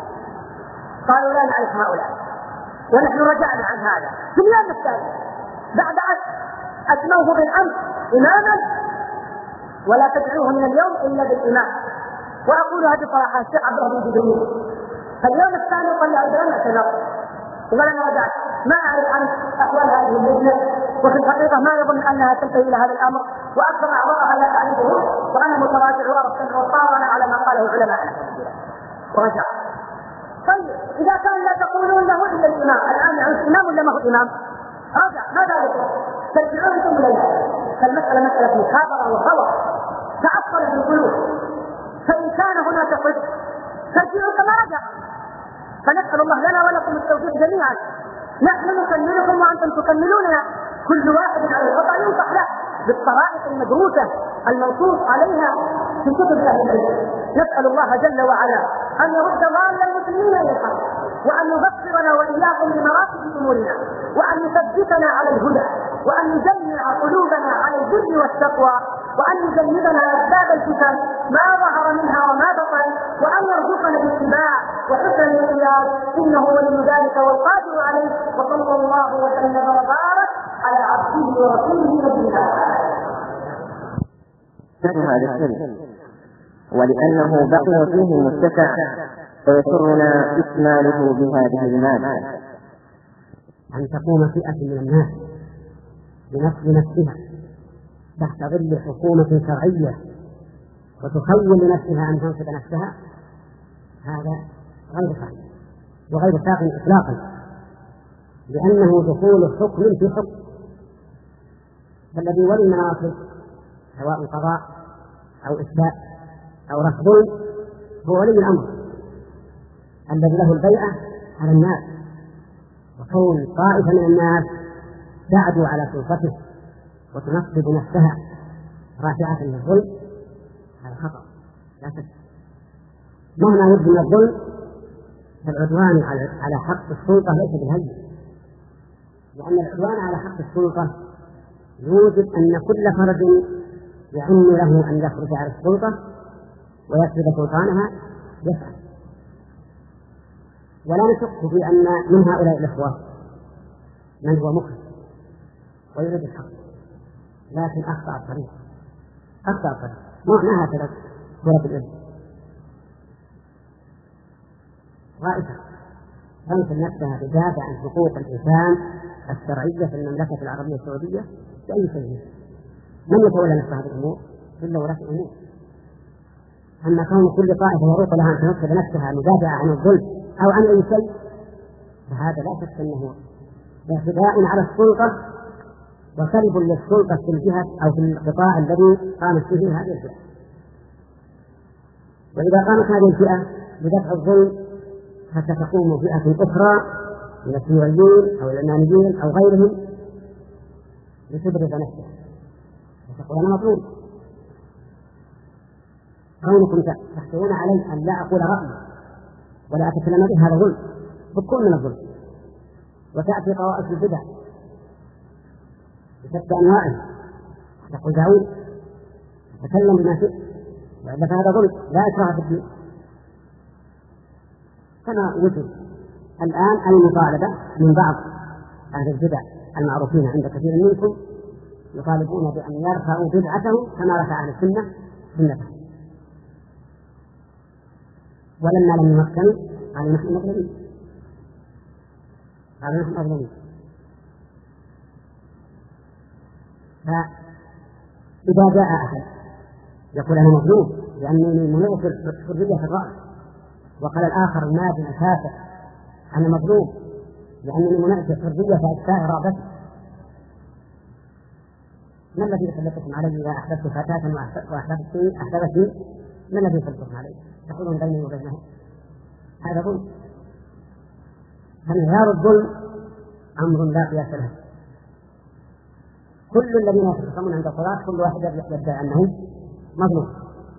قالوا لا نعرف هؤلاء، ونحن رجعنا عن هذا في اليوم الثاني بعد أن أسموه بالأمس إماما، ولا تدعوه من اليوم إلا بالإمام. وأقول هذه صراحة الشيخ عبد الله بن جبريل فاليوم الثاني قال لي أيضا اعتذر وقال أنا رجعت، ما أعرف عن أحوال هذه اللجنة، وفي الحقيقة ما يظن أنها تنتهي إلى هذا الأمر، وأكثر أعضاءها لا تعرفه، وأنا متراجع وأرى السمع والطاعة على ما قاله علماءنا ورجع. طيب إذا كان لا تقولون له إلا الإمام، الآن يعني الإمام ولا ما هو الإمام؟ رجع، ماذا لكم؟ ترجعون ثم لا. فالمسألة مسألة مخابرة وخوف تعطلت القلوب، فإن كان هناك صدق ترجعوا كما رجع. فنسأل الله لنا ولكم التوفيق جميعا، نحن نكملكم وأنتم تكملوننا، كل واحد على الخطأ ينصح له، بالطرائق المدروسة المنصوص عليها في كتب أهل العلم. نسأل الله جل وعلا أن يرد ضال المسلمين إلى الحق، وأن يبصرنا وإياكم بمراتب أمورنا، وأن يثبتنا على الهدى، وأن يجمع قلوبنا على البر والتقوى، وأن يجنبنا أسباب الفتن ما ظهر منها وما بطن، وأن يرزقنا الاتباع وحسن الانقياد، إنه ولي ذلك والقادر عليه. وصلى الله وسلم وبارك على عبده ورسوله نبينا هذا السر، ولأنه بقي فيه متسع فيسرنا إكماله بهذه المادة. أن تقوم فئة من الناس بنفس نفسها تحت ظل حكومة شرعية وتخيل لنفسها أن تنصب نفسها، هذا غير صحيح وغير ساق إطلاقا، لأنه دخول حكم في حكم. فالذي ولي المناصب سواء قضاء أو إثبات أو رفض هو ولي الأمر الذي له البيعة على الناس، وكون طائفة من الناس تعدو على سلطته وتنصب نفسها رافعة للظلم، هذا خطأ لا شك. مهما يبدو من الظلم فالعدوان على حق السلطة ليس بالهين، لأن العدوان على حق السلطة يوجب أن كل فرد يعن له أن يخرج على السلطة ويسلب سلطانها يفعل. ولا نشك في أن من هؤلاء الإخوة من هو مخلص ويريد الحق، لكن أخطأ الطريق أخطأ الطريق ما هكذا سورة الإبن رائفة تنصب نفسها تدافع عن حقوق الإنسان الشرعية في المملكة العربية السعودية بأي شيء. من يتولى نفس هذه الأمور إلا ولاة الأمور. أما كون كل طائفة يروق لها أن تنصب نفسها مدافعة عن الظلم أو عن أي شيء فهذا لا شك أنه اعتداء على السلطة وسلب للسلطة في الجهة أو في القطاع الذي قامت فيه هذه الفئة. وإذا قامت هذه الفئة بدفع الظلم فستقوم فئة أخرى من الشيوعيين أو العلمانيين أو غيرهم لتبرز نفسها وتقول أنا مظلوم. كونكم تحتوون علي أن لا أقول رأيي ولا أتكلم به هذا ظلم، بكون من الظلم. وتأتي طوائف البدع بشتى أنواعه تقول داوود تكلم بما شئت وإلا فهذا ظلم لا إكراه في الدين. كما وجد الآن المطالبة من بعض أهل البدع المعروفين عند كثير منكم يطالبون بأن يرفعوا بدعتهم كما رفع أهل السنة سنتهم، ولما لم يمكنوا قالوا نحن مظلومين قالوا نحن مظلومين. فإذا جاء أحد يقول أنا مظلوم لأنني منوط الحرية في الرأي، وقال الآخر النادم الكافر أنا مظلوم لأنني منوط الحرية في إخفاء إرادتي، ما الذي يسلطكم علي إذا أحدثت فتاة وأحدثت ما الذي يسلطكم علي؟ تقولون بيني وبينهم هذا ظلم. فانهيار الظلم أمر لا قياس له. كل الذين يتخصمون عند الصلاة كل واحد يدعي أنه مظلوم،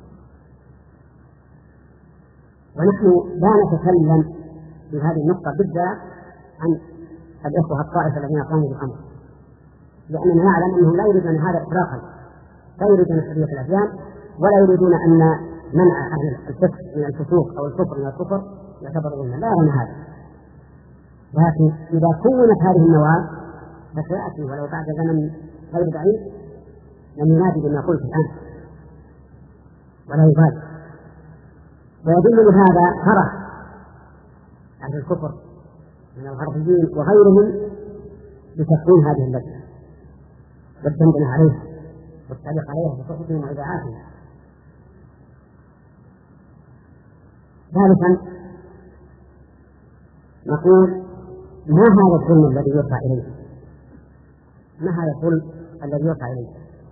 ونحن لا نتكلم في هذه النقطة بالذات عن الإخوة الطائفة الذين قاموا بالأمر، لأننا نعلم أنهم لا يريدون هذا إطلاقا، لا يريدون حرية الأديان ولا يريدون أن منع أهل الفسق من الفسوق أو الكفر من الكفر يعتبر ظلما، لا يرون هذا. لكن إذا كونت هذه النواة فسيأتي ولو بعد زمن غير بعيد لم ينادي بما قلت الآن ولا يبالي. ويدل لهذا فرح أهل الكفر من الغربيين وغيرهم بتكوين هذه اللجنة والدندن عليها والتعليق عليها بصحبهم وإذاعاتهم. ثالثا نقول ما هذا الظلم الذي يرفع إليه؟ ما هذا الظلم الذي يرفع إليه؟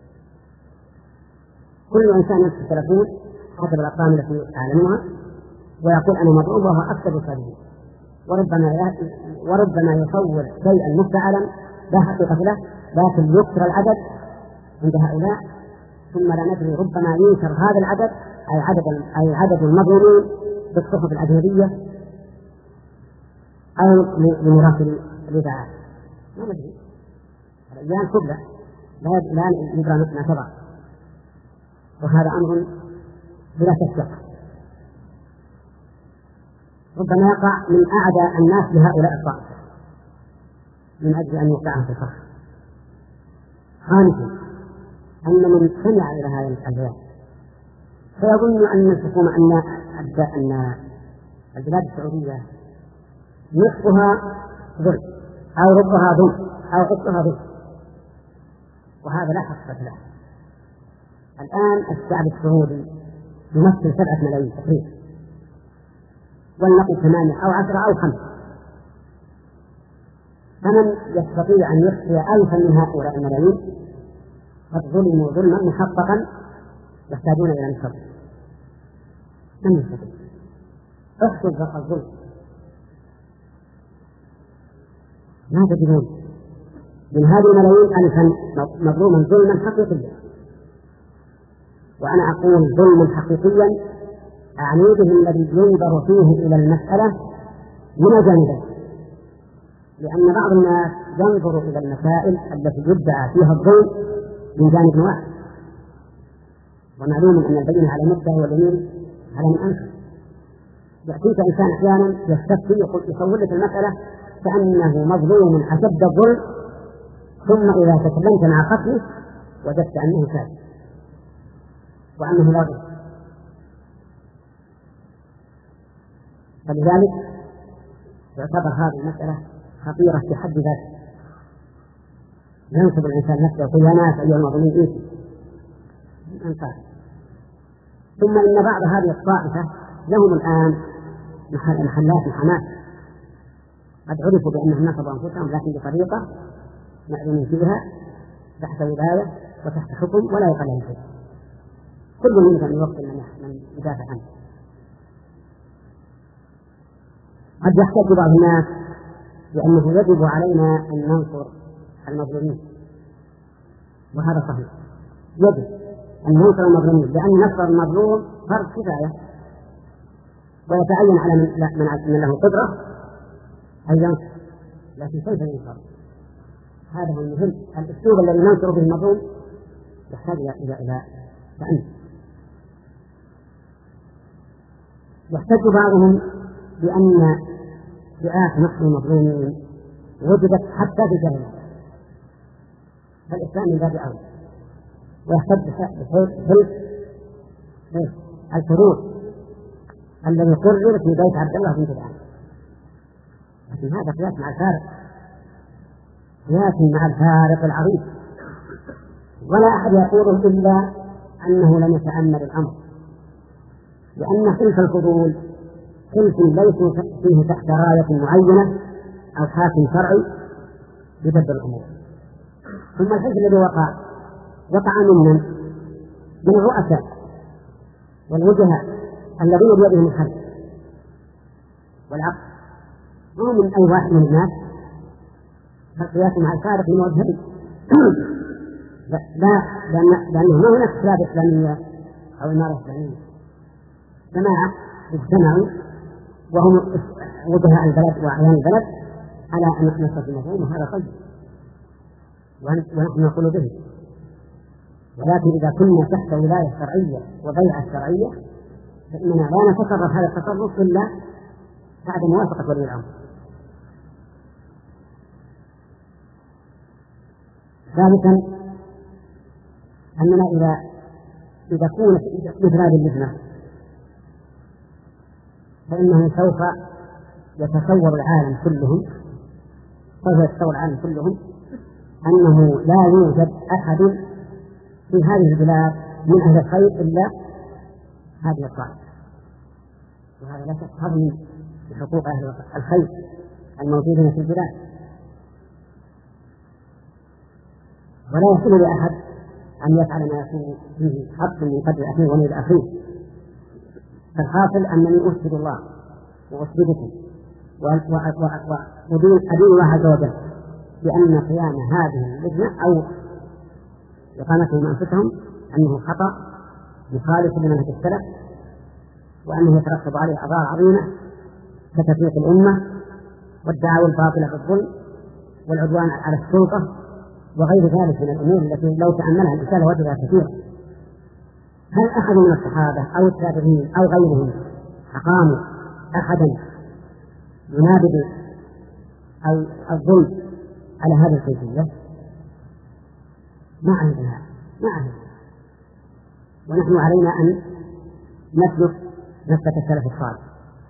كل إنسان يمسك التلفون حسب الأرقام التي أعلنوها ويقول أنا مظلوم وهو أكثر الكاذبين، وربما وربما يصور شيئا مفتعلا لا حقيقة له، لكن يكثر العدد عند هؤلاء، ثم لا ندري ربما ينشر هذا العدد أي عدد أي عدد المظلومين بالصحف الأجنبية أو لمراسل الإذاعات، ما ندري. الأيام كلها لا لا ندرى ما تضع، وهذا أمر بلا تشك ربما يقع من أعدى الناس لهؤلاء الطائفة من أجل أن يوقعهم في الفخر. خامسا أن من سمع إلى هذا البيان فيظن أن الحكومة أن أن البلاد السعودية نصفها ظلم أو ربها ظلم أو عصرها ظلم، وهذا لا حقيقة له. الآن الشعب السعودي يمثل سبعة ملايين تقريبا، ولنقل ثمانية أو عشرة أو خمسة، فمن يستطيع أن يخفي ألفا من هؤلاء الملايين قد ظلموا ظلما محققا يحتاجون إلى نصر. من يستطيع؟ احسب الظلم ما تجدون من هذه الملايين ألفا مظلوما ظلما حقيقيا، وأنا أقول ظلما حقيقيا أعني به الذي ينظر فيه إلى المسألة من جانبين، لأن بعض الناس ينظر إلى المسائل التي يدعى فيها الظلم من جانب واحد، ومعلوم أن البينة على المدعي واليمين على من أنكر. يأتيك إنسان أحيانا يستفتي يقول يصور لك المسألة كأنه مظلوم أشد الظلم، ثم إذا تكلمت مع خصمه وجدت أنه كاذب وأنه لا ظلم. فلذلك يعتبر هذه المسألة خطيرة في حد ذاتها. ينصب الإنسان نفسه يقول يا ناس أيها المظلومين إيش أنصار. ثم إن بعض هذه الطائفة لهم الآن محلات محاماة قد عرفوا بأنهم نصبوا أنفسهم، لكن بطريقة معلومين فيها تحت ولاية وتحت حكم ولا يقال لهم شيء. كل من أن يوقف من يدافع عنه. قد يحتاج بعض الناس لأنه يجب علينا أن ننصر المظلومين، وهذا صحيح، يجب أن ننصر المظلومين، لأن نصر المظلوم فرض كفاية، ويتعين على من, من له قدرة أن ينصر، لكن كيف ينصر؟ هذا هو المهم. الأسلوب الذي ننصر به المظلوم يحتاج إلى إلى تأمل. يحتج بعضهم بأن فئات نصر المظلومين وجدت حتى في الجاهلية، فالإسلام من باب أولى. ويحتج بحلف الفروض الذي قرر في بيت عبد الله بن جدعان، لكن هذا قياس مع الفارق، قياس مع الفارق العظيم، ولا أحد يقوله إلا أنه لم يتأمل الأمر، لأن حلف الفضول حلف ليس فيه تحت راية معينة أو حاكم شرعي يدبر الأمور. ثم الحلف الذي وقع وقع ممن من الرؤساء والوجهاء الذين بيدهم الحل والعقل، مو من أي واحد من الناس. فالقياس مع الفارق من وجهين لا لأن لأنه ما هناك خلاف إسلامية أو إمارة إسلامية، جماعة اجتمعوا وهم وجهاء البلد وأعيان البلد على أن نصر المظلوم، وهذا طيب ونحن نقول به. ولكن إذا كنا تحت ولاية شرعية وبيعة شرعية فإننا لا نتصرف هذا التصرف إلا بعد موافقة ولي الأمر. ثالثا أننا إذا إذا كنا في إفراد اللجنة فإنه سوف يتصور العالم كلهم سوف يتصور العالم كلهم أنه لا يوجد أحد في هذه البلاد من أهل الخير إلا هذه الطائفة، وهذا لا شك هضم بحقوق أهل الخير الموجودين في البلاد، ولا يحل لأحد أن يفعل ما يكون فيه حق من قدر أخيه ومن أخيه. فالحاصل أنني أشهد الله وأشهدكم وأدين الله عز وجل بأن قيام هذه اللجنة أو إقامتهم أنفسهم أنه خطأ مخالف لمنهج السلف، وأنه يترتب عليه أضرار عظيمة كتفريق الأمة والدعاوى الباطلة بالظلم والعدوان على السلطة وغير ذلك من الأمور التي لو تأملها الإنسان وجدها كثيرا. هل أحد من الصحابة أو التابعين أو غيرهم أقاموا أحدا ينابذ أو الظلم على هذه الكيفية؟ ما عندنا ما عندنا. ونحن علينا أن نسلك نسلك السلف الصالح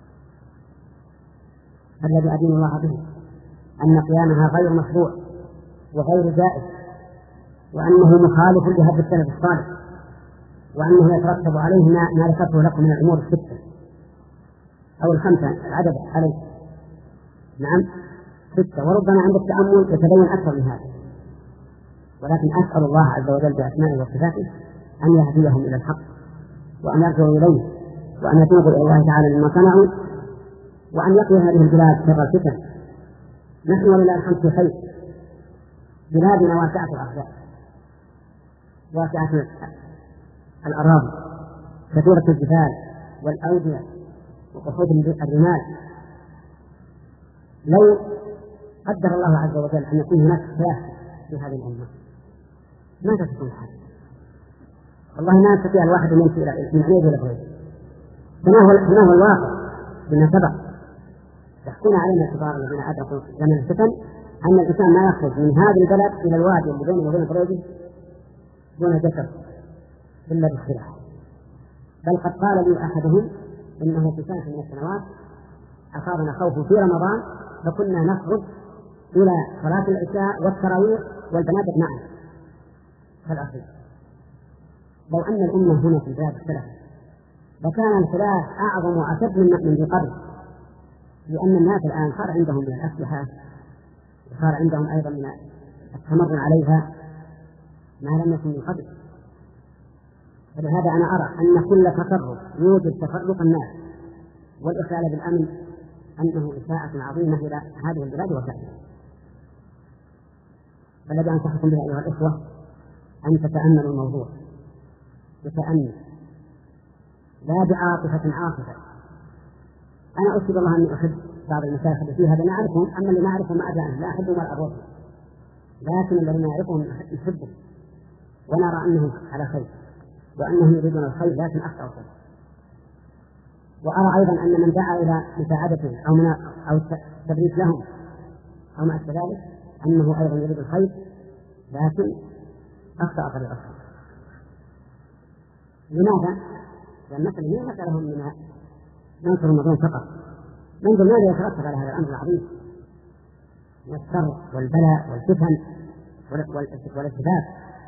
الذي أدين الله به، أن قيامها غير مشروع وغير جائز، وأنه مخالف لهدي السلف الصالح، وأنه يترتب عليه ما ذكرته لكم من الأمور الستة أو الخمسة العدد عليه. نعم ستة، وربما عند التأمل يتبين أكثر من هذا، ولكن أسأل الله عز وجل بأسمائه وصفاته أن يهديهم إلى الحق وأن يرجعوا إليه وأن يتوبوا إلى الله تعالى مما صنعوا، وأن يقي هذه البلاد شر الفتن. نحن ولله الحمد في خير، بلادنا واسعة الأرض واسعة الأراضي كثيرة الجبال والأودية وقصود الرمال. لو قدر الله عز وجل أن يكون هناك خلاف في هذه الأمة ماذا تكون الحال؟ والله ما يستطيع الواحد أن يمشي من عنيد إلى بعيد. فما هو الواقع بما سبق يحكون علينا كبار الذين أدركوا زمن الفتن أن الإنسان ما يخرج من هذا البلد إلى الوادي اللي بينه وبين بريده دون جسر إلا بالسلاح. بل قد قال لي أحدهم إنه في سنة من السنوات أصابنا خوف في رمضان فكنا نخرج إلى صلاة العشاء والتراويح والبنادق معا كالأصل. لو أن الأمة هنا في بلاد السلف لكان الخلاف أعظم وأشد من ذي قبل، لأن الناس الآن صار عندهم من الأسلحة وصار عندهم أيضا من التمرن عليها ما لم يكن من قبل. فلهذا أنا أرى أن كل تفرق يوجد تفرق الناس والإخلال بالأمن أنه إساءة عظيمة إلى هذه البلاد وسائلها. فالذي أنصحكم به أيها الإخوة أن تتأملوا الموضوع بتأمل لا بعاطفة عاطفة. أنا أشهد الله أني أحب بعض المشايخ اللي فيها لأن أعرفهم، أما اللي ما أعرفهم ما أدري لا أحبهم ولا أبغضهم، لكن الذين نعرفهم نحبهم ونرى أنهم على خير وأنهم يريدون الخير لكن أخطأوا خير. وأرى أيضا أن من دعا إلى مساعدتهم أو من أو التبريك لهم أو ما أشبه ذلك أنه أيضا يريد الخير لكن أخطأ طريق الخير. لماذا؟ لأن مثلا هي مسألة من ننصر المظلوم فقط، ننظر ماذا يترتب على هذا الأمر العظيم من الشر والبلاء والفتن والاتفاق.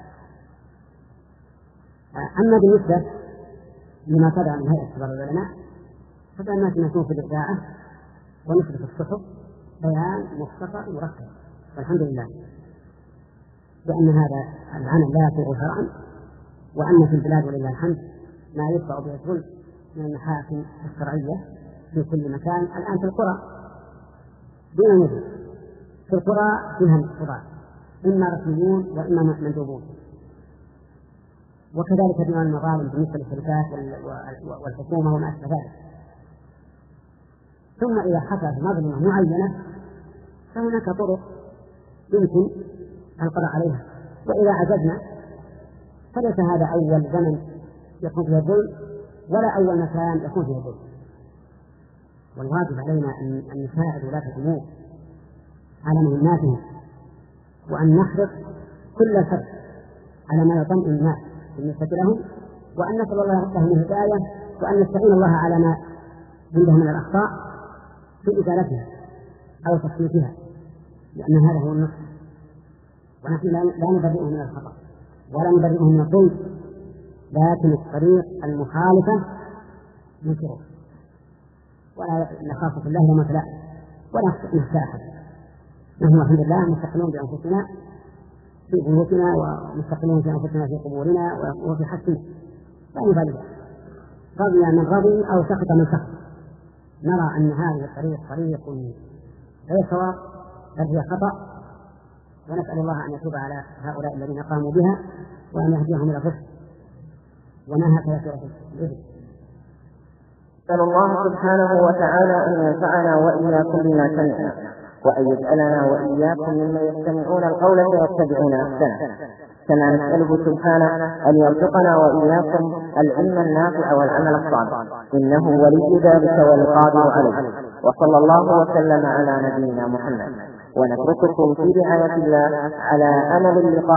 أما بالنسبة لما صدر من هيئة كبار العلماء فكان الناس يكون في الإذاعة ونشر في الصحف بيان مختصر مركب، والحمد لله لأن هذا العمل لا يسوغ شرعا، وأن في البلاد ولله الحمد ما يدفع به الظلم من المحاكم الشرعية في كل مكان. الآن في القرى دون نذر، في القرى فيها القضاة إما رسميون وإما مندوبون، وكذلك ديوان المظالم بالنسبة للشركات والحكومة وما أشبه ذلك. ثم إذا حصلت مظلمة معينة فهناك طرق يمكن القضاء عليها، وإذا عجزنا فليس هذا أول زمن يكون فيه الظلم ولا أول مكان يكون فيه الظلم. والواجب علينا أن نساعد ولاة الأمور على مهماتهم، وأن نحرص كل الحرص على ما يطمئن الناس بالنسبة لهم، وأن نسأل الله لهم الهداية، وأن نستعين الله على ما عندهم من الأخطاء في إزالتها أو تصحيحها، لأن هذا هو النصح. ونحن لا نبرئهم من الخطأ ولا نبرئهم من الظلم، لكن الطريق المخالفة ننكره ولا نخاف في الله لما تلا ولا نخشى أحد. نحن الحمد لله مستقلون بأنفسنا في بيوتنا ومستقلون في أنفسنا في قبورنا وفي حسنا، لا نبالي رضي من رضي أو سخط من سخط. نرى أن هذه الطريق طريق غير صواب بل هي خطأ، ونسأل الله أن يتوب على هؤلاء الذين قاموا بها وأن يهديهم إلى الرشد ونهى كثيرة الإثم. نسأل الله سبحانه وتعالى أن ينفعنا وإياكم بما سمعنا وأن يجعلنا وإياكم ممن يستمعون القول فيتبعون أحسنه. كما نسأله سبحانه أن يرزقنا وإياكم العلم النافع والعمل الصالح، إنه ولي ذلك والقادر عليه. وصلى الله وسلم على نبينا محمد، ونترككم في رعاية الله على أمل اللقاء.